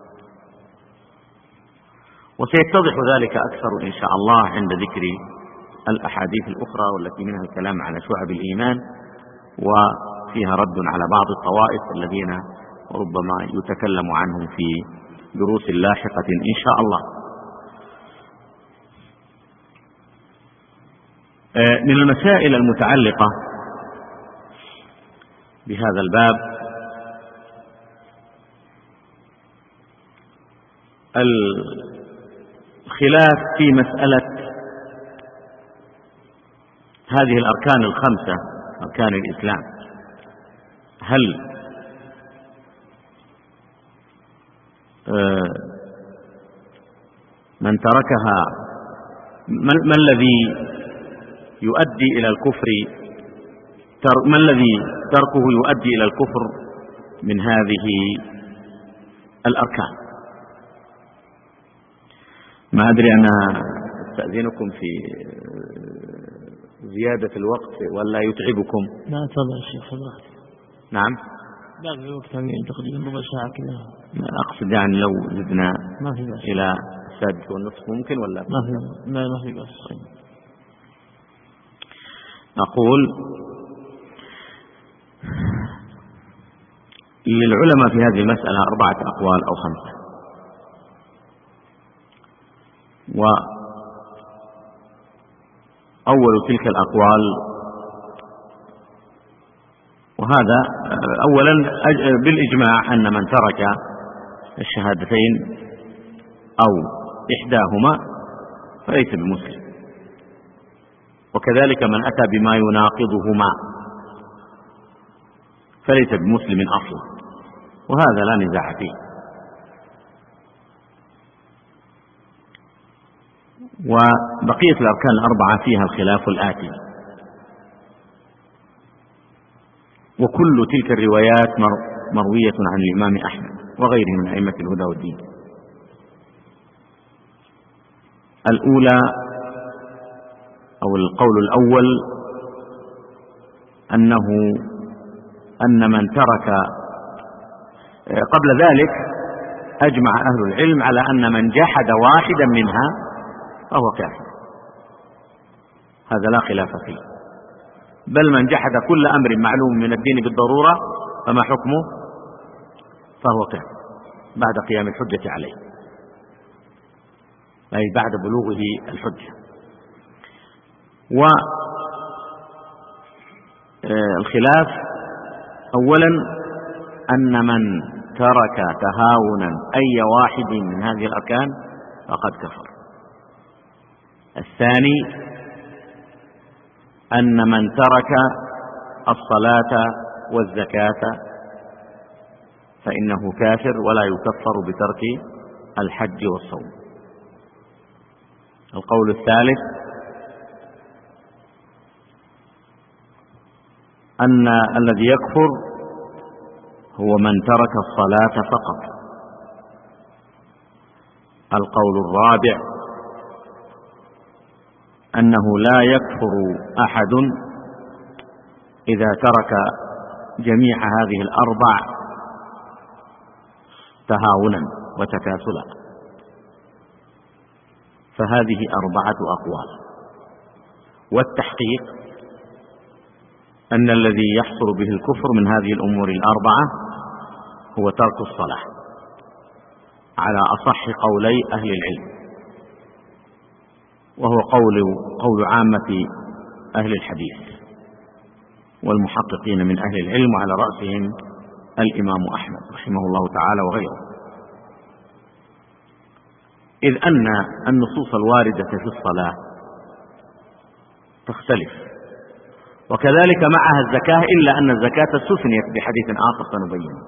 وسيتضح ذلك أكثر إن شاء الله عند ذكر الأحاديث الأخرى والتي منها الكلام على شعب الإيمان، وفيها رد على بعض الطوائف الذين ربما يتكلم عنهم في دروس لاحقة إن شاء الله. من المسائل المتعلقة بهذا الباب الخلاف في مسألة هذه الأركان الخمسة، أركان الإسلام، هل من تركها ما الذي يؤدي إلى الكفر، ما الذي تركه يؤدي إلى الكفر من هذه الأركان؟ ما أدري، أنا أستأذنكم في زيادة الوقت ولا يتعبكم؟ لا تفضل يا شيخ، خذ. نعم، باقي الوقت تقريبا ربع ساعة كذا. أقصد يعني لو زدنا ما في بس إلى 6:30 ممكن ولا ما في بس. أقول للعلماء في هذه المسألة 4 أقوال أو 5، وأول تلك الأقوال، وهذا أولا بالإجماع أن من ترك الشهادتين أو إحداهما فليس بمسلم، وكذلك من أتى بما يناقضهما فليس بمسلم أصلا، وهذا لا نزاع فيه. وبقية الأركان الأربعة فيها الخلاف الآتي: وكل تلك الروايات مروية عن الإمام أحمد وغيره من أئمة الهدى والدين. الأولى أو القول الأول أن من ترك، قبل ذلك أجمع أهل العلم على أن من جحد واحدا منها فهو كافر، هذا لا خلاف فيه، بل من جحد كل أمر معلوم من الدين بالضرورة فما حكمه؟ فهو كافر بعد قيام الحجة عليه، أي بعد بلوغه الحجة. والخلاف أولا أن من ترك تهاونا أي واحد من هذه الأركان فقد كفر. الثاني أن من ترك الصلاة والزكاة فإنه كافر ولا يكفر بترك الحج والصوم. القول الثالث أن الذي يكفر هو من ترك الصلاة فقط. القول الرابع أنه لا يكفر أحد إذا ترك جميع هذه الأربع تهاونا وتكاسلا. فهذه أربعة أقوال، والتحقيق أن الذي يحصل به الكفر من هذه الأمور الأربعة هو ترك الصلاة على أصح قولي أهل العلم، وهو قول عامة أهل الحديث والمحققين من أهل العلم، وعلى رأسهم الإمام أحمد رحمه الله تعالى وغيره، إذ أن النصوص الواردة في الصلاة تختلف، وكذلك معها الزكاة، إلا أن الزكاة استثنيت بحديث آخر سنبينه.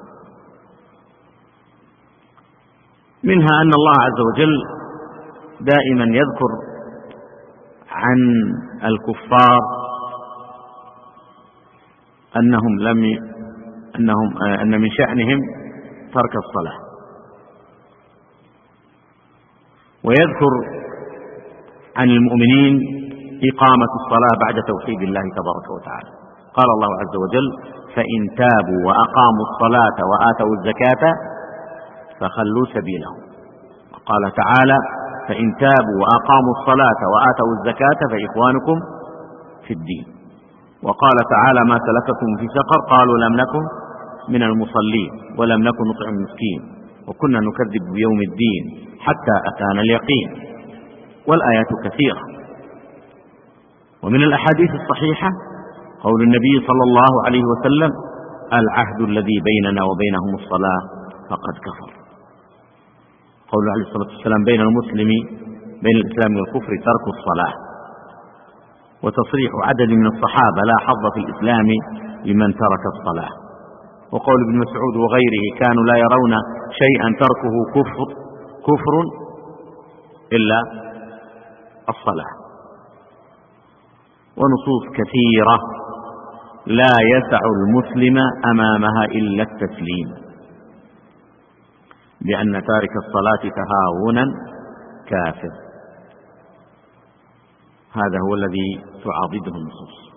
منها أن الله عز وجل دائما يذكر عن الكفار أن من شأنهم ترك الصلاة، ويذكر عن المؤمنين إقامة الصلاة بعد توحيد الله تبارك وتعالى. قال الله عز وجل: فإن تابوا وأقاموا الصلاة وآتوا الزكاة فخلوا سبيلهم. وقال تعالى: فإن تابوا وأقاموا الصلاة وآتوا الزكاة فإخوانكم في الدين. وقال تعالى: ما سلككم في سقر؟ قالوا لم نكن من المصلين ولم نكن نطعم المسكين وكنا نكذب بيوم الدين حتى أتانا اليقين. والآيات كثيرة. ومن الأحاديث الصحيحة قول النبي صلى الله عليه وسلم: العهد الذي بيننا وبينهم الصلاة فقد كفر. قول عليه الصلاة والسلام: بين الإسلام والكفر ترك الصلاة. وتصريح عدد من الصحابة: لا حظ في الإسلام لمن ترك الصلاة. وقول ابن مسعود وغيره: كانوا لا يرون شيئا تركه كفر إلا الصلاة. ونصوص كثيرة لا يسع المسلم أمامها إلا التسليم، لأن تارك الصلاة تهاونا كافر. هذا هو الذي تعاضده النصوص.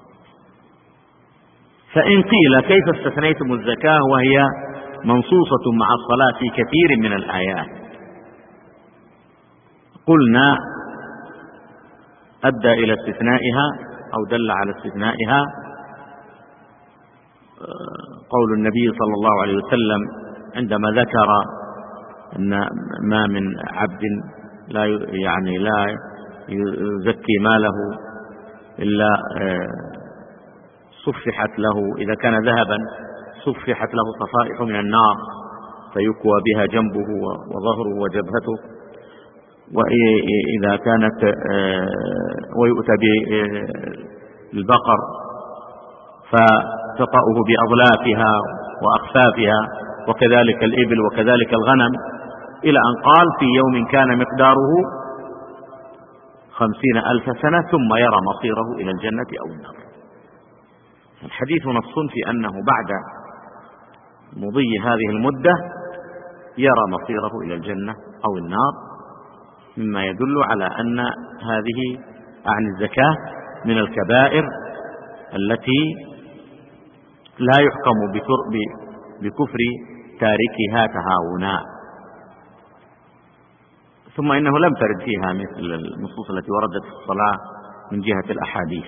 فإن قيل: كيف استثنيتم الزكاة وهي منصوصة مع الصلاة في كثير من الآيات؟ قلنا: أدى إلى استثنائها أو دل على استثنائها قول النبي صلى الله عليه وسلم عندما ذكر أن ما من عبد لا يزكي ماله إلا صفحت له، إذا كان ذهبا صفحت له صفائح من النار فيكوى بها جنبه وظهره وجبهته، وإذا كانت ويؤتى بالبقر فتطأه بأضلافها وأخفافها، وكذلك الإبل وكذلك الغنم، إلى أن قال: في يوم كان مقداره 50,000 سنة ثم يرى مصيره إلى الجنة أو النار. الحديث نص في أنه بعد مضي هذه المدة يرى مصيره إلى الجنة أو النار، مما يدل على أن هذه عن الزكاة من الكبائر التي لا يحكم بكفر تاركها تهاونا. ثم إنه لم ترد فيها مثل النصوص التي وردت في الصلاة من جهة الأحاديث.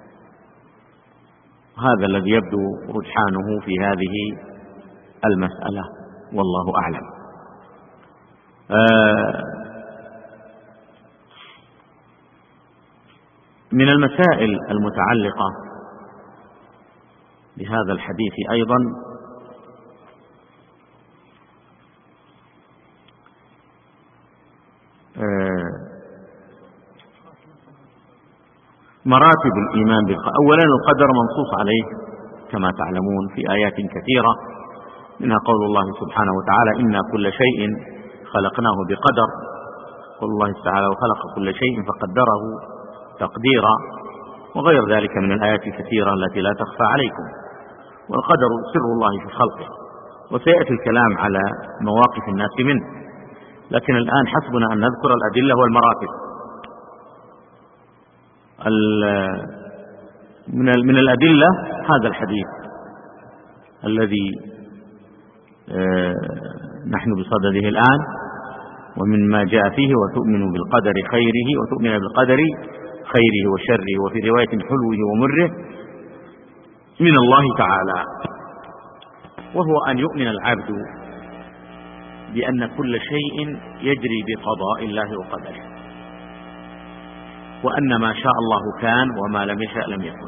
هذا الذي يبدو رجحانه في هذه المسألة، والله أعلم. من المسائل المتعلقة بهذا الحديث أيضا مراتب الإيمان بالقدر. أولا القدر منصوص عليه كما تعلمون في آيات كثيرة، منها قول الله سبحانه وتعالى إنا كل شيء خلقناه بقدر، قول الله تعالى وخلق كل شيء فقدره تقديرا، وغير ذلك من الآيات الكثيرة التي لا تخفى عليكم. والقدر سر الله في خلقه، وسيأتي الكلام على مواقف الناس منه، لكن الآن حسبنا أن نذكر الأدلة والمراتب. من الأدلة هذا الحديث الذي نحن بصدده الآن، ومن ما جاء فيه وتؤمن بالقدر خيره وتؤمن بالقدر خيره وشره، وفي رواية حلوه ومره من الله تعالى، وهو أن يؤمن العبد بأن كل شيء يجري بقضاء الله وقدره، وأن ما شاء الله كان وما لم يشأ لم يكن،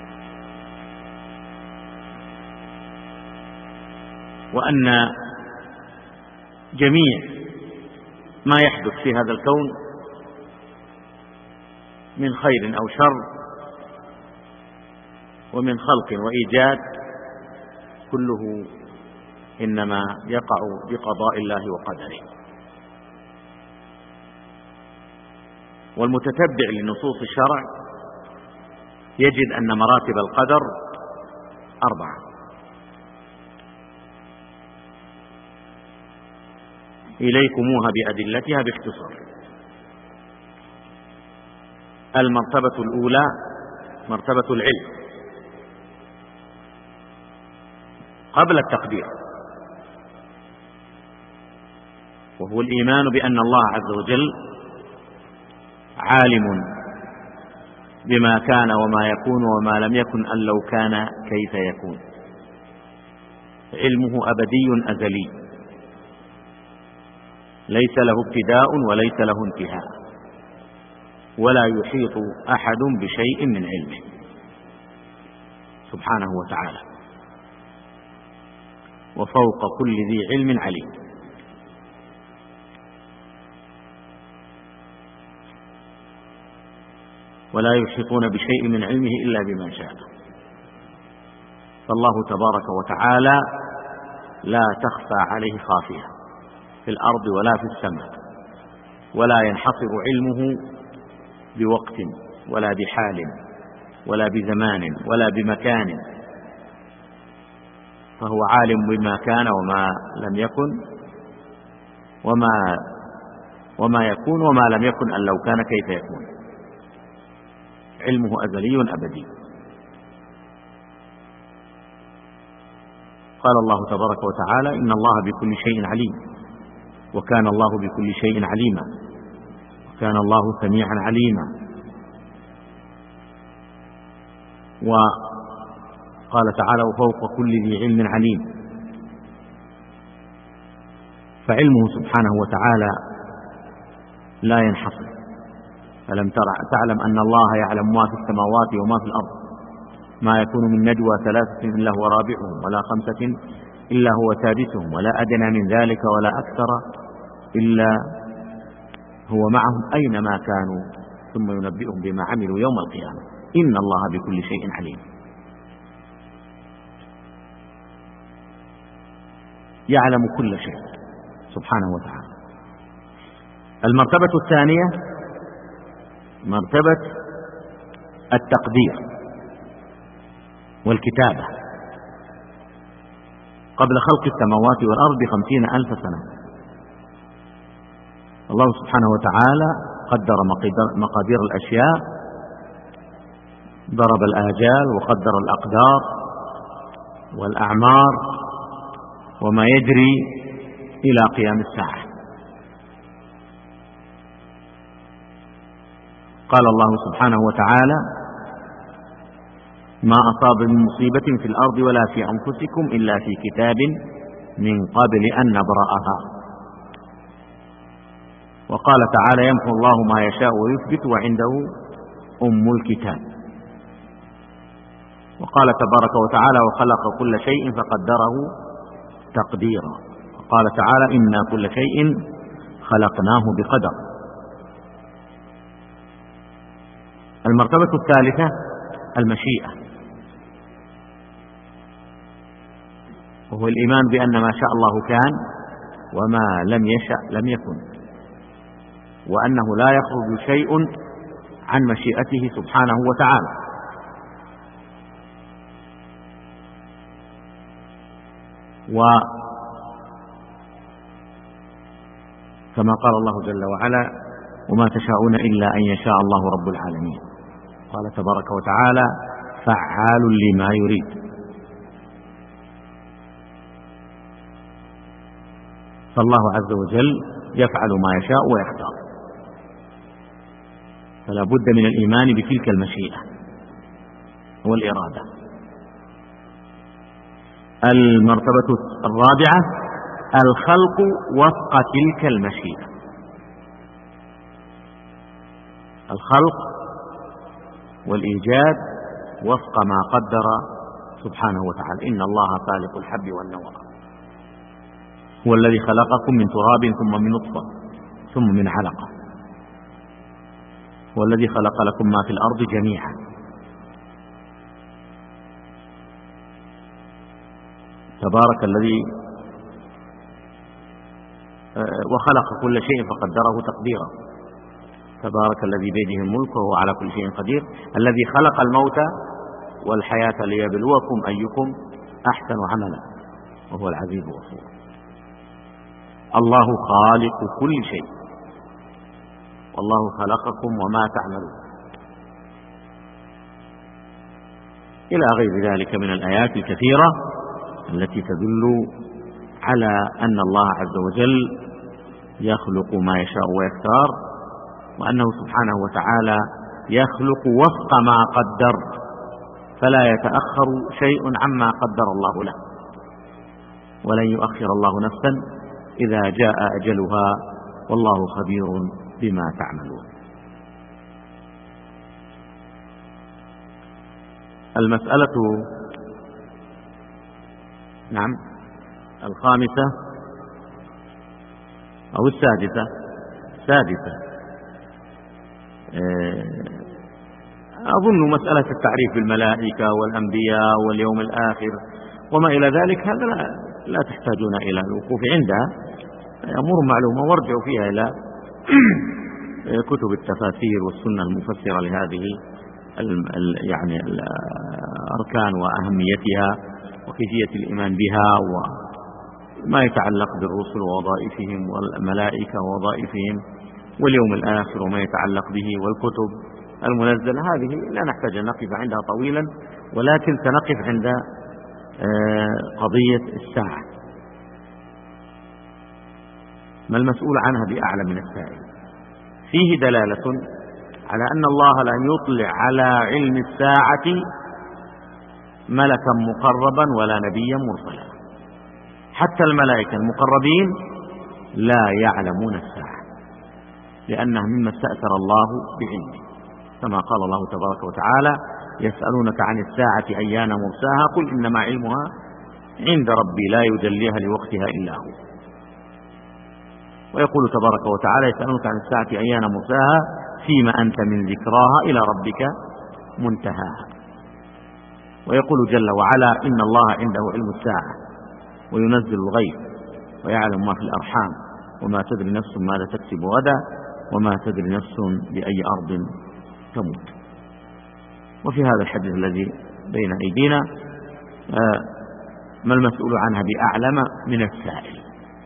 وأن جميع ما يحدث في هذا الكون من خير أو شر ومن خلق وإيجاد كله إنما يقع بقضاء الله وقدره. والمتتبع لنصوص الشرع يجد أن مراتب القدر 4. إليكموها بأدلتها باختصار. المرتبة الأولى مرتبة العلم قبل التقدير، وهو الإيمان بأن الله عز وجل عالم بما كان وما يكون وما لم يكن أن لو كان كيف يكون. علمه أبدي أزلي، ليس له ابتداء وليس له انتهاء، ولا يحيط أحد بشيء من علمه سبحانه وتعالى، وفوق كل ذي علم عليم. ولا يحيطون بشيء من علمه إلا بما شاء. فالله تبارك وتعالى لا تخفى عليه خافية في الأرض ولا في السماء، ولا ينحصر علمه بوقت ولا بحال ولا بزمان ولا بمكان، فهو عالم بما كان وما لم يكن وما يكون وما لم يكن أن لو كان كيف يكون. علمه أزلي أبدي. قال الله تبارك وتعالى إن الله بكل شيء عليم، وكان الله بكل شيء عليما، وكان الله سميعا عليما. وقال تعالى وفوق كل ذي علم عليم. فعلمه سبحانه وتعالى لا ينحصر. ألم تعلم أن الله يعلم ما في السماوات وما في الأرض، ما يكون من نجوى 3 إلا هو رابعهم ولا 5 إلا هو سادسهم ولا أدنى من ذلك ولا أكثر إلا هو معهم أينما كانوا ثم ينبئهم بما عملوا يوم القيامة إن الله بكل شيء عليم. يعلم كل شيء سبحانه وتعالى. المرتبة الثانية مرتبة التقدير والكتابة قبل خلق السماوات والأرض ب50,000 سنة. الله سبحانه وتعالى قدر مقادير الأشياء، ضرب الآجال وقدر الأقدار والأعمار وما يجري إلى قيام الساعة. قال الله سبحانه وتعالى ما أصاب من مصيبة في الأرض ولا في أنفسكم إلا في كتاب من قبل أن نبرأها. وقال تعالى يمحو الله ما يشاء ويثبت وعنده أم الكتاب. وقال تبارك وتعالى وخلق كل شيء فقدره تقديرا. وقال تعالى إنا كل شيء خلقناه بقدر. المرتبة الثالثة المشيئة، وهو الإيمان بأن ما شاء الله كان وما لم يشأ لم يكن، وأنه لا يخرج شيء عن مشيئته سبحانه وتعالى. وكما قال الله جل وعلا: وما تشاءون إلا أن يشاء الله رب العالمين. قال تبارك وتعالى: فعال لما يريد. فالله عز وجل يفعل ما يشاء ويختار، فلا بد من الإيمان بتلك المشيئة والإرادة. المرتبة الرابعة الخلق وفق تلك المشيئة، الخلق والإيجاد وفق ما قدر سبحانه وتعالى. إن الله خالق الحب والنوى، هو الذي خلقكم من تراب ثم من نطفة ثم من علقة، هو الذي خلق لكم ما في الأرض جميعا. تبارك الذي وخلق كل شيء فقدره تقديرا. تبارك الذي بيده الملك وهو على كل شيء قدير، الذي خلق الموت والحياة ليبلوكم أيكم أحسن عملا وهو العزيز الغفور. الله خالق كل شيء، والله خلقكم وما تعملون، إلى غير ذلك من الآيات الكثيرة التي تدل على أن الله عز وجل يخلق ما يشاء ويختار، وأنه سبحانه وتعالى يخلق وفق ما قدر، فلا يتأخر شيء عما قدر الله له، ولن يؤخر الله نفسا إذا جاء أجلها، والله خبير بما تعملون. المسألة الخامسة أو السادسة أظن مسألة التعريف بالملائكة والأنبياء واليوم الآخر وما إلى ذلك، هذا لا تحتاجون إلى الوقوف عندها، أمور معلومة، وارجعوا فيها إلى كتب التفاسير والسنة المفسرة لهذه يعني الأركان وأهميتها وكيفية الإيمان بها، وما يتعلق بالرسل ووظائفهم والملائكة ووظائفهم واليوم الآخر وما يتعلق به والكتب المنزلة. هذه لا نحتاج أن نقف عندها طويلا، ولكن سنقف عند قضية الساعة. ما المسؤول عنها بأعلم من السائل؟ فيه دلالة على أن الله لن يطلع على علم الساعة ملكا مقربا ولا نبيا مرسلا، حتى الملائكة المقربين لا يعلمون الساعة، لأنها مما استأثر الله بعلمه، كما قال الله تبارك وتعالى: يسألونك عن الساعة أيان مرساها قل إنما علمها عند ربي لا يجليها لوقتها إلا هو. ويقول تبارك وتعالى: يسألونك عن الساعة أيان مرساها فيما أنت من ذكراها إلى ربك منتهاها. ويقول جل وعلا: إن الله عنده علم الساعة وينزل الغيث ويعلم ما في الأرحام وما تدري نفس ماذا تكسب غدا وما تدري نفس بأي أرض تموت. وفي هذا الحديث الذي بين أيدينا ما المسؤول عنها بأعلم من السائل،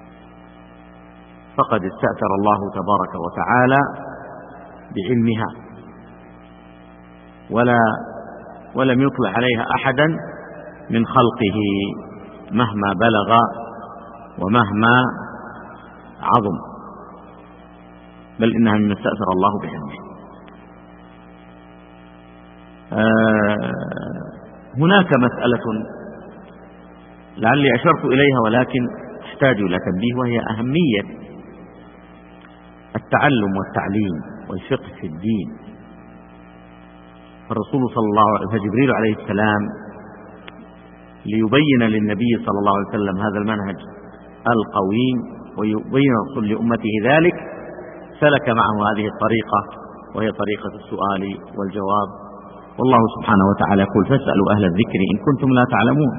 فقد استأثر الله تبارك وتعالى بعلمها ولم يطلع عليها أحدا من خلقه مهما بلغ ومهما عظم، بل إنها مما استأثر الله بعلمه. هناك مسألة لعلي أشرت إليها ولكن تحتاج إلى تنبيه، وهي أهمية التعلم والتعليم والفقه في الدين. فالرسول صلى الله عليه وسلم جبريل عليه السلام ليبين للنبي صلى الله عليه وسلم هذا المنهج القويم ويبين لأمته ذلك، سلك معه هذه الطريقة وهي طريقة السؤال والجواب. والله سبحانه وتعالى يقول فاسألوا أهل الذكر إن كنتم لا تعلمون.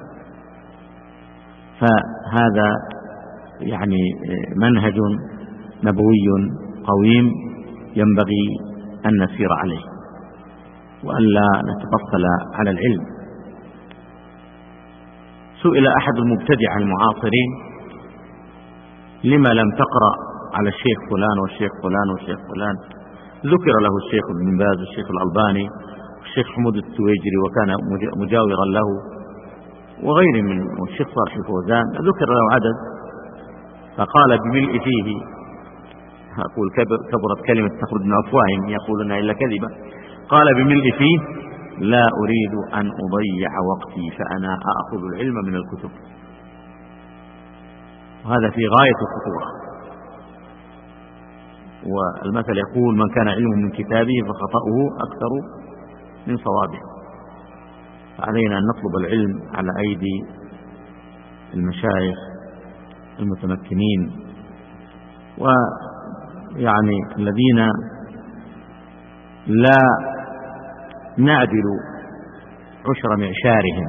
فهذا يعني منهج نبوي قويم ينبغي أن نسير عليه وألا نتبطل على العلم. سئل أحد المبتدعة المعاصرين لما لم تقرأ على الشيخ فلان والشيخ فلان والشيخ فلان؟ ذكر له الشيخ ابن باز والشيخ الألباني والشيخ حمود التويجري وكان مجاورا له وغير من والشيخ صالح الفوزان، ذكر له عدد، فقال بملء فيه، أقول كبرت كلمة تخرج من أفواههم يقولون إلا كذبا، قال بملء فيه لا أريد أن أضيع وقتي فأنا أأخذ العلم من الكتب. وهذا في غاية الخطورة. والمثل يقول من كان علمه من كتابه فخطأه أكثر من صوابه. فعلينا أن نطلب العلم على أيدي المشايخ المتمكنين ويعني الذين لا نعدل عشر معشارهم،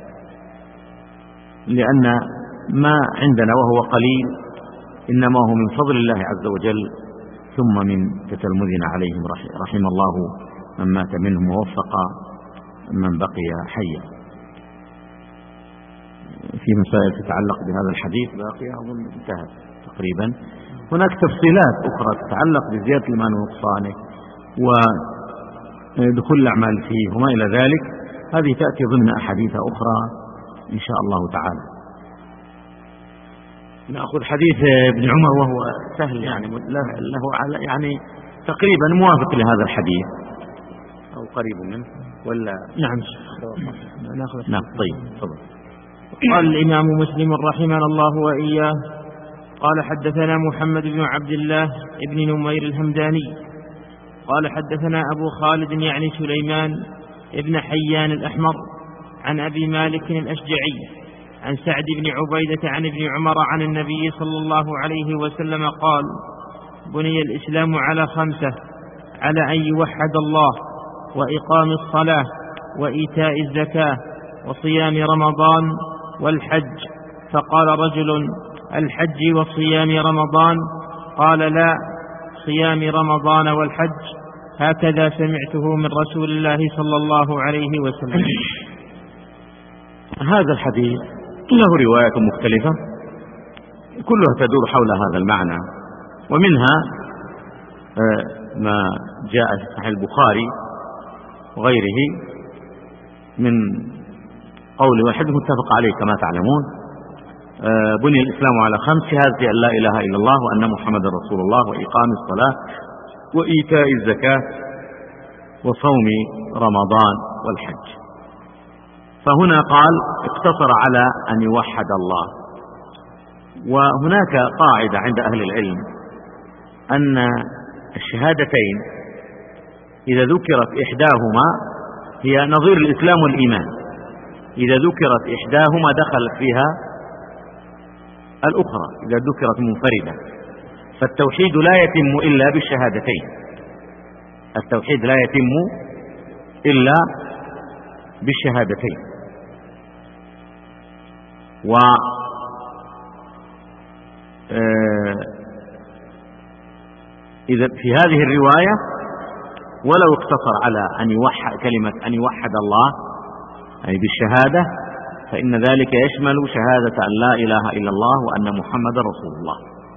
لأن ما عندنا وهو قليل إنما هو من فضل الله عز وجل ثم من تتلمذنا عليهم، رحم الله من مات منهم ووفق من بقي حيا. في مسائل تتعلق بهذا الحديث باقية أظن انتهت تقريبا. هناك تفصيلات أخرى تتعلق بزيادة الإيمان ونقصانه ودخول الأعمال فيه وما إلى ذلك، هذه تأتي ضمن أحاديث أخرى إن شاء الله تعالى. نأخذ حديث ابن عمر وهو سهل يعني له يعني تقريبا موافق لهذا الحديث أو قريب منه ولا؟ نعم نأخذ. نعم طيب تفضل. قال الإمام مسلم رحمنا الله وإياه قال حدثنا محمد بن عبد الله ابن نمير الهمداني قال حدثنا أبو خالد يعني سليمان ابن حيان الأحمر عن أبي مالك الأشجعي عن سعد بن عبيدة عن ابن عمر عن النبي صلى الله عليه وسلم قال بني الإسلام على 5: على أن يوحد الله وإقام الصلاة وإيتاء الزكاة وصيام رمضان والحج. فقال رجل: الحج وصيام رمضان؟ قال: لا، صيام رمضان والحج، هكذا سمعته من رسول الله صلى الله عليه وسلم. هذا الحديث له رواية مختلفة كلها تدور حول هذا المعنى، ومنها ما جاء في صحيح البخاري وغيره من قول والحديث متفق عليه كما تعلمون: بني الإسلام على 5: شهادة أن لا إله إلا الله وأن محمدا رسول الله وإقام الصلاة وإيتاء الزكاة وصوم رمضان والحج. فهنا قال اقتصر على أن يوحد الله. وهناك قاعدة عند أهل العلم أن الشهادتين إذا ذكرت إحداهما هي نظير الإسلام والإيمان، إذا ذكرت إحداهما دخلت فيها الأخرى إذا ذكرت منفردة. فالتوحيد لا يتم إلا بالشهادتين، التوحيد لا يتم إلا بالشهادتين. إذا في هذه الرواية ولو اقتصر على أن يوحد كلمة أن يوحد الله أي بالشهادة، فإن ذلك يشمل شهادة أن لا إله إلا الله وأن محمد رسول الله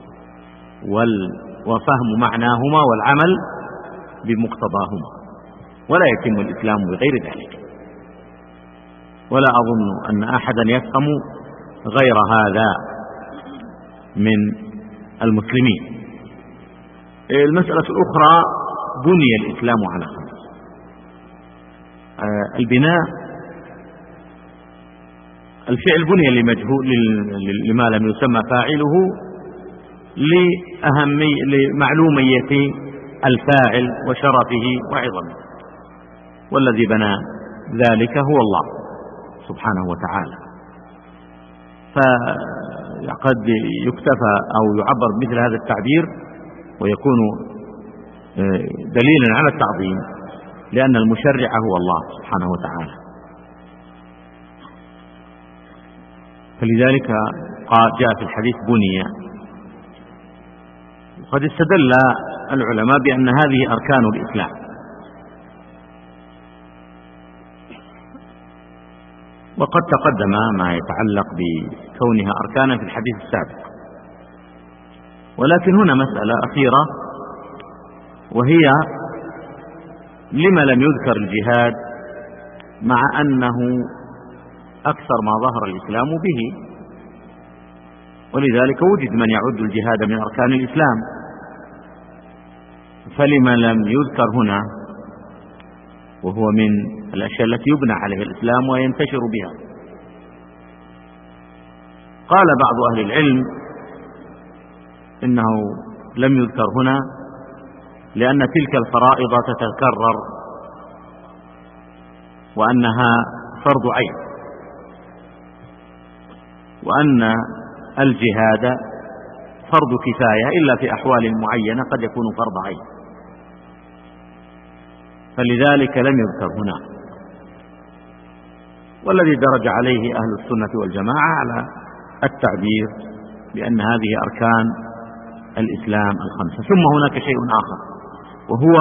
وفهم معناهما والعمل بمقتضاهما، ولا يتم الإسلام بغير ذلك. ولا أظن أن أحدا يفهم غير هذا من المسلمين. المسألة الأخرى: بني الإسلام على 5. البناء الفعل بني لما لم يسمى فاعله لمعلومية الفاعل وشرفه وعظمه، والذي بنى ذلك هو الله سبحانه وتعالى. فقد يكتفى أو يعبر بمثل هذا التعبير ويكون دليلا على التعظيم، لأن المشرع هو الله سبحانه وتعالى. فلذلك جاء في الحديث بني. وقد استدل العلماء بأن هذه أركان الإسلام، وقد تقدم ما يتعلق بكونها أركانا في الحديث السابق. ولكن هنا مسألة أخيرة، وهي لما لم يذكر الجهاد مع أنه أكثر ما ظهر الإسلام به، ولذلك وجد من يعد الجهاد من أركان الإسلام، فلما لم يذكر هنا وهو من الأشياء التي يبنى عليها الإسلام وينتشر بها؟ قال بعض أهل العلم إنه لم يذكر هنا لأن تلك الفرائض تتكرر، وأنها فرض عين، وأن الجهاد فرض كفاية إلا في أحوال معينة قد يكون فرض عين، فلذلك لم يذكر هنا. والذي درج عليه أهل السنة والجماعة على التعبير بأن هذه أركان الإسلام الخمسة. ثم هناك شيء آخر، وهو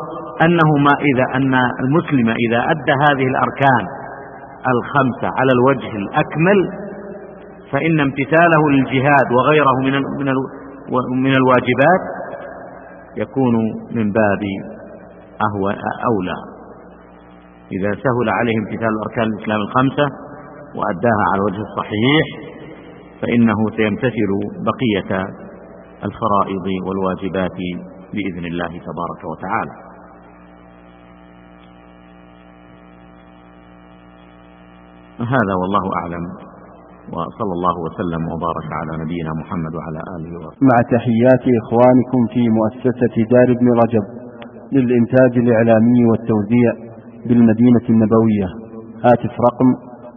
أن المسلم إذا أدى هذه الأركان الخمسة على الوجه الأكمل، فإن امتثاله للجهاد وغيره من الواجبات يكون من باب أولى. إذا سهل عليه امتثال أركان الإسلام الخمسة وأداها على الوجه الصحيح، فإنه سيمتثل بقية الفرائض والواجبات بإذن الله تبارك وتعالى. هذا والله أعلم، وصلى الله وسلم وبارك على نبينا محمد وعلى آله وصحبه. مع تحيات إخوانكم في مؤسسة دار ابن رجب للإنتاج الإعلامي والتوزيع بالمدينة النبوية. هاتف رقم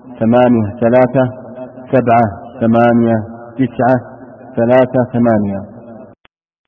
83 7 8 9 3 8.